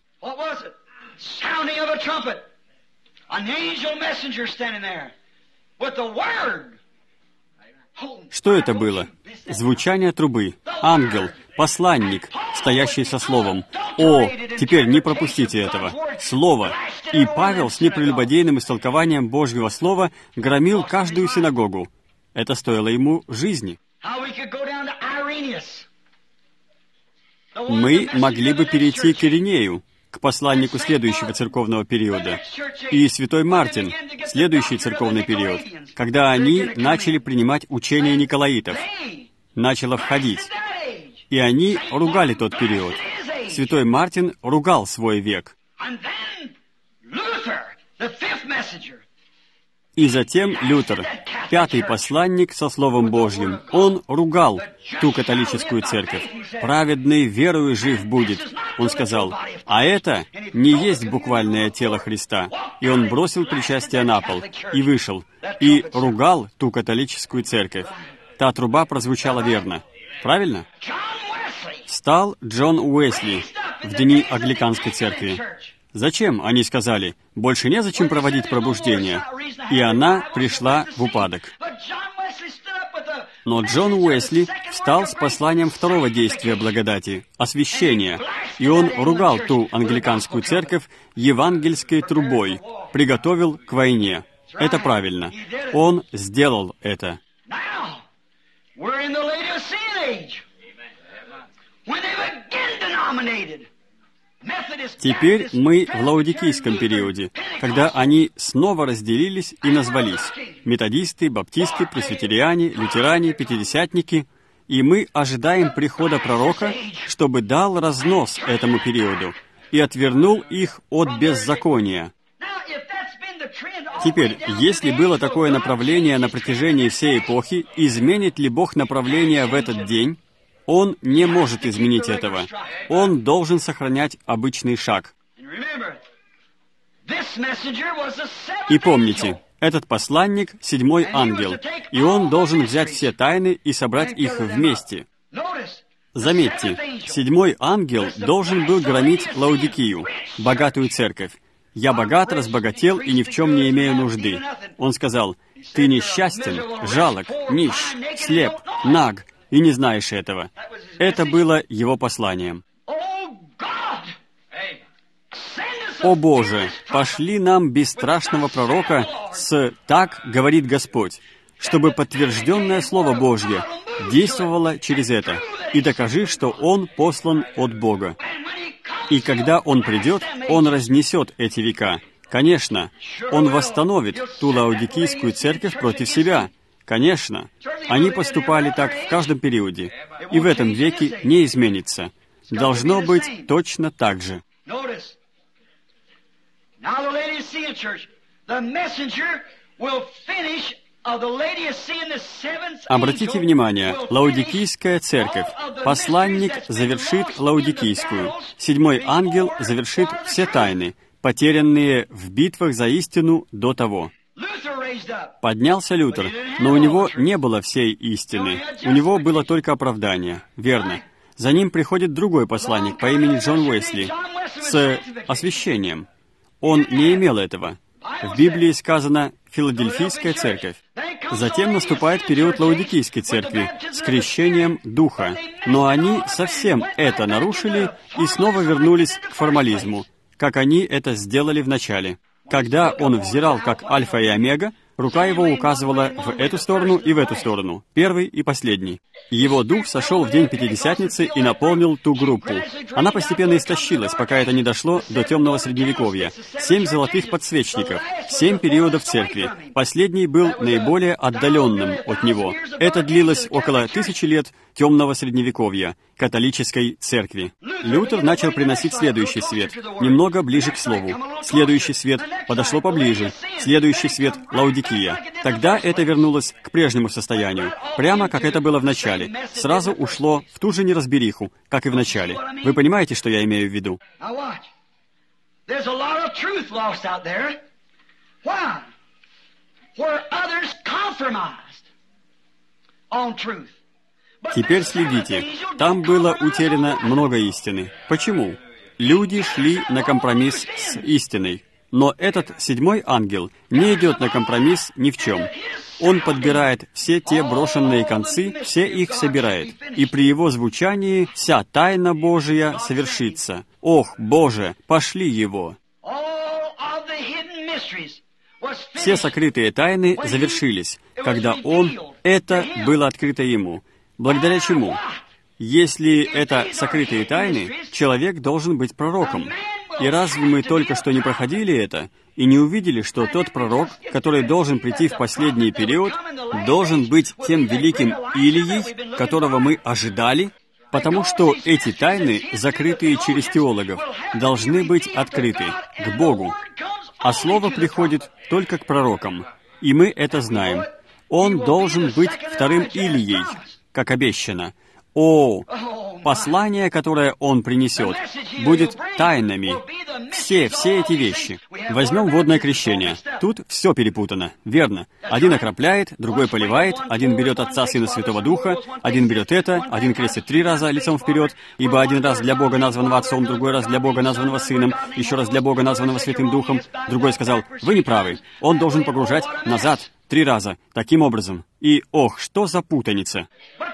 Что это было? Звучание трубы. Ангел, посланник, стоящий со словом. О, теперь не пропустите этого. Слово. И Павел с непрелюбодейным истолкованием Божьего Слова громил каждую синагогу. Это стоило ему жизни. Мы могли бы перейти к Иринею, к посланнику следующего церковного периода, и святой Мартин, следующий церковный период, когда они начали принимать учение николаитов, начало входить, и они ругали тот период. Святой Мартин ругал свой век. И затем Лютер, пятый посланник со Словом Божьим, он ругал ту католическую церковь. «Праведный верою жив будет», он сказал, «а это не есть буквальное тело Христа». И он бросил причастие на пол и вышел, и ругал ту католическую церковь. Та труба прозвучала верно. Правильно? Встал Джон Уэсли в дни Англиканской церкви. Зачем, они сказали, больше незачем проводить пробуждение. И она пришла в упадок. Но Джон Уэсли встал с посланием второго действия благодати, освящения, и он ругал ту англиканскую церковь евангельской трубой, приготовил к войне. Это правильно. Он сделал это. Теперь мы в лаодикийском периоде, когда они снова разделились и назвались методисты, баптисты, пресвитериане, лютеране, пятидесятники, и мы ожидаем прихода пророка, чтобы дал разнос этому периоду и отвернул их от беззакония. Теперь, если было такое направление на протяжении всей эпохи, изменит ли Бог направление в этот день? Он не может изменить этого. Он должен сохранять обычный шаг. И помните, этот посланник — седьмой ангел, и он должен взять все тайны и собрать их вместе. Заметьте, седьмой ангел должен был громить Лаодикию, богатую церковь. «Я богат, разбогател и ни в чем не имею нужды». Он сказал, «Ты несчастен, жалок, нищ, слеп, наг, и не знаешь этого». Это было его посланием. «О Боже, пошли нам бесстрашного пророка с «Так говорит Господь», чтобы подтвержденное Слово Божье действовало через это, и докажи, что Он послан от Бога. И когда Он придет, Он разнесет эти века. Конечно, Он восстановит ту лаодикийскую церковь против себя. Конечно, они поступали так в каждом периоде, и в этом веке не изменится. Должно быть точно так же. Обратите внимание, лаодикийская церковь. Посланник завершит лаодикийскую. Седьмой ангел завершит все тайны, потерянные в битвах за истину до того. Поднялся Лютер, но у него не было всей истины. У него было только оправдание. Верно. За ним приходит другой посланник по имени Джон Уэсли с освящением. Он не имел этого. В Библии сказано «Филадельфийская церковь». Затем наступает период Лаодикийской церкви с крещением Духа. Но они совсем это нарушили и снова вернулись к формализму, как они это сделали в начале. Когда он взирал как Альфа и Омега, рука его указывала в эту сторону и в эту сторону, первый и последний. Его дух сошел в день Пятидесятницы и наполнил ту группу. Она постепенно истощилась, пока это не дошло до темного Средневековья. Семь золотых подсвечников, семь периодов церкви. Последний был наиболее отдаленным от него. Это длилось около тысячи лет темного Средневековья, католической церкви. Лютер начал приносить следующий свет, немного ближе к Слову. Следующий свет подошло поближе. Следующий свет — Лаодикия. Тогда это вернулось к прежнему состоянию, прямо как это было в начале. Сразу ушло в ту же неразбериху, как и в начале. Вы понимаете, что я имею в виду? Теперь следите. Там было утеряно много истины. Почему? Люди шли на компромисс с истиной. Но этот седьмой ангел не идет на компромисс ни в чем. Он подбирает все те брошенные концы, все их собирает. И при его звучании вся тайна Божия совершится. Ох, Боже, пошли его! Все сокрытые тайны завершились, когда он, это было открыто ему. Благодаря чему? Если это сокрытые тайны, человек должен быть пророком. И разве мы только что не проходили это и не увидели, что тот пророк, который должен прийти в последний период, должен быть тем великим Илией, которого мы ожидали? Потому что эти тайны, закрытые через теологов, должны быть открыты к Богу. А Слово приходит только к пророкам, и мы это знаем. Он должен быть вторым Илией, как обещано. О, послание, которое он принесет, будет тайнами. Все, все эти вещи. Возьмем водное крещение. Тут все перепутано, верно. Один окропляет, другой поливает, один берет Отца, Сына, Святого Духа, один берет это, один крестит три раза лицом вперед, ибо один раз для Бога названного Отцом, другой раз для Бога названного Сыном, еще раз для Бога названного Святым Духом. Другой сказал, вы не правы, он должен погружать назад три раза, таким образом. И, ох, что за путаница!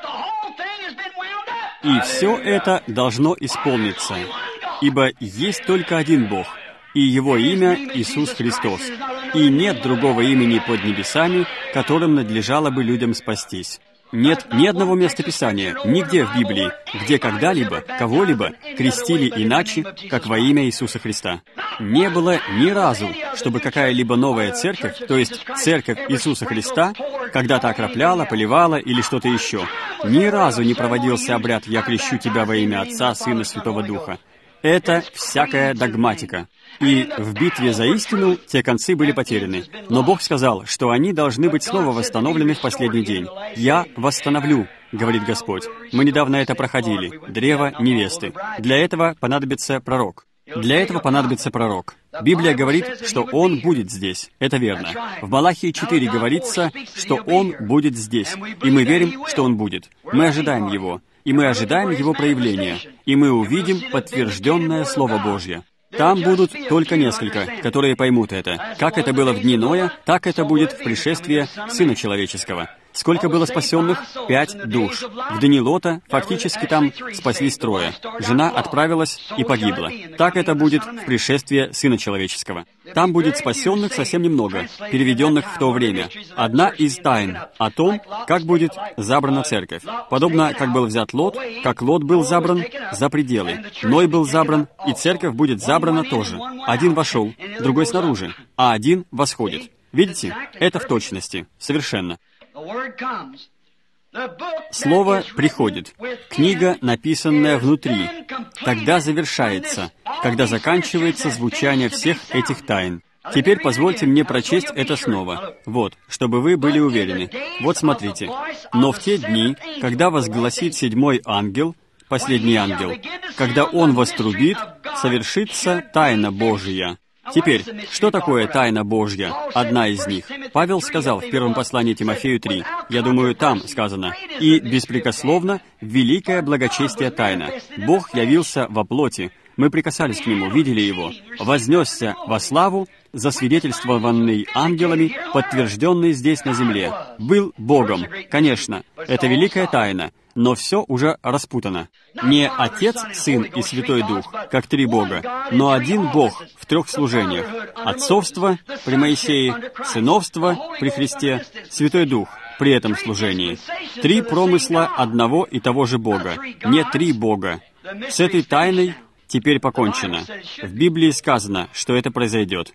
И все это должно исполниться, ибо есть только один Бог, и Его имя Иисус Христос, и нет другого имени под небесами, которым надлежало бы людям спастись. Нет ни одного места Писания, нигде в Библии, где когда-либо, кого-либо крестили иначе, как во имя Иисуса Христа. Не было ни разу, чтобы какая-либо новая церковь, то есть церковь Иисуса Христа, когда-то окропляла, поливала или что-то еще. Ни разу не проводился обряд «Я крещу тебя во имя Отца, Сына, Святого Духа». Это всякая догматика. И в битве за истину те концы были потеряны. Но Бог сказал, что они должны быть снова восстановлены в последний день. «Я восстановлю», — говорит Господь. Мы недавно это проходили. Древо невесты. Для этого понадобится пророк. Для этого понадобится пророк. Библия говорит, что он будет здесь. Это верно. В Малахии четыре говорится, что он будет здесь. И мы верим, что он будет. Мы ожидаем его. И мы ожидаем его проявления. И мы увидим подтвержденное Слово Божье. Там будут только несколько, которые поймут это. Как это было в дни Ноя, так это будет в пришествии Сына Человеческого. Сколько было спасенных? Пять душ. В дни Лота фактически там спаслись трое. Жена отправилась и погибла. Так это будет в пришествии Сына Человеческого. Там будет спасенных совсем немного, переведенных в то время. Одна из тайн о том, как будет забрана церковь. Подобно, как был взят Лот, как Лот был забран за пределы. Ной был забран, и церковь будет забрана тоже. Один вошел, другой снаружи, а один восходит. Видите? Это в точности. Совершенно. Слово приходит. Книга, написанная внутри, тогда завершается, когда заканчивается звучание всех этих тайн. Теперь позвольте мне прочесть это снова. Вот, чтобы вы были уверены. Вот смотрите. «Но в те дни, когда возгласит седьмой ангел, последний ангел, когда он вострубит, совершится тайна Божия». Теперь, что такое тайна Божья? Одна из них. Павел сказал в первом послании Тимофею три, я думаю, там сказано, «И беспрекословно великое благочестие тайна. Бог явился во плоти, Мы прикасались к Нему, видели Его. «Вознесся во славу, засвидетельствованный ангелами, подтвержденный здесь на земле. Был Богом». Конечно, это великая тайна, но все уже распутано. Не Отец, Сын и Святой Дух, как три Бога, но один Бог в трех служениях. Отцовство при Моисее, сыновство при Христе, Святой Дух при этом служении. Три промысла одного и того же Бога, не три Бога. С этой тайной теперь покончено. В Библии сказано, что это произойдет.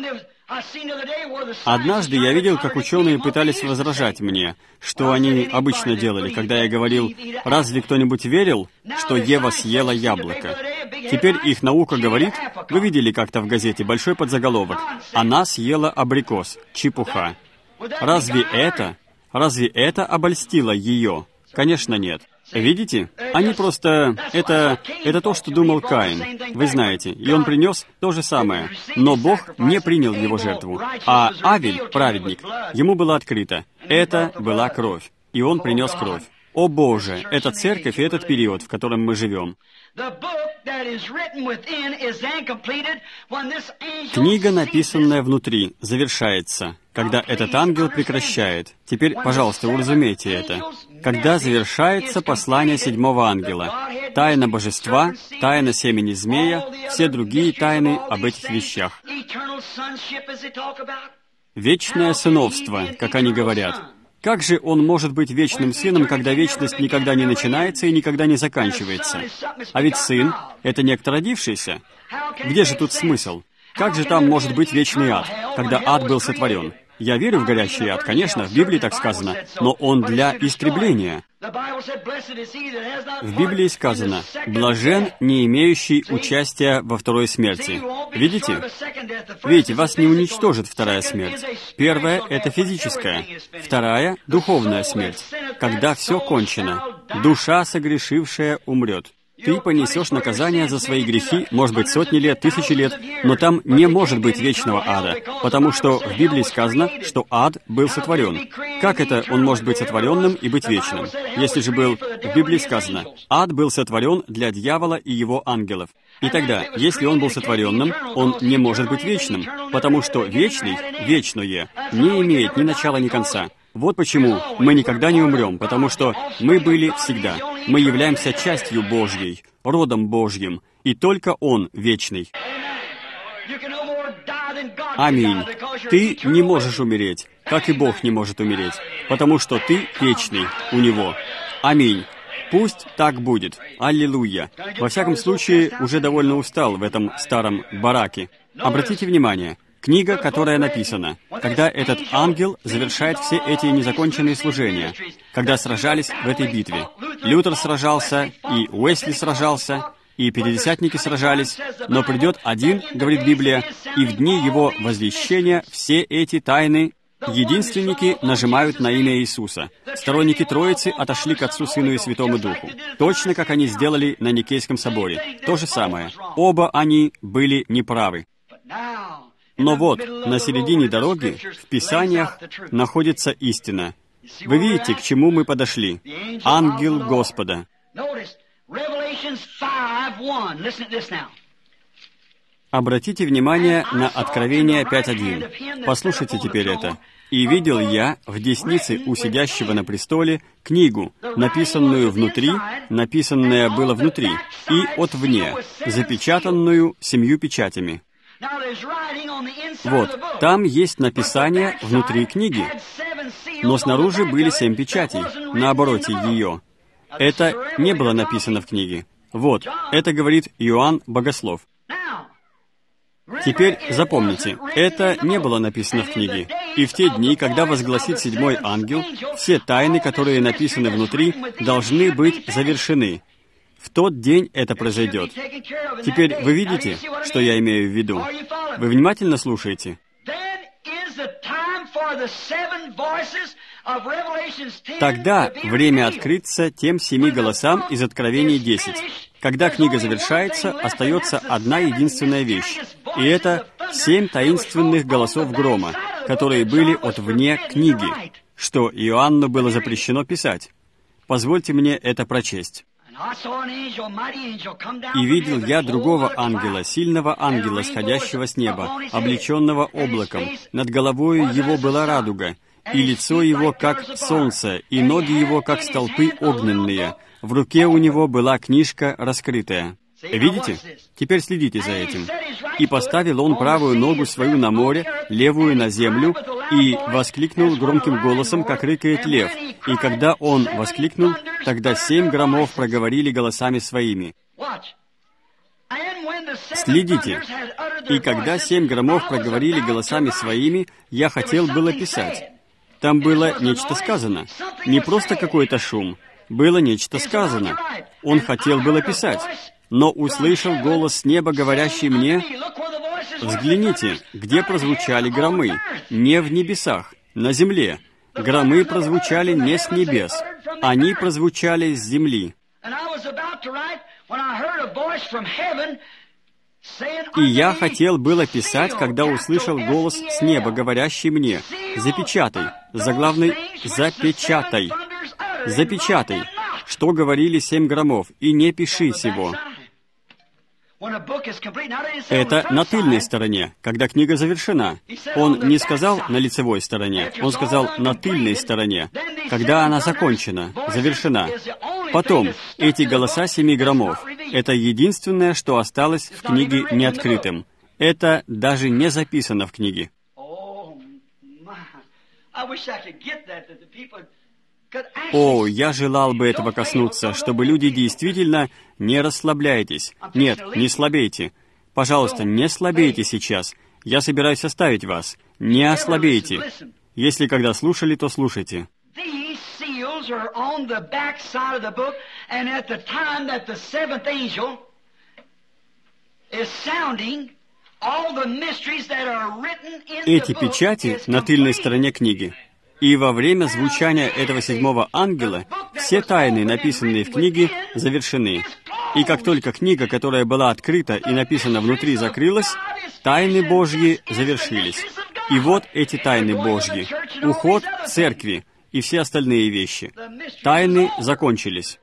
Однажды я видел, как ученые пытались возражать мне, что они обычно делали, когда я говорил, разве кто-нибудь верил, что Ева съела яблоко? Теперь их наука говорит, вы видели как-то в газете большой подзаголовок, «Она съела абрикос». Чепуха. Разве это, разве это обольстило ее? Конечно, нет. Видите? Они просто... Это, это то, что думал Каин. Вы знаете, и он принес то же самое. Но Бог не принял его жертву. А Авель, праведник, ему было открыто. Это была кровь. И он принес кровь. О Боже, это церковь и этот период, в котором мы живем. Книга, написанная внутри, завершается, когда этот ангел прекращает. Теперь, пожалуйста, уразумейте это. Когда завершается послание седьмого ангела, тайна божества, тайна семени змея, все другие тайны об этих вещах. Вечное сыновство, как они говорят. Как же он может быть вечным сыном, когда вечность никогда не начинается и никогда не заканчивается? А ведь сын — это некто родившийся. Где же тут смысл? Как же там может быть вечный ад, когда ад был сотворен? Я верю в горящий ад, конечно, в Библии так сказано, но он для истребления. В Библии сказано, «Блажен, не имеющий участия во второй смерти». Видите? Видите, вас не уничтожит вторая смерть. Первая — это физическая. Вторая — духовная смерть. Когда все кончено, душа, согрешившая, умрет. Ты понесешь наказание за свои грехи, может быть, сотни лет, тысячи лет, но там не может быть вечного ада, потому что в Библии сказано, что ад был сотворен. Как это он может быть сотворенным и быть вечным? Если же был, в Библии сказано, ад был сотворен для дьявола и его ангелов. И тогда, если он был сотворенным, он не может быть вечным, потому что вечный, вечное, не имеет ни начала, ни конца. Вот почему мы никогда не умрем, потому что мы были всегда. Мы являемся частью Божьей, родом Божьим, и только Он вечный. Аминь. Ты не можешь умереть, как и Бог не может умереть, потому что ты вечный у Него. Аминь. Пусть так будет. Аллилуйя. Во всяком случае, уже довольно устал в этом старом бараке. Обратите внимание. Книга, которая написана, когда этот ангел завершает все эти незаконченные служения, когда сражались в этой битве. Лютер сражался, и Уэсли сражался, и пятидесятники сражались, но придет один, говорит Библия, и в дни его возвещения все эти тайны единственники нажимают на имя Иисуса. Сторонники Троицы отошли к Отцу, Сыну и Святому Духу, точно как они сделали на Никейском соборе. То же самое. Оба они были неправы. Но вот, на середине дороги, в Писаниях, находится истина. Вы видите, к чему мы подошли? Ангел Господа. Обратите внимание на Откровение пять один. Послушайте теперь это. «И видел я в деснице у сидящего на престоле книгу, написанную внутри, написанное было внутри, и отвне, запечатанную семью печатями». Вот, там есть написание внутри книги, но снаружи были семь печатей, на обороте ее. Это не было написано в книге. Вот, это говорит Иоанн Богослов. Теперь запомните, это не было написано в книге. И в те дни, когда возгласит седьмой ангел, все тайны, которые написаны внутри, должны быть завершены. В тот день это произойдет. Теперь вы видите, что я имею в виду? Вы внимательно слушаете? Тогда время открыться тем семи голосам из Откровений десять. Когда книга завершается, остается одна единственная вещь. И это семь таинственных голосов грома, которые были от вне книги, что Иоанну было запрещено писать. Позвольте мне это прочесть. И видел я другого ангела, сильного ангела, сходящего с неба, облеченного облаком. Над головою его была радуга, и лицо его, как солнце, и ноги его, как столпы огненные. В руке у него была книжка раскрытая. Видите? Теперь следите за этим. «И поставил он правую ногу свою на море, левую на землю, и воскликнул громким голосом, как рыкает лев. И когда он воскликнул, тогда семь громов проговорили голосами своими». Следите. «И когда семь громов проговорили голосами своими, я хотел было писать». Там было нечто сказано. Не просто какой-то шум. Было нечто сказано. Он хотел было писать. Но услышал голос с неба, говорящий мне: «Взгляните, где прозвучали громы, не в небесах, на земле. Громы прозвучали не с небес, они прозвучали с земли». И я хотел было писать, когда услышал голос с неба, говорящий мне: «Запечатай», заглавный «запечатай», «запечатай», что говорили семь громов, и не пиши сего. Это на тыльной стороне, когда книга завершена. Он не сказал на лицевой стороне, он сказал на тыльной стороне, когда она закончена, завершена. Потом, эти голоса семи громов — это единственное, что осталось в книге неоткрытым. Это даже не записано в книге. О, я желал бы этого коснуться, чтобы люди действительно не расслабляйтесь. Нет, не слабейте. Пожалуйста, не слабейте сейчас. Я собираюсь оставить вас. Не ослабейте. Если когда слушали, то слушайте. Эти печати на тыльной стороне книги. И во время звучания этого седьмого ангела все тайны, написанные в книге, завершены. И как только книга, которая была открыта и написана внутри, закрылась, тайны Божьи завершились. И вот эти тайны Божьи, уход в церкви и все остальные вещи. Тайны закончились.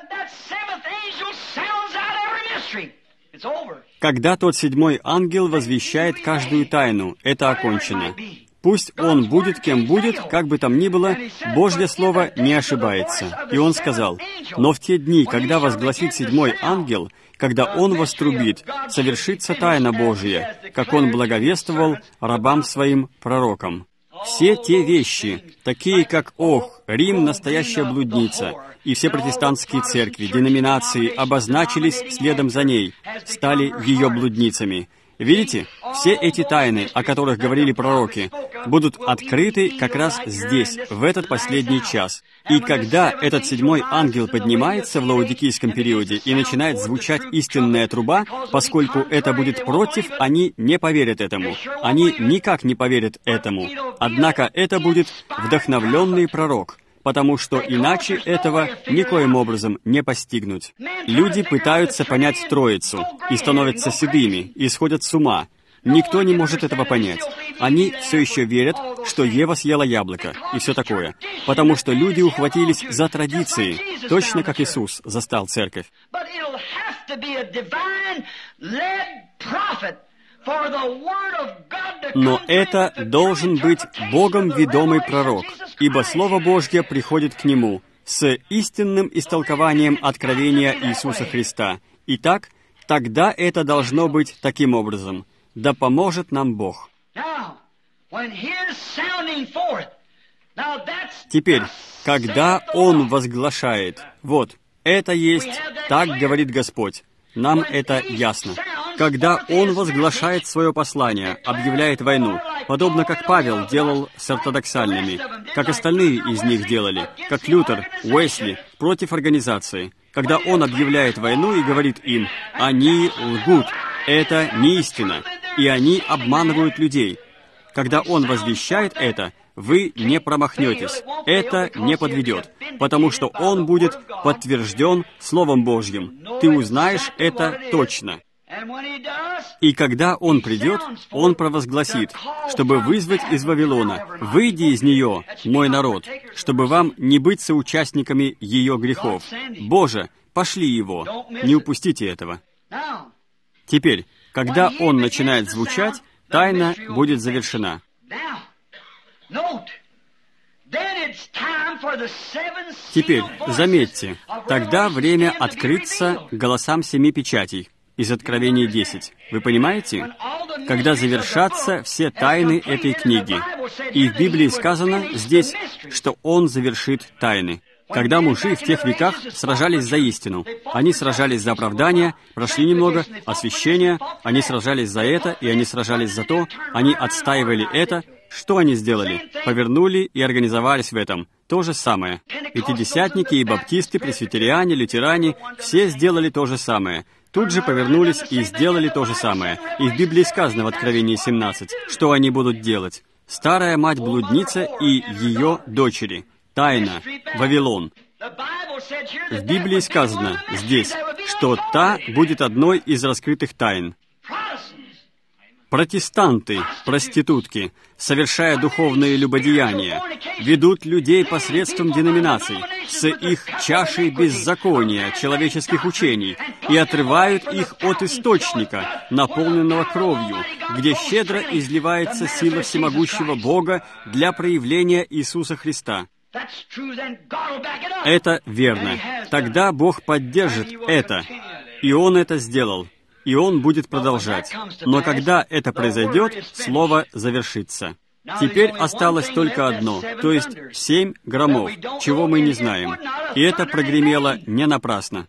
Когда тот седьмой ангел возвещает каждую тайну, это окончено. Пусть он будет, кем будет, как бы там ни было, Божье Слово не ошибается. И он сказал: «Но в те дни, когда возгласит седьмой ангел, когда он вострубит, совершится тайна Божья, как он благовествовал рабам своим пророкам». Все те вещи, такие как «Ох, Рим — настоящая блудница», и все протестантские церкви, деноминации обозначились следом за ней, стали ее блудницами. Видите, все эти тайны, о которых говорили пророки, будут открыты как раз здесь, в этот последний час. И когда этот седьмой ангел поднимается в лаодикийском периоде и начинает звучать истинная труба, поскольку это будет против, они не поверят этому. Они никак не поверят этому. Однако это будет вдохновленный пророк, потому что иначе этого никоим образом не постигнуть. Люди пытаются понять Троицу и становятся седыми, и сходят с ума. Никто не может этого понять. Они все еще верят, что Ева съела яблоко, и все такое, потому что люди ухватились за традиции, точно как Иисус застал церковь. Но это должен быть Богом ведомый пророк, ибо Слово Божье приходит к нему с истинным истолкованием откровения Иисуса Христа. Итак, тогда это должно быть таким образом. Да поможет нам Бог. Теперь, когда Он возглашает, вот, это есть, так говорит Господь, нам это ясно. Когда Он возглашает свое послание, объявляет войну, подобно как Павел делал с ортодоксальными, как остальные из них делали, как Лютер, Уэсли, против организации. Когда он объявляет войну и говорит им: «Они лгут, это не истина, и они обманывают людей». Когда он возвещает это, вы не промахнетесь, это не подведет, потому что он будет подтвержден Словом Божьим. Ты узнаешь это точно. И когда Он придет, Он провозгласит, чтобы вызвать из Вавилона: «Выйди из нее, мой народ, чтобы вам не быть соучастниками ее грехов». Боже, пошли его. Не упустите этого. Теперь, когда он начинает звучать, тайна будет завершена. Теперь, заметьте, тогда время открыться голосам семи печатей из Откровения десять. Вы понимаете? Когда завершатся все тайны этой книги. И в Библии сказано здесь, что Он завершит тайны. Когда мужи в тех веках сражались за истину, они сражались за оправдание, прошли немного, освящение, они сражались за это, и они сражались за то, они отстаивали это. Что они сделали? Повернули и организовались в этом. То же самое. Пятидесятники и баптисты, пресвитериане, лютеране, все сделали то же самое. Тут же повернулись и сделали то же самое. И в Библии сказано в Откровении семнадцать, что они будут делать. Старая мать-блудница и ее дочери. Тайна. Вавилон. В Библии сказано здесь, что та будет одной из раскрытых тайн. Протестанты, проститутки, совершая духовные любодеяния, ведут людей посредством деноминаций с их чашей беззакония, человеческих учений, и отрывают их от источника, наполненного кровью, где щедро изливается сила всемогущего Бога для проявления Иисуса Христа. Это верно. Тогда Бог поддержит это, и Он это сделал. И Он будет продолжать. Но когда это произойдет, Слово завершится. Теперь осталось только одно, то есть семь громов, чего мы не знаем. И это прогремело не напрасно.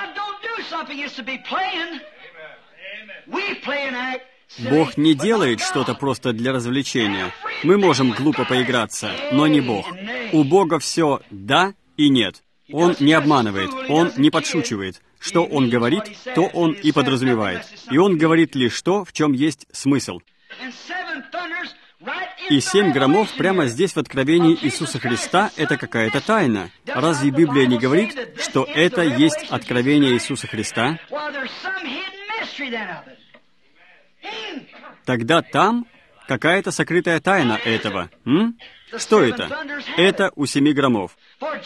Бог не делает что-то просто для развлечения. Мы можем глупо поиграться, но не Бог. У Бога все «да» и «нет». Он не обманывает, Он не подшучивает. Что Он говорит, то Он и подразумевает. И Он говорит лишь то, в чем есть смысл. И семь громов прямо здесь в Откровении Иисуса Христа — это какая-то тайна. Разве Библия не говорит, что это есть откровение Иисуса Христа? Тогда там какая-то сокрытая тайна этого. М? Что это? Это у семи громов.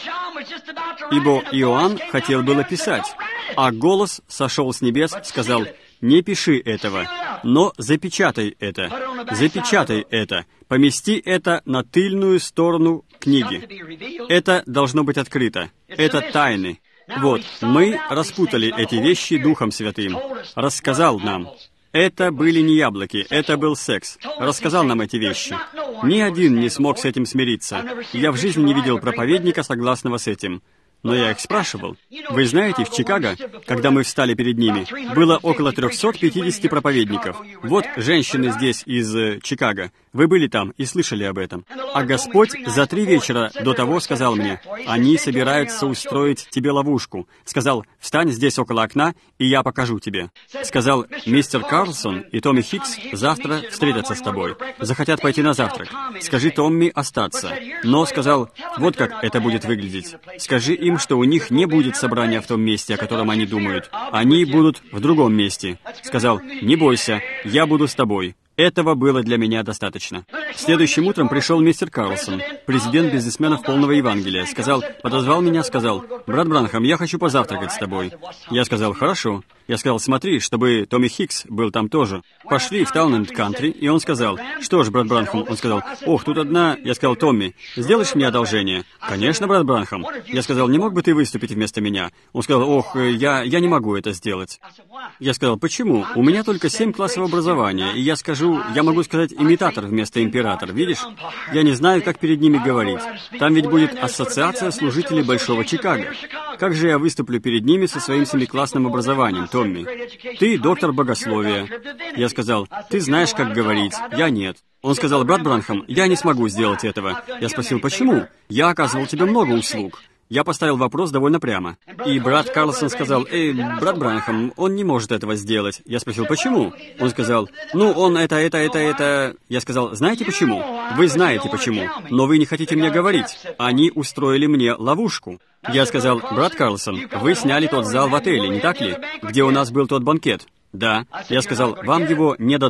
Ибо Иоанн хотел было писать, а голос сошел с небес, сказал: «Не пиши этого, но запечатай это, запечатай это, помести это на тыльную сторону книги. Это должно быть открыто. Это тайны». Вот, мы распутали эти вещи Духом Святым. Рассказал нам. Это были не яблоки, это был секс. Рассказал нам эти вещи. Ни один не смог с этим смириться. Я в жизни не видел проповедника, согласного с этим. Но я их спрашивал. Вы знаете, в Чикаго, когда мы встали перед ними, было около трехсот пятидесяти проповедников. Вот женщины здесь из э, Чикаго. Вы были там и слышали об этом. А Господь за три вечера до того сказал мне: «Они собираются устроить тебе ловушку». Сказал: «Встань здесь около окна, и я покажу тебе». Сказал: «Мистер Карлсон и Томми Хикс завтра встретятся с тобой. Захотят пойти на завтрак. Скажи Томми остаться». Но сказал: «Вот как это будет выглядеть. Скажи им, что у них не будет собрания в том месте, о котором они думают. Они будут в другом месте». Сказал: «Не бойся, я буду с тобой». Этого было для меня достаточно. Следующим утром пришел мистер Карлсон, президент бизнесменов полного Евангелия. Сказал, подозвал меня, сказал: «Брат Бранхам, я хочу позавтракать с тобой». Я сказал: «Хорошо». Я сказал: «Смотри, чтобы Томми Хикс был там тоже». Пошли в Таун-энд-Кантри, и он сказал: «Что ж, брат Бранхам?» Он сказал: «Ох, тут одна...» Я сказал: «Томми, сделаешь мне одолжение?» «Конечно, брат Бранхам». Я сказал: «Не мог бы ты выступить вместо меня?» Он сказал: «Ох, я, я не могу это сделать». Я сказал: «Почему? У меня только семь классов образования, и я скажу, я могу сказать имитатор вместо император, видишь? Я не знаю, как перед ними говорить. Там ведь будет ассоциация служителей Большого Чикаго. Как же я выступлю перед ними со своим семиклассным образованием, Томми? Ты доктор богословия». Я сказал: «Ты знаешь, как говорить, я нет». Он сказал: «Брат Бранхам, я не смогу сделать этого». Я спросил: «Почему? Я оказывал тебе много услуг». Я поставил вопрос довольно прямо. И брат Карлсон сказал: «Эй, брат Бранхам, он не может этого сделать». Я спросил: «Почему?» Он сказал: «Ну, он это, это, это, это...» Я сказал: «Знаете почему? Вы знаете почему, но вы не хотите мне говорить. Они устроили мне ловушку». Я сказал: «Брат Карлсон, вы сняли тот зал в отеле, не так ли? Где у нас был тот банкет?» «Да». Я сказал: «Вам его не дадут».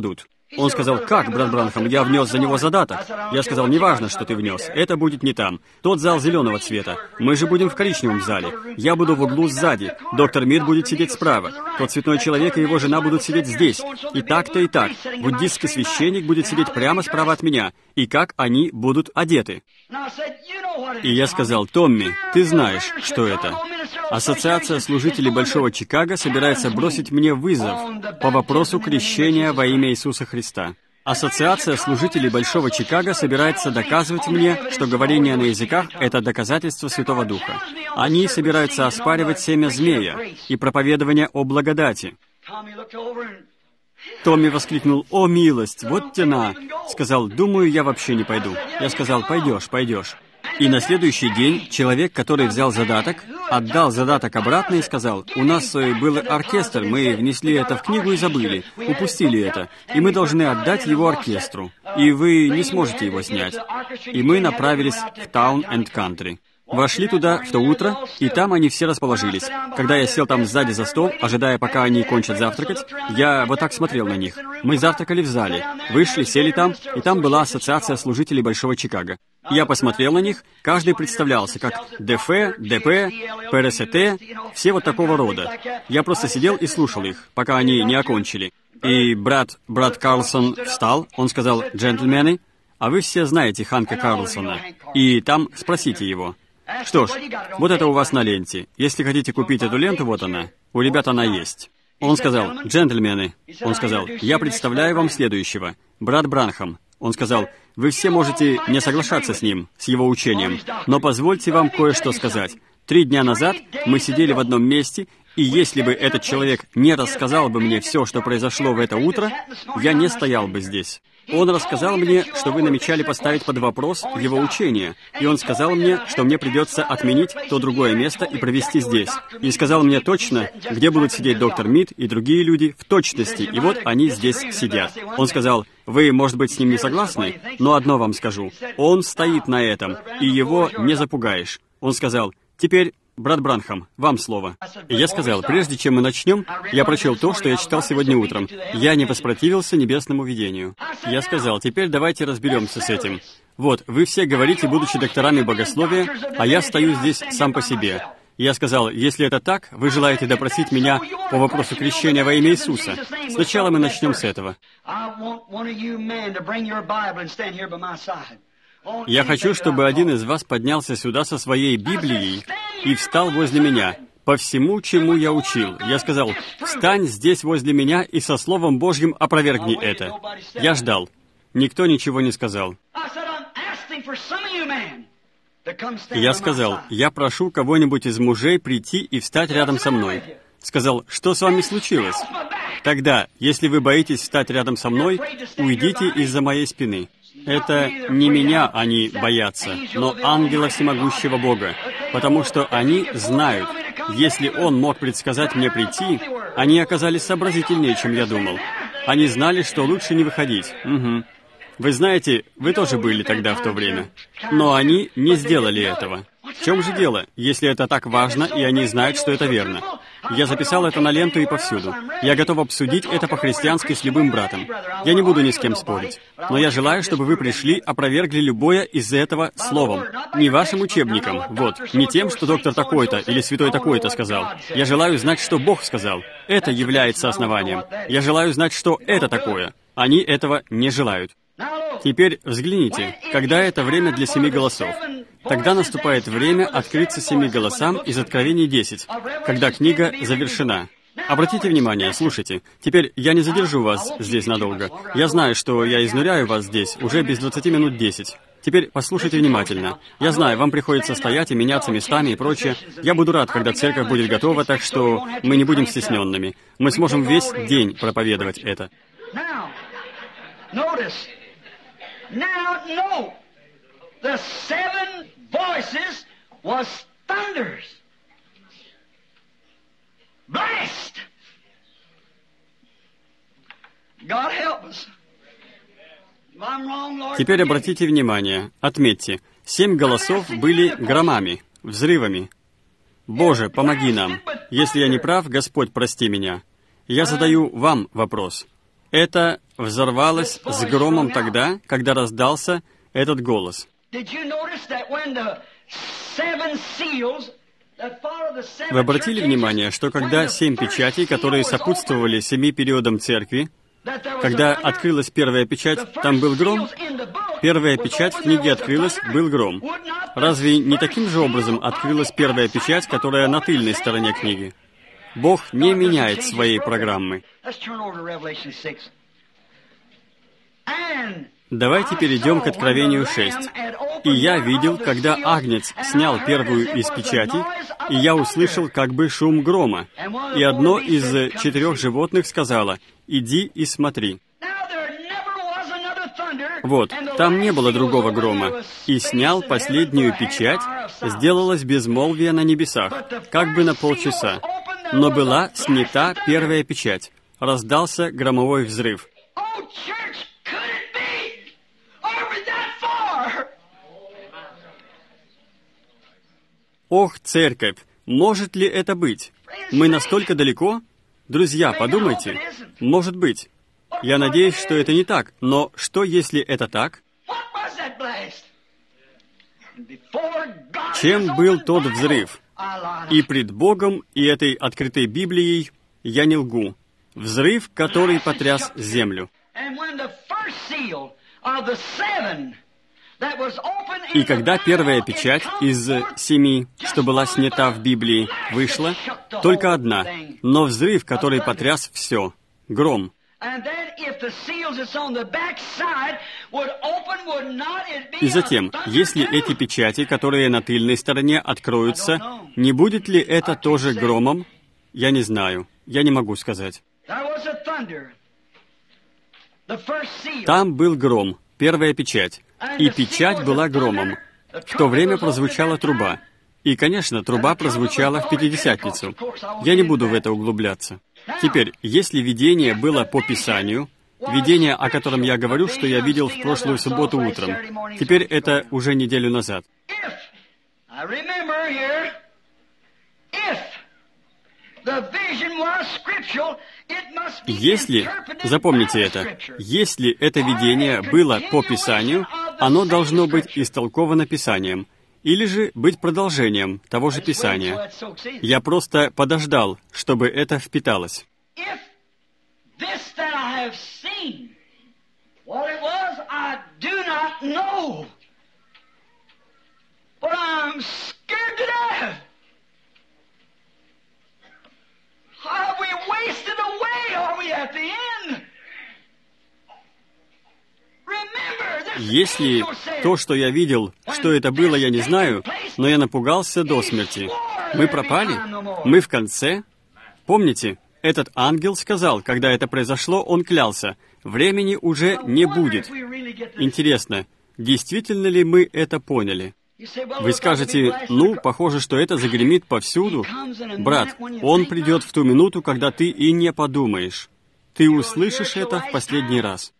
Он сказал: «Как, брат Бранхам, я внес за него задаток?» Я сказал: «Неважно, что ты внес, это будет не там. Тот зал зеленого цвета. Мы же будем в коричневом зале. Я буду в углу сзади. Доктор Мид будет сидеть справа. Тот цветной человек и его жена будут сидеть здесь. И так-то и так. Буддистский священник будет сидеть прямо справа от меня. И как они будут одеты?» И я сказал: «Томми, ты знаешь, что это. Ассоциация служителей Большого Чикаго собирается бросить мне вызов по вопросу крещения во имя Иисуса Христа. Ассоциация служителей Большого Чикаго собирается доказывать мне, что говорение на языках — это доказательство Святого Духа. Они собираются оспаривать семя змея и проповедование о благодати». Томми воскликнул: «О, милость, вот тяна!» Сказал: «Думаю, я вообще не пойду». Я сказал: «Пойдешь, пойдешь». И на следующий день человек, который взял задаток, отдал задаток обратно и сказал: «У нас был оркестр, мы внесли это в книгу и забыли, упустили это, и мы должны отдать его оркестру, и вы не сможете его снять». И мы направились в Town and Country. Вошли туда в то утро, и там они все расположились. Когда я сел там сзади за стол, ожидая, пока они кончат завтракать, я вот так смотрел на них. Мы завтракали в зале, вышли, сели там, и там была ассоциация служителей Большого Чикаго. Я посмотрел на них, каждый представлялся как ДФ, ДП, ПРСТ, все вот такого рода. Я просто сидел и слушал их, пока они не окончили. И брат, брат Карлсон встал, он сказал: «Джентльмены, а вы все знаете Ханка Карлсона, и там спросите его». Что ж, вот это у вас на ленте. Если хотите купить эту ленту, вот она. У ребят она есть. Он сказал: «Джентльмены», он сказал, «я представляю вам следующего. Брат Бранхам». Он сказал: «Вы все можете не соглашаться с ним, с его учением, но позвольте вам кое-что сказать. Три дня назад мы сидели в одном месте, и если бы этот человек не рассказал бы мне все, что произошло в это утро, я не стоял бы здесь. Он рассказал мне, что вы намечали поставить под вопрос его учение, и он сказал мне, что мне придется отменить то другое место и провести здесь. И сказал мне точно, где будут сидеть доктор Мид и другие люди в точности, и вот они здесь сидят. Он сказал: вы, может быть, с ним не согласны, но одно вам скажу. Он стоит на этом, и его не запугаешь». Он сказал: «Теперь, брат Бранхам, вам слово». И я сказал: «Прежде чем мы начнем, я прочел то, что я читал сегодня утром. Я не воспротивился небесному видению». Я сказал: «Теперь давайте разберемся с этим. Вот, вы все говорите, будучи докторами богословия, а я стою здесь сам по себе». Я сказал: «Если это так, вы желаете допросить меня по вопросу крещения во имя Иисуса. Сначала мы начнем с этого. Я хочу, чтобы один из вас поднялся сюда со своей Библией и встал возле меня, по всему, чему я учил». Я сказал: «Встань здесь возле меня и со Словом Божьим опровергни это». Я ждал. Никто ничего не сказал. Я сказал: «Я прошу кого-нибудь из мужей прийти и встать рядом со мной». Сказал: «Что с вами случилось?» «Тогда, если вы боитесь встать рядом со мной, уйдите из-за моей спины». Это не меня они боятся, но ангела всемогущего Бога, потому что они знают, если Он мог предсказать мне прийти, они оказались сообразительнее, чем я думал. Они знали, что лучше не выходить. Угу. Вы знаете, вы тоже были тогда в то время. Но они не сделали этого. В чем же дело, если это так важно, и они знают, что это верно? Я записал это на ленту и повсюду. Я готов обсудить это по-христиански с любым братом. Я не буду ни с кем спорить. Но я желаю, чтобы вы пришли, опровергли любое из этого словом. Не вашим учебником, вот, не тем, что доктор такой-то или святой такой-то сказал. Я желаю знать, что Бог сказал. Это является основанием. Я желаю знать, что это такое. Они этого не желают. Теперь взгляните, когда это время для семи голосов. Тогда наступает время открыться семи голосам из Откровений десять, когда книга завершена. Обратите внимание, слушайте. Теперь я не задержу вас здесь надолго. Я знаю, что я изнуряю вас здесь уже без двадцати минут десять. Теперь послушайте внимательно. Я знаю, вам приходится стоять и меняться местами и прочее. Я буду рад, когда церковь будет готова, так что мы не будем стесненными. Мы сможем весь день проповедовать это. Now, note, the seven voices was thunders. Blast! God help us. If I'm wrong, Lord, Теперь обратите внимание, отметьте, семь голосов были громами, взрывами. Боже, помоги нам. Если я не прав, Господь, прости меня. Я задаю вам вопрос. Это взорвалось с громом тогда, когда раздался этот голос. Вы обратили внимание, что когда семь печатей, которые сопутствовали семи периодам церкви, когда открылась первая печать, там был гром? Первая печать в книге открылась, был гром. Разве не таким же образом открылась первая печать, которая на тыльной стороне книги? Бог не меняет своей программы. Давайте перейдем к Откровению шесть. «И я видел, когда Агнец снял первую из печатей, и я услышал как бы шум грома, и одно из четырех животных сказало: иди и смотри». Вот, там не было другого грома. «И снял последнюю печать, сделалось безмолвие на небесах, как бы на полчаса. Но была снята первая печать. Раздался громовой взрыв». Ох, церковь, может ли это быть? Мы настолько далеко? Друзья, подумайте. Может быть. Я надеюсь, что это не так. Но что, если это так? Чем был тот взрыв? И пред Богом, и этой открытой Библией я не лгу. Взрыв, который потряс землю. И когда первая печать из семи, что была снята в Библии, вышла, только одна, но взрыв, который потряс все, гром. И затем, если эти печати, которые на тыльной стороне, откроются, не будет ли это тоже громом? Я не знаю, я не могу сказать. Там был гром, первая печать. И печать была громом. В то время прозвучала труба. И, конечно, труба прозвучала в Пятидесятницу. Я не буду в это углубляться. Теперь, если видение было по Писанию, видение, о котором я говорю, что я видел в прошлую субботу утром, теперь это уже неделю назад. Если, запомните это, если это видение было по Писанию, оно должно быть истолковано Писанием, или же быть продолжением того же Писания. Я просто подождал, чтобы это впиталось. Если то, что я видел, что это было, я не знаю, но я напугался до смерти. Мы пропали? Мы в конце? Помните, этот ангел сказал, когда это произошло, он клялся, времени уже не будет. Интересно, действительно ли мы это поняли? Вы скажете, ну, похоже, что это загремит повсюду. Брат, он придет в ту минуту, когда ты и не подумаешь. Ты услышишь это в последний раз.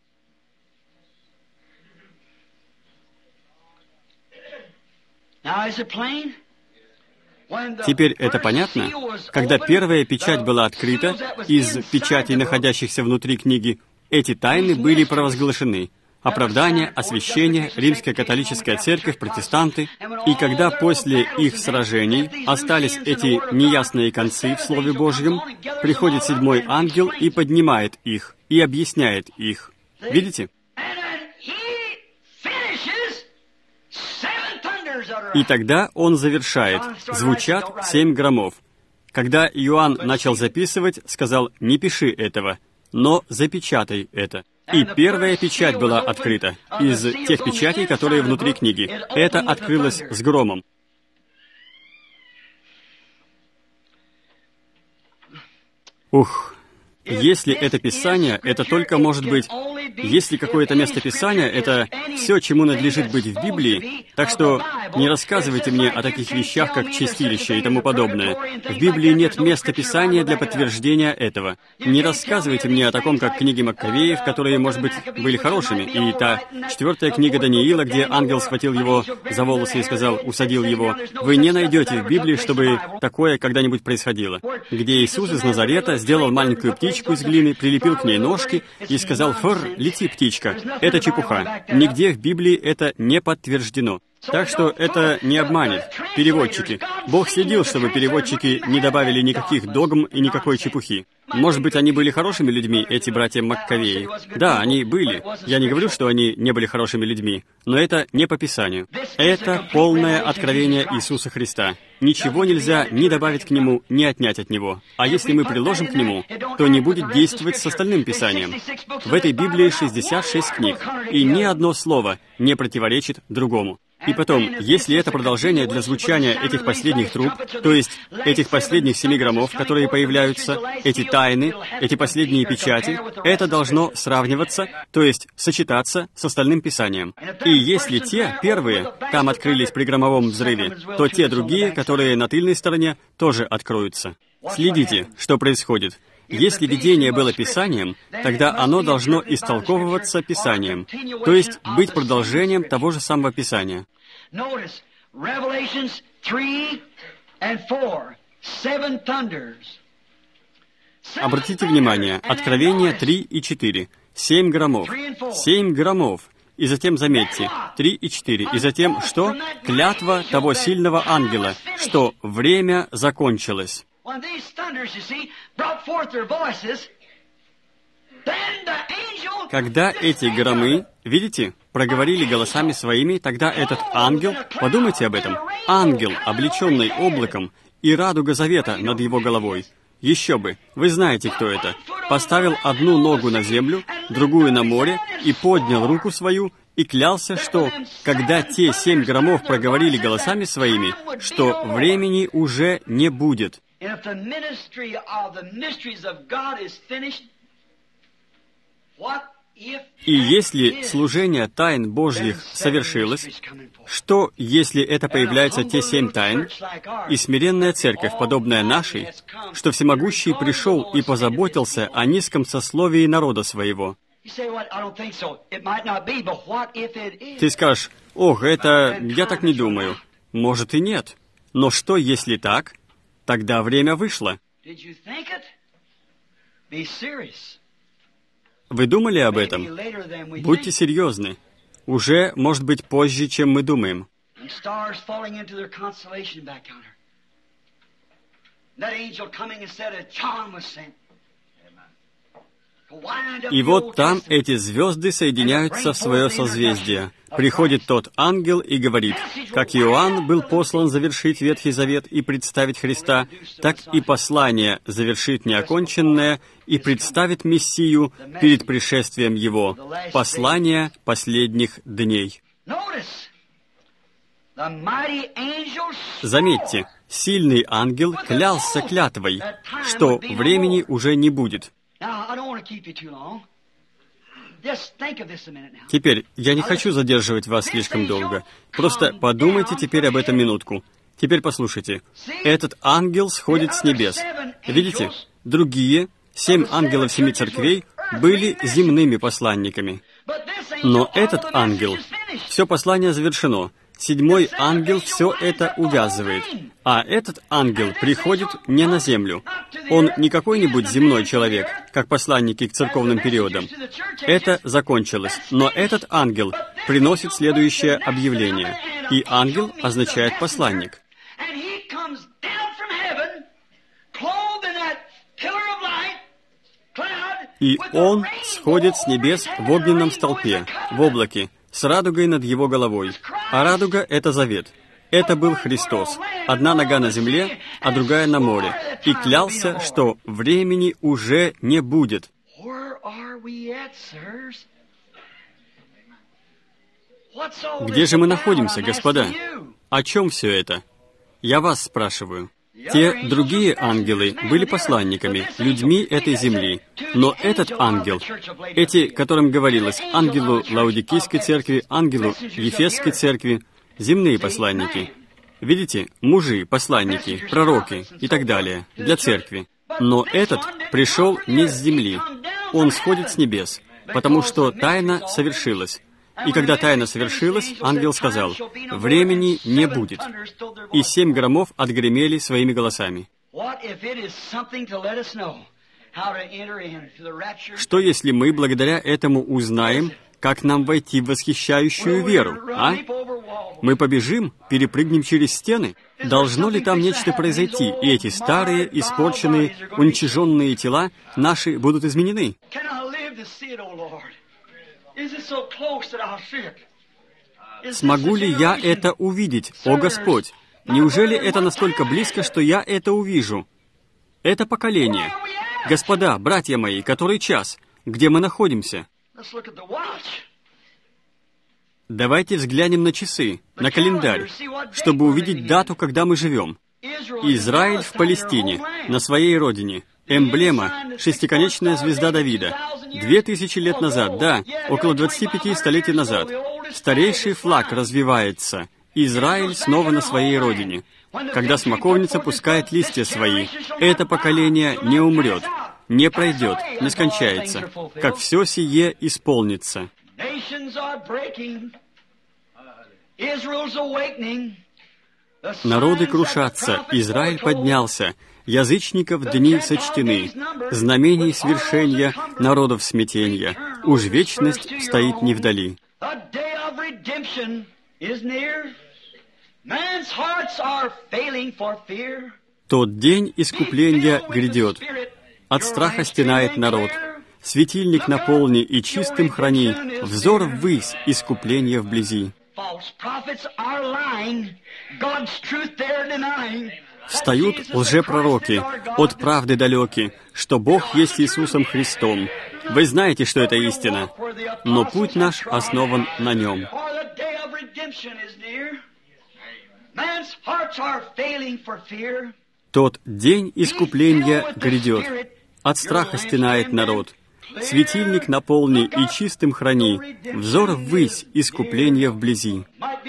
Теперь это понятно? Когда первая печать была открыта, из печатей, находящихся внутри книги, эти тайны были провозглашены. Оправдание, освящение, Римская католическая церковь, протестанты. И когда после их сражений остались эти неясные концы в Слове Божьем, приходит седьмой ангел и поднимает их, и объясняет их. Видите? И тогда он завершает. Звучат семь громов. Когда Иоанн начал записывать, сказал, не пиши этого, но запечатай это. И первая печать была открыта из тех печатей, которые внутри книги. Это открылось с громом. Ух! Если это Писание, это только может быть Если какое-то место Писания — это все, чему надлежит быть в Библии, так что не рассказывайте мне о таких вещах, как чистилище и тому подобное. В Библии нет места Писания для подтверждения этого. Не рассказывайте мне о таком, как книги Маккавеев, которые, может быть, были хорошими, и та четвертая книга Даниила, где ангел схватил его за волосы и сказал, усадил его. Вы не найдете в Библии, чтобы такое когда-нибудь происходило. Где Иисус из Назарета сделал маленькую птичку из глины, прилепил к ней ножки и сказал, «Фыр, лети, птичка». Это чепуха. Нигде в Библии это не подтверждено. Так что это не обманет. Переводчики. Бог следил, чтобы переводчики не добавили никаких догм и никакой чепухи. Может быть, они были хорошими людьми, эти братья Маккавеи. Да, они были. Я не говорю, что они не были хорошими людьми, но это не по Писанию. Это полное откровение Иисуса Христа. Ничего нельзя ни добавить к Нему, ни отнять от Него. А если мы приложим к Нему, то не будет действовать с остальным Писанием. В этой Библии шестьдесят шесть книг, и ни одно слово не противоречит другому. И потом, если это продолжение для звучания этих последних труб, то есть этих последних семи громов, которые появляются, эти тайны, эти последние печати, это должно сравниваться, то есть сочетаться с остальным Писанием. И если те, первые, там открылись при громовом взрыве, то те другие, которые на тыльной стороне, тоже откроются. Следите, что происходит. Если видение было Писанием, тогда оно должно истолковываться Писанием, то есть быть продолжением того же самого Писания. Обратите внимание, Откровение три и четыре, семь громов, семь громов, и затем заметьте, три и четыре, и затем что? Клятва того сильного ангела, что время закончилось. Когда эти громы, видите, проговорили голосами своими, тогда этот ангел, подумайте об этом, ангел, облеченный облаком, и радуга завета над его головой. Еще бы, вы знаете, кто это. Поставил одну ногу на землю, другую на море, и поднял руку свою, и клялся, что, когда те семь громов проговорили голосами своими, что времени уже не будет. И если служение тайн Божьих совершилось, что, если это появляются те семь тайн, и смиренная церковь, подобная нашей, что Всемогущий пришел и позаботился о низком сословии народа своего? Ты скажешь, ох, это... я так не думаю. Может и нет. Но что, если так? Тогда время вышло. Вы думали об этом? Будьте серьезны. Уже, может быть, позже, чем мы думаем. И вот там эти звезды соединяются в свое созвездие. Приходит тот ангел и говорит, как Иоанн был послан завершить Ветхий Завет и представить Христа, так и послание завершит неоконченное и представит Мессию перед пришествием Его. Послание последних дней. Заметьте, сильный ангел клялся клятвой, что времени уже не будет. Теперь, я не хочу задерживать вас слишком долго. Просто подумайте теперь об этом минутку. Теперь послушайте. Этот ангел сходит с небес. Видите, другие, семь ангелов семи церквей, были земными посланниками. Но этот ангел, все послание завершено. Седьмой ангел все это увязывает. А этот ангел приходит не на землю. Он не какой-нибудь земной человек, как посланники к церковным периодам. Это закончилось. Но этот ангел приносит следующее объявление. И ангел означает посланник. И он сходит с небес в огненном столпе, в облаке, с радугой над его головой. А радуга — это завет. Это был Христос. Одна нога на земле, а другая на море. И клялся, что времени уже не будет. Где же мы находимся, господа? О чем все это? Я вас спрашиваю. Те другие ангелы были посланниками, людьми этой земли. Но этот ангел, эти, которым говорилось, ангелу Лаодикийской церкви, ангелу Ефесской церкви, земные посланники. Видите, мужи, посланники, пророки и так далее, для церкви. Но этот пришел не с земли, он сходит с небес, потому что тайна совершилась. И когда тайна совершилась, ангел сказал, «Времени не будет». И семь громов отгремели своими голосами. Что если мы благодаря этому узнаем, как нам войти в восхищающую веру, а? Мы побежим, перепрыгнем через стены? Должно ли там нечто произойти, и эти старые, испорченные, уничиженные тела наши будут изменены? Смогу ли я это увидеть, о Господь? Неужели это настолько близко, что я это увижу? Это поколение. Господа, братья мои, который час? Где мы находимся? Давайте взглянем на часы, на календарь, чтобы увидеть дату, когда мы живем. Израиль в Палестине, на своей родине. Эмблема, шестиконечная звезда Давида. Две тысячи лет назад, да, около двадцати пяти столетий назад. Старейший флаг развивается. Израиль снова на своей родине. Когда смоковница пускает листья свои, это поколение не умрет, не пройдет, не скончается, как все сие исполнится. Народы крушатся, Израиль поднялся, язычников дни сочтены, знамений свершения, народов смятенья, уж вечность стоит не вдали. Тот день искупления грядет, от страха стенает народ. Светильник наполни и чистым храни, взор ввысь, искупление вблизи. Встают лжепророки, от правды далеки, что Бог есть Иисусом Христом. Вы знаете, что это истина, но путь наш основан на нем. Тот день искупления грядет, от страха стенает народ. Светильник наполни и чистым храни, взор ввысь, искупление вблизи.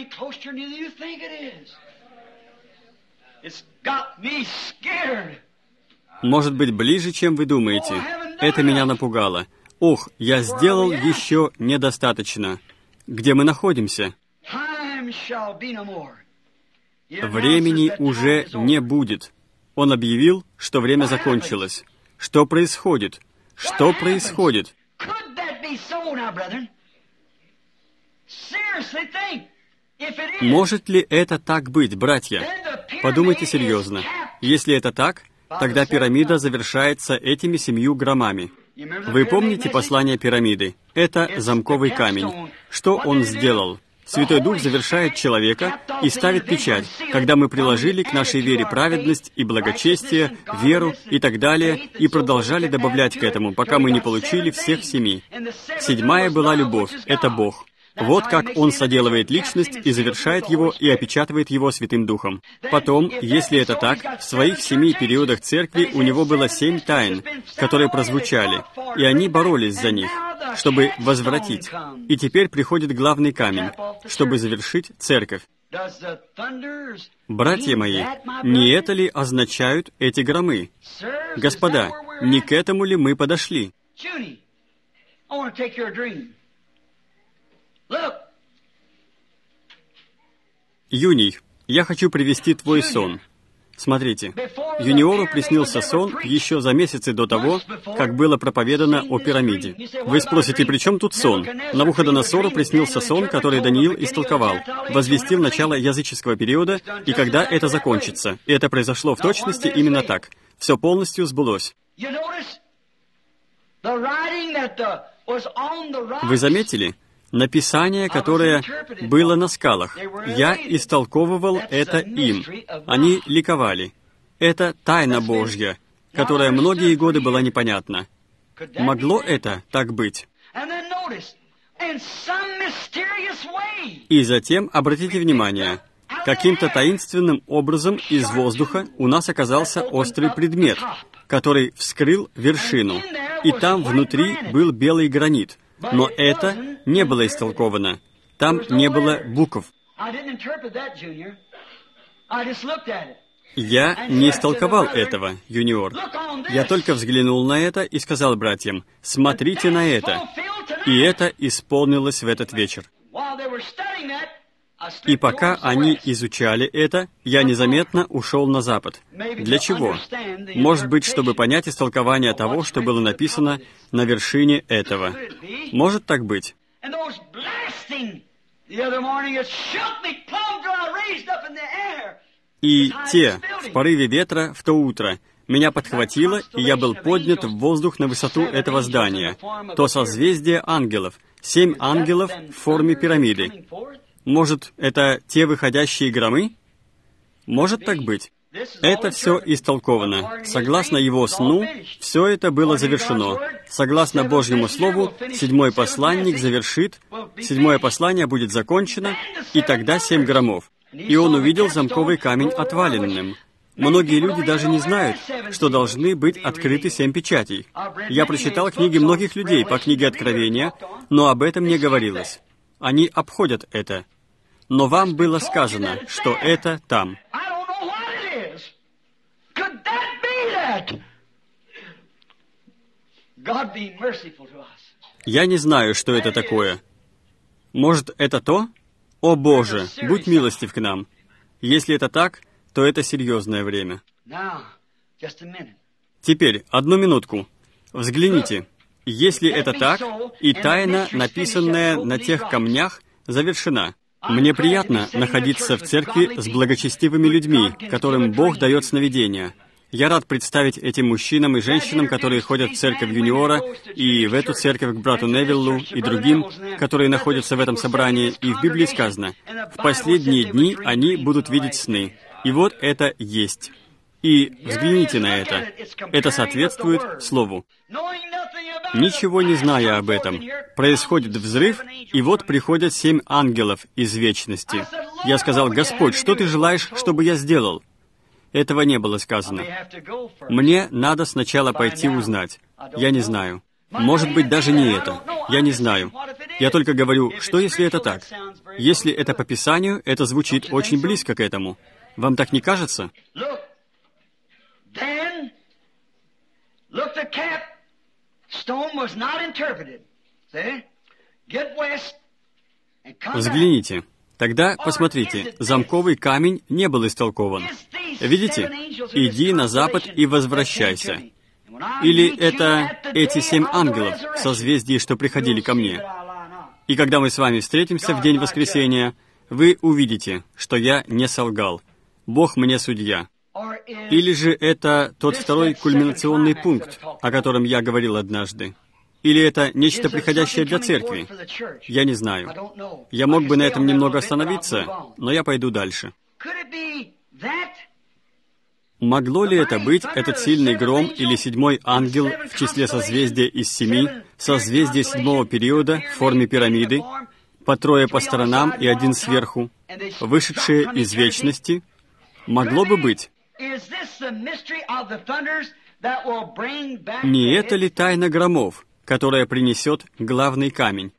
Может быть, ближе, чем вы думаете. Это меня напугало. Ох, я сделал еще недостаточно. Где мы находимся? Времени уже не будет. Он объявил, что время закончилось. Что происходит? Что происходит? Может ли это так быть, братья? Подумайте серьезно. Если это так, тогда пирамида завершается этими семью громами. Вы помните послание пирамиды? Это замковый камень. Что он сделал? Святой Дух завершает человека и ставит печать, когда мы приложили к нашей вере праведность и благочестие, веру и так далее, и продолжали добавлять к этому, пока мы не получили всех семи. Седьмая была любовь, это Бог. Вот как Он соделывает личность и завершает его и опечатывает его Святым Духом. Потом, если это так, в своих семи периодах церкви у Него было семь тайн, которые прозвучали, и они боролись за них, чтобы возвратить. И теперь приходит главный камень, чтобы завершить церковь. Братья мои, не это ли означают эти громы? Господа, не к этому ли мы подошли? Юний, я хочу привести твой сон. Смотрите, Юниору приснился сон еще за месяцы до того, как было проповедано о пирамиде. Вы спросите, при чем тут сон? Навуходоносору приснился сон, который Даниил истолковал, возвестив начало языческого периода и когда это закончится. И это произошло в точности именно так. Все полностью сбылось. Вы заметили? Написание, которое было на скалах. Я истолковывал это им. Они ликовали. Это тайна Божья, которая многие годы была непонятна. Могло это так быть? И затем, обратите внимание, Каким-то таинственным образом из воздуха у нас оказался острый предмет, который вскрыл вершину, и там внутри был белый гранит. Но это не было истолковано. Там не было букв. Я не истолковал этого, юниор. Я только взглянул на это и сказал братьям, «Смотрите на это». И это исполнилось в этот вечер. И пока они изучали это, я незаметно ушел на запад. Для чего? Может быть, чтобы понять истолкование того, что было написано на вершине этого. Может так быть? И те, в порыве ветра в то утро, меня подхватило, и я был поднят в воздух на высоту этого здания. То созвездие ангелов, семь ангелов в форме пирамиды. Может, это те выходящие громы? Может так быть. Это все истолковано. Согласно его сну, все это было завершено. Согласно Божьему Слову, седьмой посланник завершит, седьмое послание будет закончено, и тогда семь громов. И он увидел замковый камень отваленным. Многие люди даже не знают, что должны быть открыты семь печатей. Я прочитал книги многих людей по книге Откровения, но об этом не говорилось. Они обходят это. Но вам было сказано, что это там. Я не знаю, что это такое. Может, это то? О Боже, будь милостив к нам. Если это так, то это серьезное время. Теперь, одну минутку. Взгляните. Если это так, и тайна, написанная на тех камнях, завершена. Мне приятно находиться в церкви с благочестивыми людьми, которым Бог дает сновидения. Я рад представить этим мужчинам и женщинам, которые ходят в церковь юниора, и в эту церковь к брату Невиллу, и другим, которые находятся в этом собрании, и в Библии сказано, в последние дни они будут видеть сны. И вот это есть. И взгляните на это. Это соответствует Слову. Ничего не зная об этом, происходит взрыв, и вот приходят семь ангелов из вечности. Я сказал, «Господь, что Ты желаешь, чтобы я сделал?» Этого не было сказано. Мне надо сначала пойти узнать. Я не знаю. Может быть, даже не это. Я не знаю. Я только говорю, что если это так? Если это по Писанию, это звучит очень близко к этому. Вам так не кажется? Взгляните. Тогда посмотрите, замковый камень не был истолкован. Видите? «Иди на запад и возвращайся». Или это эти семь ангелов в созвездии, что приходили ко мне. И когда мы с вами встретимся в день воскресения, вы увидите, что я не солгал. Бог мне судья. Или же это тот второй кульминационный пункт, о котором я говорил однажды. Или это нечто приходящее для церкви? Я не знаю. Я мог бы на этом немного остановиться, но я пойду дальше. Могло ли это быть этот сильный гром или седьмой ангел в числе созвездия из семи, созвездие седьмого периода в форме пирамиды, по трое по сторонам и один сверху, вышедшие из вечности? Могло бы быть. Не это ли тайна громов, которая принесет главный камень?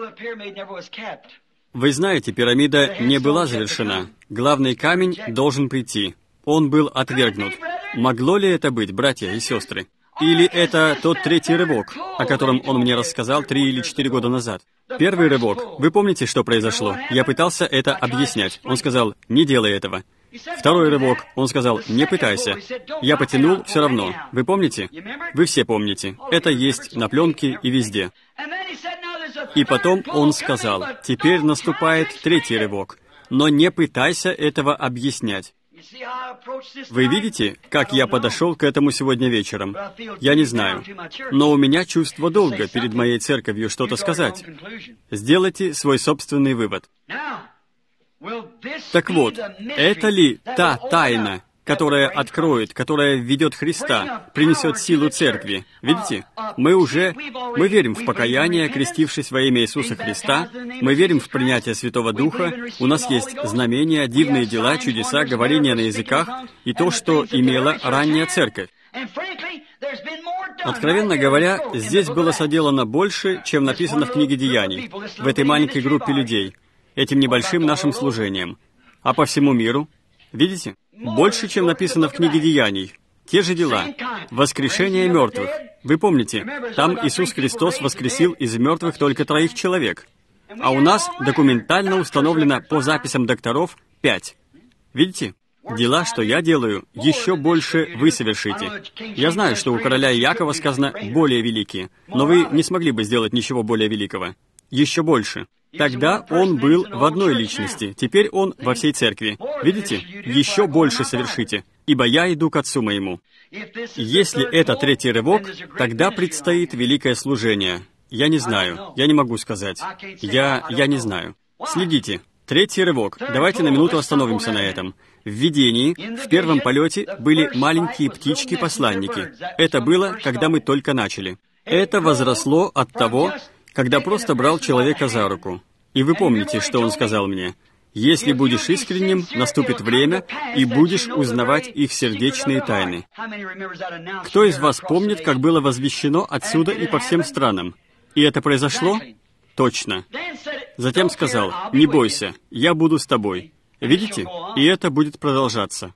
Вы знаете, пирамида не была завершена. Главный камень должен прийти. Он был отвергнут. Могло ли это быть, братья и сестры? Или это тот третий рывок, о котором он мне рассказал три или четыре года назад? Первый рывок. Вы помните, что произошло? Я пытался это объяснять. Он сказал, не делай этого. Второй рывок. Он сказал, не пытайся. Я потянул все равно. Вы помните? Вы все помните. Это есть на пленке и везде. И потом он сказал, теперь наступает третий рывок. Но не пытайся этого объяснять. Вы видите, как я подошел к этому сегодня вечером? Я не знаю. Но у меня чувство долга перед моей церковью что-то сказать. Сделайте свой собственный вывод. Так вот, это ли та тайна, которая откроет, которая введет Христа, принесет силу церкви. Видите? Мы уже, мы верим в покаяние, крестившись во имя Иисуса Христа, мы верим в принятие Святого Духа, у нас есть знамения, дивные дела, чудеса, говорение на языках и то, что имела ранняя церковь. Откровенно говоря, здесь было соделано больше, чем написано в книге Деяний, в этой маленькой группе людей, этим небольшим нашим служением. А по всему миру, видите, больше, чем написано в книге Деяний. Те же дела. Воскрешение мертвых. Вы помните, там Иисус Христос воскресил из мертвых только троих человек. А у нас документально установлено по записям докторов пять. Видите? Дела, что я делаю, еще больше вы совершите. Я знаю, что у короля Иакова сказано «более великие», но вы не смогли бы сделать ничего более великого. Еще больше. Тогда он был в одной личности, теперь он во всей церкви. Видите? Еще больше совершите, ибо я иду к Отцу моему. Если это третий рывок, тогда предстоит великое служение. Я не знаю, я не могу сказать. Я, я не знаю. Следите. Третий рывок. Давайте на минуту остановимся на этом. В видении, в первом полете, были маленькие птички-посланники. Это было, когда мы только начали. Это возросло от того, когда просто брал человека за руку. И вы помните, что он сказал мне? «Если будешь искренним, наступит время, и будешь узнавать их сердечные тайны». Кто из вас помнит, как было возвещено отсюда и по всем странам? И это произошло? Точно. Затем сказал: «Не бойся, я буду с тобой». Видите? И это будет продолжаться.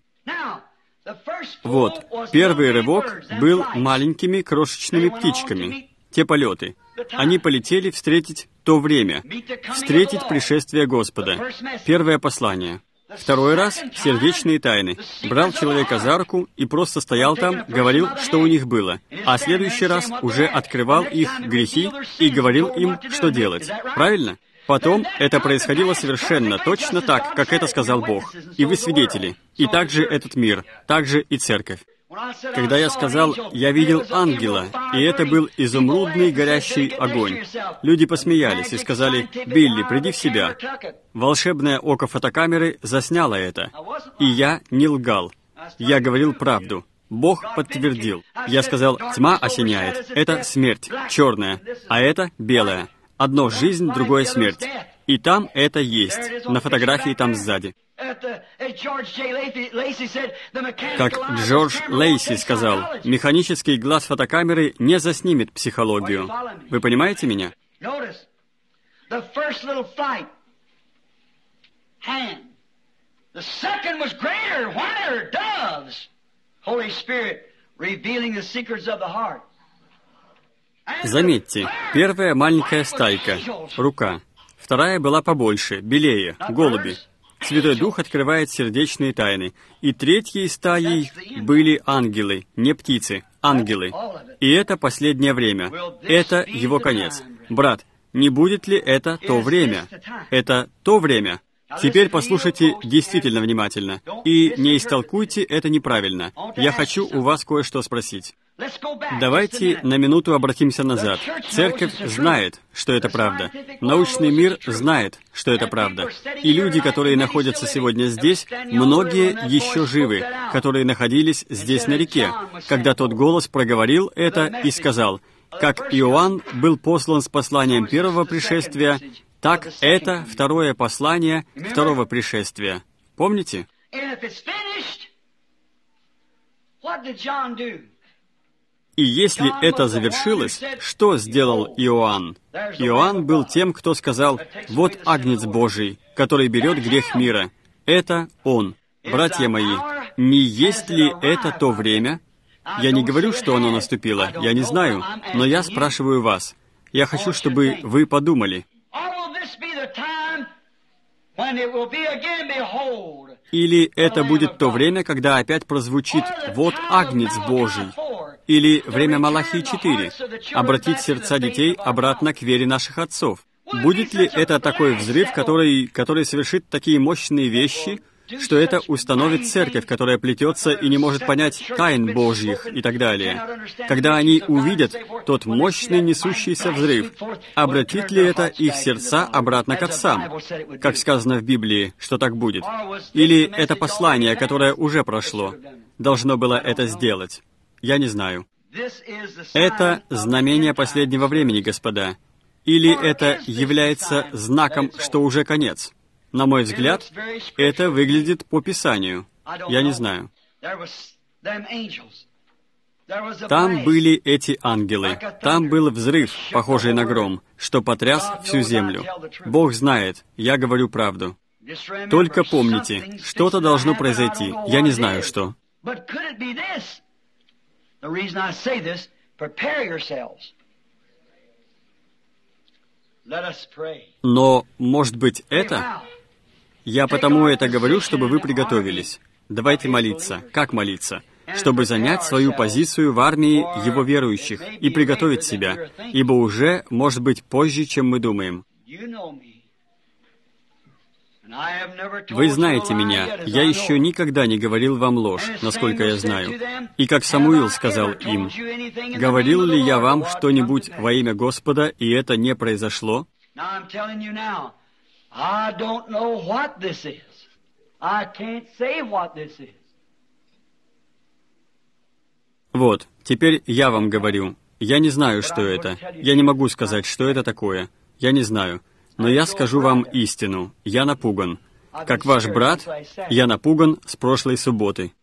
Вот, первый рывок был маленькими крошечными птичками. Те полеты. Они полетели встретить то время, встретить пришествие Господа. Первое послание. Второй раз — сердечные тайны. Брал человека за руку и просто стоял там, говорил, что у них было. А следующий раз уже открывал их грехи и говорил им, что делать. Правильно? Потом это происходило совершенно точно так, как это сказал Бог. И вы свидетели. И также этот мир, также и церковь. Когда я сказал, я видел ангела, и это был изумрудный горящий огонь, люди посмеялись и сказали: «Билли, приди в себя». Волшебное око фотокамеры засняло это. И я не лгал. Я говорил правду. Бог подтвердил. Я сказал: тьма осеняет. Это смерть, черная, а это белая. Одно — жизнь, другое — смерть. И там это есть. На фотографии там сзади. Как Джордж Лейси сказал, механический глаз фотокамеры не заснимет психологию. Вы понимаете меня? Заметьте, первая маленькая стайка, рука. Вторая была побольше, белее, голуби. Святой Дух открывает сердечные тайны. И третьей стаей были ангелы, не птицы, ангелы. И это последнее время. Это его конец. Брат, не будет ли это то время? Это то время. Теперь послушайте действительно внимательно. И не истолкуйте это неправильно. Я хочу у вас кое-что спросить. Давайте на минуту обратимся назад. Церковь знает, что это правда. Научный мир знает, что это правда. И люди, которые находятся сегодня здесь, многие еще живы, которые находились здесь на реке, когда тот голос проговорил это и сказал: «Как Иоанн был послан с посланием первого пришествия, так это второе послание второго пришествия». Помните? И если это завершилось, что сделал Иоанн? Иоанн был тем, кто сказал: «Вот Агнец Божий, который берет грех мира». Это Он. Братья мои, не есть ли это то время? Я не говорю, что оно наступило, я не знаю, но я спрашиваю вас. Я хочу, чтобы вы подумали. Или это будет то время, когда опять прозвучит «Вот Агнец Божий». Или время Малахии четыре — обратить сердца детей обратно к вере наших отцов. Будет ли это такой взрыв, который, который совершит такие мощные вещи, что это установит церковь, которая плетется и не может понять тайн Божьих и так далее. Когда они увидят тот мощный несущийся взрыв, обратит ли это их сердца обратно к отцам, как сказано в Библии, что так будет? Или это послание, которое уже прошло, должно было это сделать? Я не знаю. Это знамение последнего времени, господа. Или это является знаком, что уже конец? На мой взгляд, это выглядит по Писанию. Я не знаю. Там были эти ангелы. Там был взрыв, похожий на гром, что потряс всю землю. Бог знает, я говорю правду. Только помните, что-то должно произойти. Я не знаю, что. Но, может быть, это? Я потому это говорю, чтобы вы приготовились. Давайте молиться. Как молиться? Чтобы занять свою позицию в армии Его верующих и приготовить себя, ибо уже, может быть, позже, чем мы думаем. Вы знаете меня, я еще никогда не говорил вам ложь, насколько я знаю. И как Самуил сказал им, «Говорил ли я вам что-нибудь во имя Господа, и это не произошло?» Вот, теперь я вам говорю. Я не знаю, что это. Я не могу сказать, что это такое. Я не знаю. Но я скажу вам истину. Я напуган. Как ваш брат, я напуган с прошлой субботы.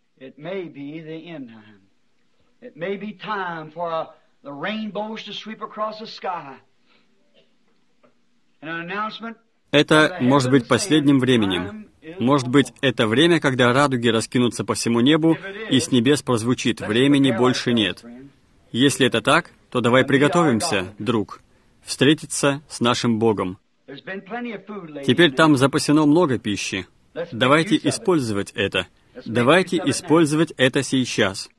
Это может быть последним временем. Может быть, это время, когда радуги раскинутся по всему небу, и с небес прозвучит «Времени больше нет». Если это так, то давай приготовимся, друг, встретиться с нашим Богом. Теперь там запасено много пищи. Давайте использовать это. Давайте использовать это сейчас.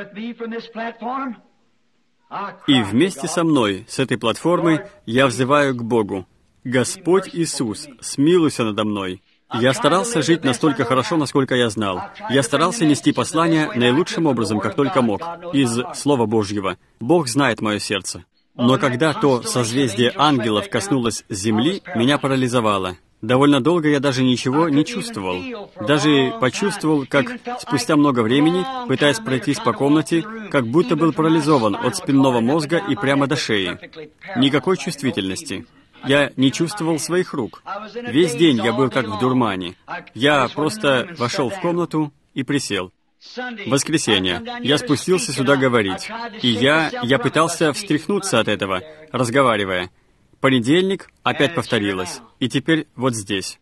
И вместе со мной, с этой платформы, я взываю к Богу. «Господь Иисус, смилуйся надо мной». Я старался жить настолько хорошо, насколько я знал. Я старался нести послание наилучшим образом, как только мог, из Слова Божьего. Бог знает мое сердце. Но когда то созвездие ангелов коснулось земли, меня парализовало. Довольно долго я даже ничего не чувствовал. Даже почувствовал, как спустя много времени, пытаясь пройтись по комнате, как будто был парализован от спинного мозга и прямо до шеи. Никакой чувствительности. Я не чувствовал своих рук. Весь день я был как в дурмане. Я просто вошел в комнату и присел. Воскресенье. Я спустился сюда говорить. И я, я пытался встряхнуться от этого, разговаривая. Понедельник опять повторилось. И теперь вот здесь.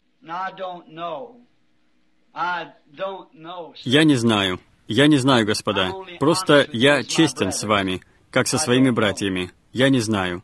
Я не знаю. Я не знаю, господа. Просто я честен с вами, как со своими братьями. Я не знаю.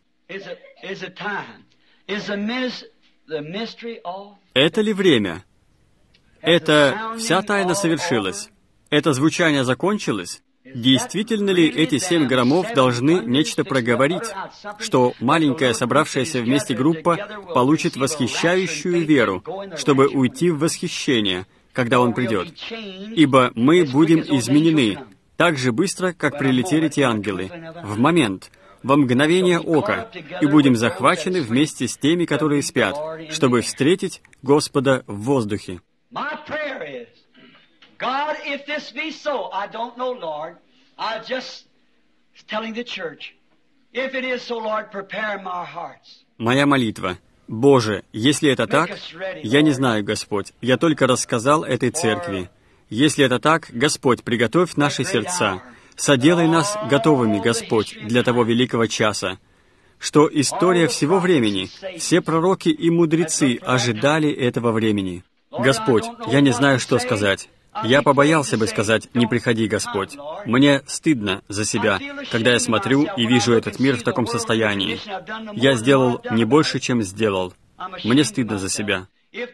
Это ли время? Это вся тайна совершилась? Это звучание закончилось? Действительно ли эти семь громов должны нечто проговорить, что маленькая собравшаяся вместе группа получит восхищающую веру, чтобы уйти в восхищение, когда Он придет? Ибо мы будем изменены так же быстро, как прилетели те ангелы, в момент, во мгновение ока, и будем захвачены вместе с теми, которые спят, чтобы встретить Господа в воздухе. Моя молитва. Боже, если это так, я не знаю, Господь, я только рассказал этой церкви. Если это так, Господь, приготовь наши сердца. Соделай нас готовыми, Господь, для того великого часа, что история всего времени, все пророки и мудрецы ожидали этого времени. Господь, я не знаю, что сказать. Я побоялся бы сказать «Не приходи, Господь». Мне стыдно за себя, когда я смотрю и вижу этот мир в таком состоянии. Я сделал не больше, чем сделал. Мне стыдно за себя.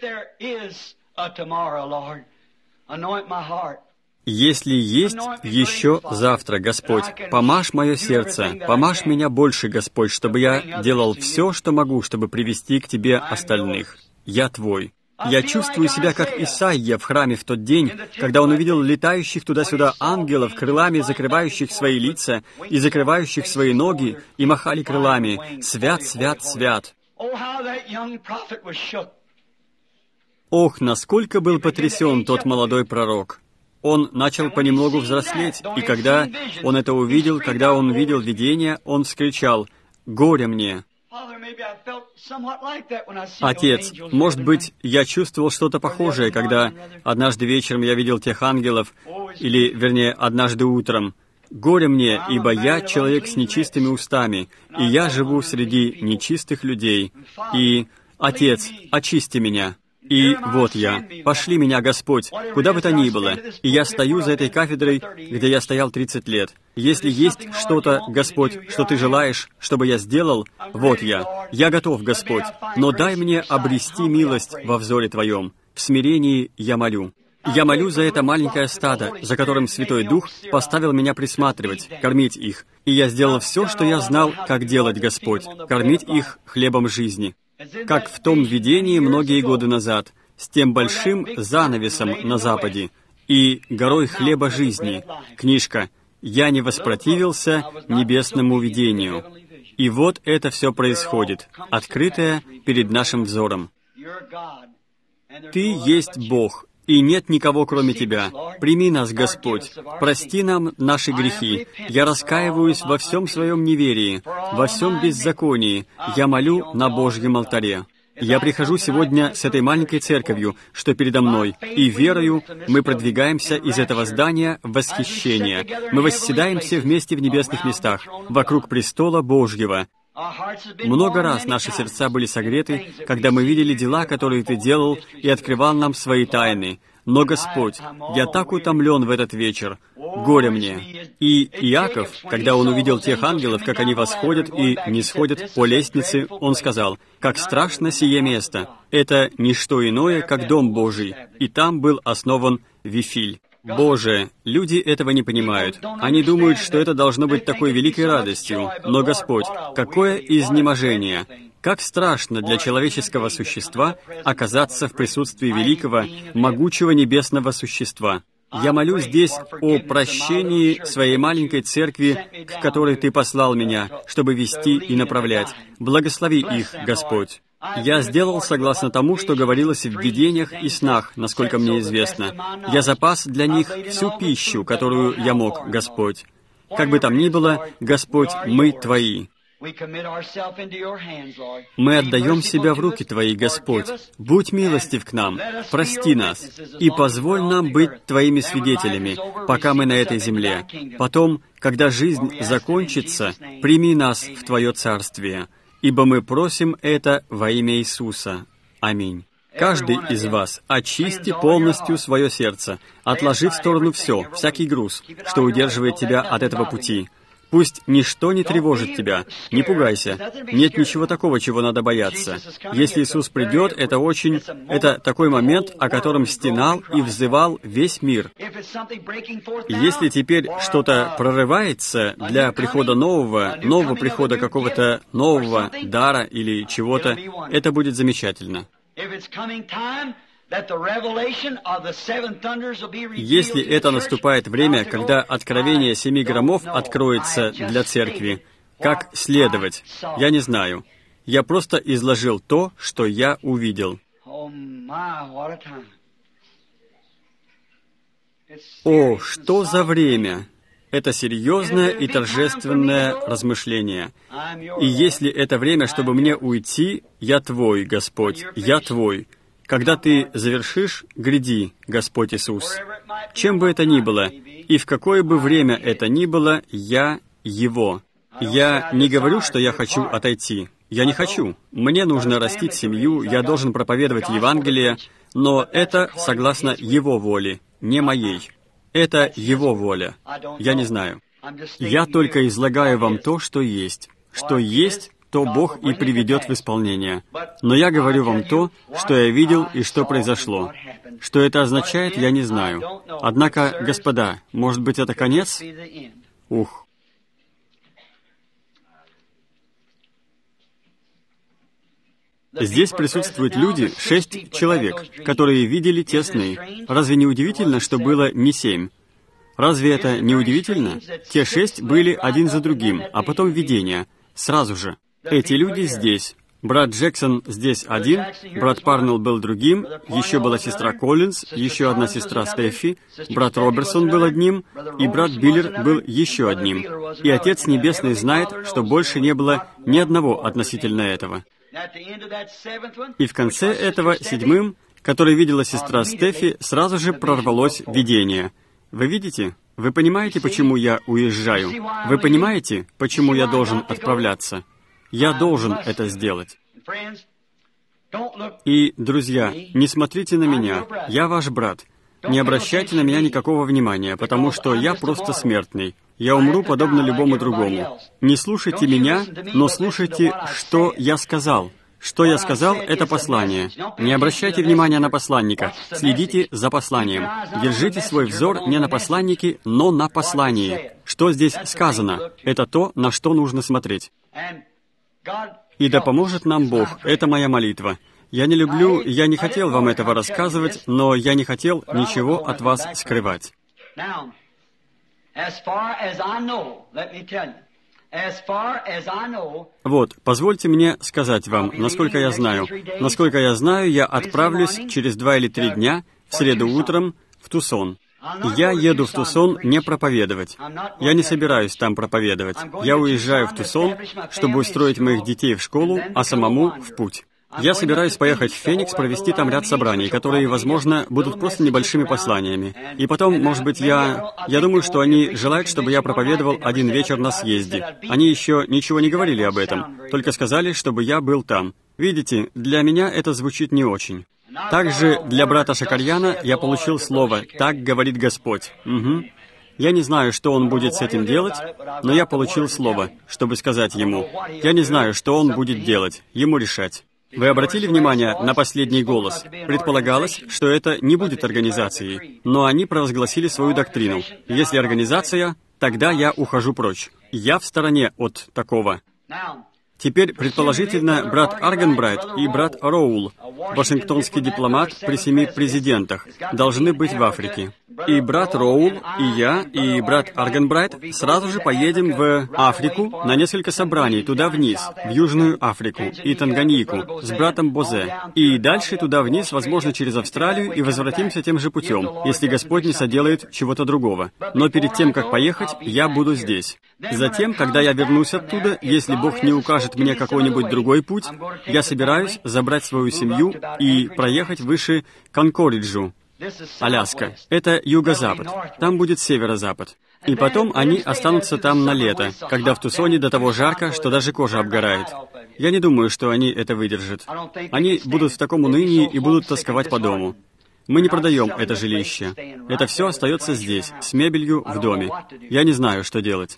Если есть еще завтра, Господь, помажь мое сердце, помажь меня больше, Господь, чтобы я делал все, что могу, чтобы привести к Тебе остальных. Я Твой. Я чувствую себя как Исаия в храме в тот день, когда он увидел летающих туда-сюда ангелов, крылами закрывающих свои лица и закрывающих свои ноги, и махали крылами: «Свят, свят, свят». Ох, насколько был потрясен тот молодой пророк! Он начал понемногу взрослеть, и когда он это увидел, когда он увидел видение, он вскричал: «Горе мне!» Отец, может быть, я чувствовал что-то похожее, когда однажды вечером я видел тех ангелов, или, вернее, однажды утром. «Горе мне, ибо я человек с нечистыми устами, и я живу среди нечистых людей. И, Отец, очисти меня». И вот я. Пошли меня, Господь, куда бы то ни было. И я стою за этой кафедрой, где я стоял тридцать лет. Если есть что-то, Господь, что Ты желаешь, чтобы я сделал, вот я. Я готов, Господь. Но дай мне обрести милость во взоре Твоем. В смирении я молю. Я молю за это маленькое стадо, за которым Святой Дух поставил меня присматривать, кормить их. И я сделал все, что я знал, как делать, Господь, кормить их хлебом жизни. Как в том видении многие годы назад, с тем большим занавесом на западе и горой хлеба жизни, книжка «Я не воспротивился небесному видению». И вот это все происходит, открытое перед нашим взором. Ты есть Бог, и нет никого, кроме Тебя. Прими нас, Господь. Прости нам наши грехи. Я раскаиваюсь во всем своем неверии, во всем беззаконии. Я молю на Божьем алтаре. Я прихожу сегодня с этой маленькой церковью, что передо мной, и верою мы продвигаемся из этого здания в восхищение. Мы восседаемся вместе в небесных местах, вокруг престола Божьего. Много раз наши сердца были согреты, когда мы видели дела, которые Ты делал, и открывал нам свои тайны. Но, Господь, я так утомлен в этот вечер. Горе мне. И Иаков, когда он увидел тех ангелов, как они восходят и нисходят по лестнице, он сказал: «Как страшно сие место! Это не что иное, как Дом Божий, и там был основан Вифиль». Боже, люди этого не понимают. Они думают, что это должно быть такой великой радостью. Но, Господь, какое изнеможение! Как страшно для человеческого существа оказаться в присутствии великого, могучего небесного существа. Я молю здесь о прощении своей маленькой церкви, к которой Ты послал меня, чтобы вести и направлять. Благослови их, Господь. Я сделал согласно тому, что говорилось в видениях и снах, насколько мне известно. Я запас для них всю пищу, которую я мог, Господь. Как бы там ни было, Господь, мы Твои. Мы отдаем себя в руки Твои, Господь. Будь милостив к нам, прости нас, и позволь нам быть Твоими свидетелями, пока мы на этой земле. Потом, когда жизнь закончится, прими нас в Твое Царствие, ибо мы просим это во имя Иисуса. Аминь. Каждый из вас очисти полностью свое сердце, отложи в сторону все, всякий груз, что удерживает тебя от этого пути. Пусть ничто не тревожит тебя. Не пугайся. Нет ничего такого, чего надо бояться. Если Иисус придет, это очень... Это такой момент, о котором стенал и взывал весь мир. Если теперь что-то прорывается для прихода нового, нового прихода какого-то нового дара или чего-то, это будет замечательно. Если это наступает время, когда откровение семи громов откроется для церкви, как следовать, я не знаю. Я просто изложил то, что я увидел. О, что за время! Это серьезное и торжественное размышление. И если это время, чтобы мне уйти, я Твой, Господь, я Твой. Когда Ты завершишь, гряди, Господь Иисус. Чем бы это ни было, и в какое бы время это ни было, я Его. Я не говорю, что я хочу отойти. Я не хочу. Мне нужно растить семью, я должен проповедовать Евангелие, но это согласно Его воле, не моей. Это Его воля. Я не знаю. Я только излагаю вам то, что есть. Что есть, то Бог и приведет в исполнение. Но я говорю вам то, что я видел и что произошло. Что это означает, я не знаю. Однако, господа, может быть, это конец? Ух. Здесь присутствуют люди, шесть человек, которые видели те сны. Разве не удивительно, что было не семь? Разве это не удивительно? Те шесть были один за другим, а потом видения, сразу же. Эти люди здесь. Брат Джексон здесь один, брат Парнелл был другим, еще была сестра Коллинз, еще одна сестра Стеффи, брат Роберсон был одним, и брат Биллер был еще одним. И Отец Небесный знает, что больше не было ни одного относительно этого. И в конце этого, седьмым, который видела сестра Стеффи, сразу же прорвалось видение. Вы видите? Вы понимаете, почему я уезжаю? Вы понимаете, почему я должен отправляться? Я должен это сделать. И, друзья, не смотрите на меня. Я ваш брат. Не обращайте на меня никакого внимания, потому что я просто смертный. Я умру подобно любому другому. Не слушайте меня, но слушайте, что я сказал. Что я сказал, это послание. Не обращайте внимания на посланника. Следите за посланием. Держите свой взор не на посланнике, но на послании. Что здесь сказано? Это то, на что нужно смотреть. И да поможет нам Бог. Это моя молитва. Я не люблю, я не хотел вам этого рассказывать, но я не хотел ничего от вас скрывать. Вот, позвольте мне сказать вам, насколько я знаю. Насколько я знаю, я отправлюсь через два или три дня, в среду утром, в Тусон. Я еду в Тусон не проповедовать. Я не собираюсь там проповедовать. Я уезжаю в Тусон, чтобы устроить моих детей в школу, а самому в путь. Я собираюсь поехать в Феникс, провести там ряд собраний, которые, возможно, будут просто небольшими посланиями. И потом, может быть, я... Я думаю, что они желают, чтобы я проповедовал один вечер на съезде. Они еще ничего не говорили об этом, только сказали, чтобы я был там. Видите, для меня это звучит не очень. Также для брата Шакарьяна я получил слово «Так говорит Господь». Угу. Я не знаю, что он будет с этим делать, но я получил слово, чтобы сказать ему. Я не знаю, что он будет делать, ему решать. Вы обратили внимание на последний голос? Предполагалось, что это не будет организацией, но они провозгласили свою доктрину. Если организация, тогда я ухожу прочь. Я в стороне от такого. Теперь, предположительно, брат Аргенбрайт и брат Роул, вашингтонский дипломат при семи президентах, должны быть в Африке. И брат Роул, и я, и брат Аргенбрайт сразу же поедем в Африку на несколько собраний, туда вниз, в Южную Африку и Танганьику, с братом Бозе. И дальше туда вниз, возможно, через Австралию, и возвратимся тем же путем, если Господь не соделает чего-то другого. Но перед тем, как поехать, я буду здесь. Затем, когда я вернусь оттуда, если Бог не укажет мне какой-нибудь другой путь, я собираюсь забрать свою семью и проехать выше Конкориджу, Аляска. Это юго-запад. Там будет северо-запад. И потом они останутся там на лето, когда в Тусоне до того жарко, что даже кожа обгорает. Я не думаю, что они это выдержат. Они будут в таком унынии и будут тосковать по дому. Мы не продаем это жилище. Это все остается здесь, с мебелью в доме. Я не знаю, что делать.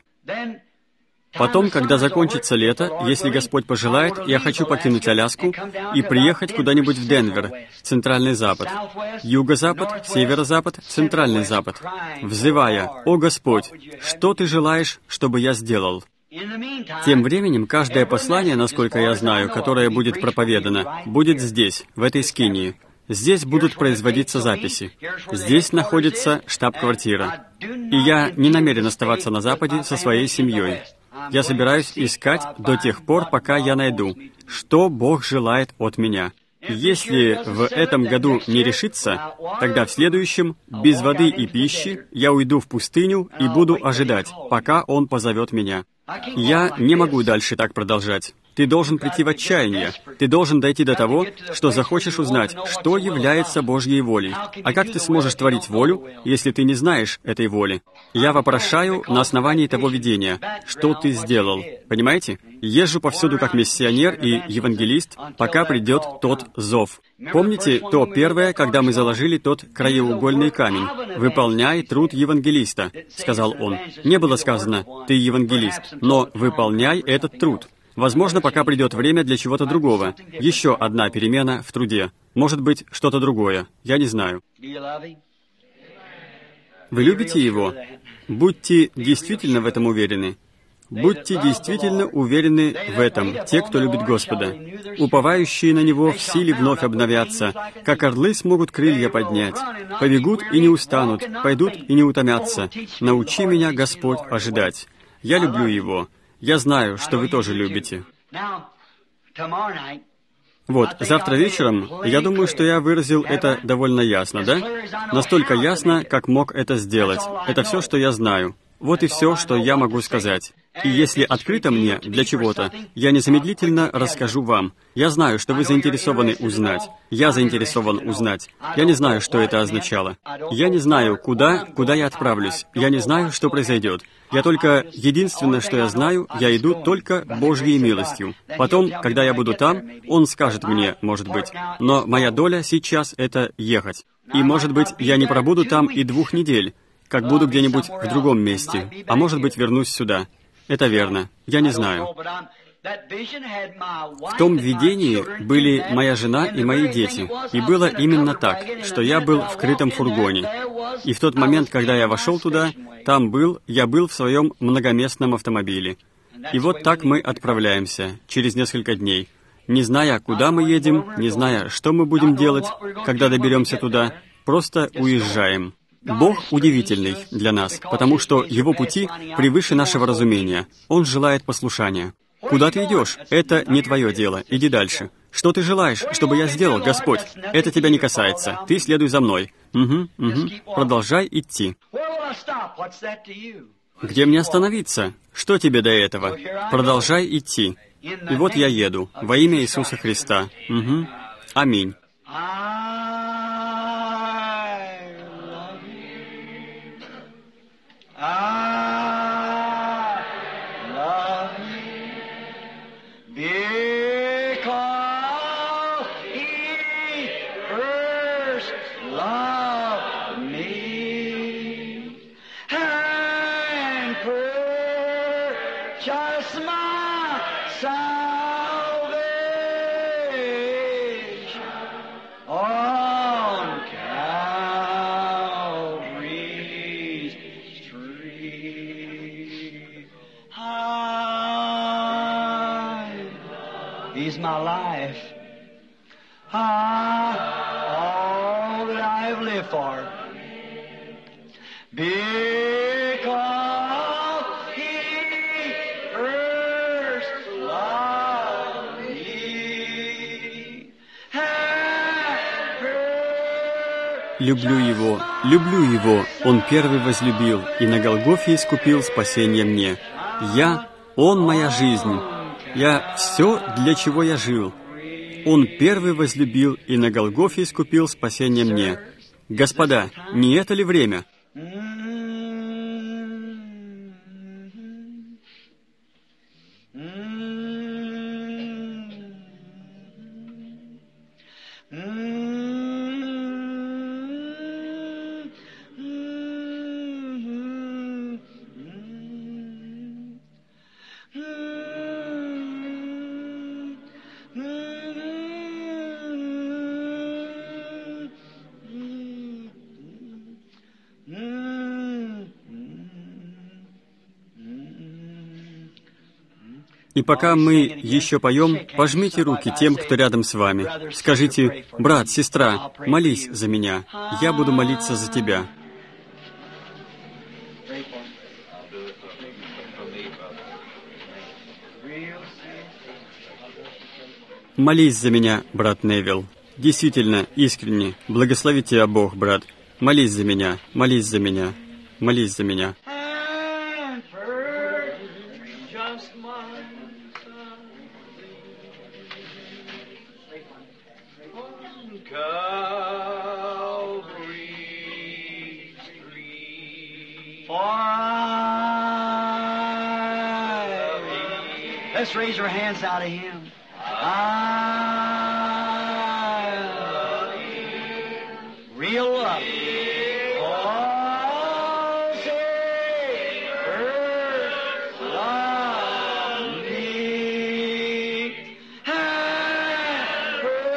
Потом, когда закончится лето, если Господь пожелает, я хочу покинуть Аляску и приехать куда-нибудь в Денвер, Центральный Запад, Юго-Запад, Северо-Запад, Центральный Запад, взывая: «О Господь, что Ты желаешь, чтобы я сделал?» Тем временем, каждое послание, насколько я знаю, которое будет проповедано, будет здесь, в этой скинии. Здесь будут производиться записи. Здесь находится штаб-квартира. И я не намерен оставаться на Западе со своей семьей. Я собираюсь искать до тех пор, пока я найду, что Бог желает от меня. Если в этом году не решится, тогда в следующем, без воды и пищи, я уйду в пустыню и буду ожидать, пока Он позовет меня. Я не могу дальше так продолжать. Ты должен прийти в отчаяние. Ты должен дойти до того, что захочешь узнать, что является Божьей волей. А как ты сможешь творить волю, если ты не знаешь этой воли? Я вопрошаю на основании того видения, что ты сделал. Понимаете? Езжу повсюду как миссионер и евангелист, пока придет тот зов. Помните то первое, когда мы заложили тот краеугольный камень? «Выполняй труд евангелиста», — сказал он. Не было сказано «ты евангелист», но «выполняй этот труд». Возможно, пока придет время для чего-то другого. Еще одна перемена в труде. Может быть, что-то другое. Я не знаю. Вы любите Его? Будьте действительно в этом уверены. Будьте действительно уверены в этом, те, кто любит Господа. Уповающие на Него в силе вновь обновятся, как орлы смогут крылья поднять. Побегут и не устанут, пойдут и не утомятся. Научи меня, Господь, ожидать. Я люблю Его. Я знаю, что вы тоже любите. Вот, завтра вечером, я думаю, что я выразил это довольно ясно, да? Настолько ясно, как мог это сделать. Это все, что я знаю. Вот и все, что я могу сказать. И если открыто мне для чего-то, я незамедлительно расскажу вам. Я знаю, что вы заинтересованы узнать. Я заинтересован узнать. Я не знаю, что это означало. Я не знаю, куда, куда я отправлюсь. Я не знаю, что произойдет. Я только... Единственное, что я знаю, я иду только Божьей милостью. Потом, когда я буду там, Он скажет мне, может быть. Но моя доля сейчас — это ехать. И, может быть, я не пробуду там и двух недель, как буду где-нибудь в другом месте. А может быть, вернусь сюда. Это верно. Я не знаю. В том видении были моя жена и мои дети. И было именно так, что я был в крытом фургоне. И в тот момент, когда я вошел туда, там был, я был в своем многоместном автомобиле. И вот так мы отправляемся, через несколько дней. Не зная, куда мы едем, не зная, что мы будем делать, когда доберемся туда, просто уезжаем. Бог удивительный для нас, потому что Его пути превыше нашего разумения. Он желает послушания. Куда ты идешь? Это не твое дело. Иди дальше. Что ты желаешь, чтобы я сделал, Господь? Это тебя не касается. Ты следуй за мной. Угу, угу. Продолжай идти. Где мне остановиться? Что тебе до этого? Продолжай идти. И вот я еду. Во имя Иисуса Христа. Угу. Аминь. He's my life. Ah, all that I have lived for. Because He first loved me. Люблю Его, люблю Его, Он первый возлюбил, и на Голгофе искупил спасение мне. Я, Он моя жизнь. Я все, для чего я жил. Он первый возлюбил и на Голгофе искупил спасение мне. Господа, не это ли время? И пока мы еще поем, пожмите руки тем, кто рядом с вами. Скажите: «Брат, сестра, молись за меня. Я буду молиться за тебя». Молись за меня, брат Невилл. Действительно, искренне. Благослови тебя Бог, брат. Молись за меня, молись за меня, молись за меня. Let's raise our hands now to Him. I love you. Real love. Oh, say, first love me. And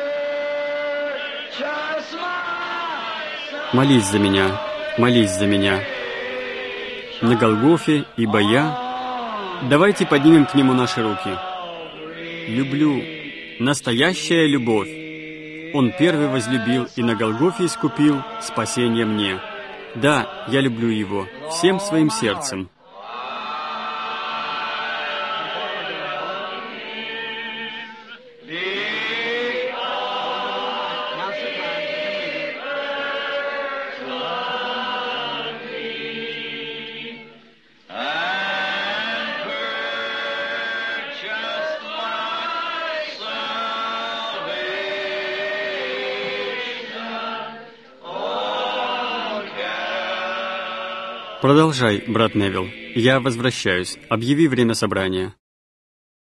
purchase my Молись за меня, молись за меня. На Голгофе, ибо я, Давайте поднимем к Нему наши руки. Люблю. Настоящая любовь. Он первый возлюбил и на Голгофе искупил спасение мне. Да, я люблю Его всем своим сердцем. Продолжай, брат Невилл. Я возвращаюсь. Объяви время собрания.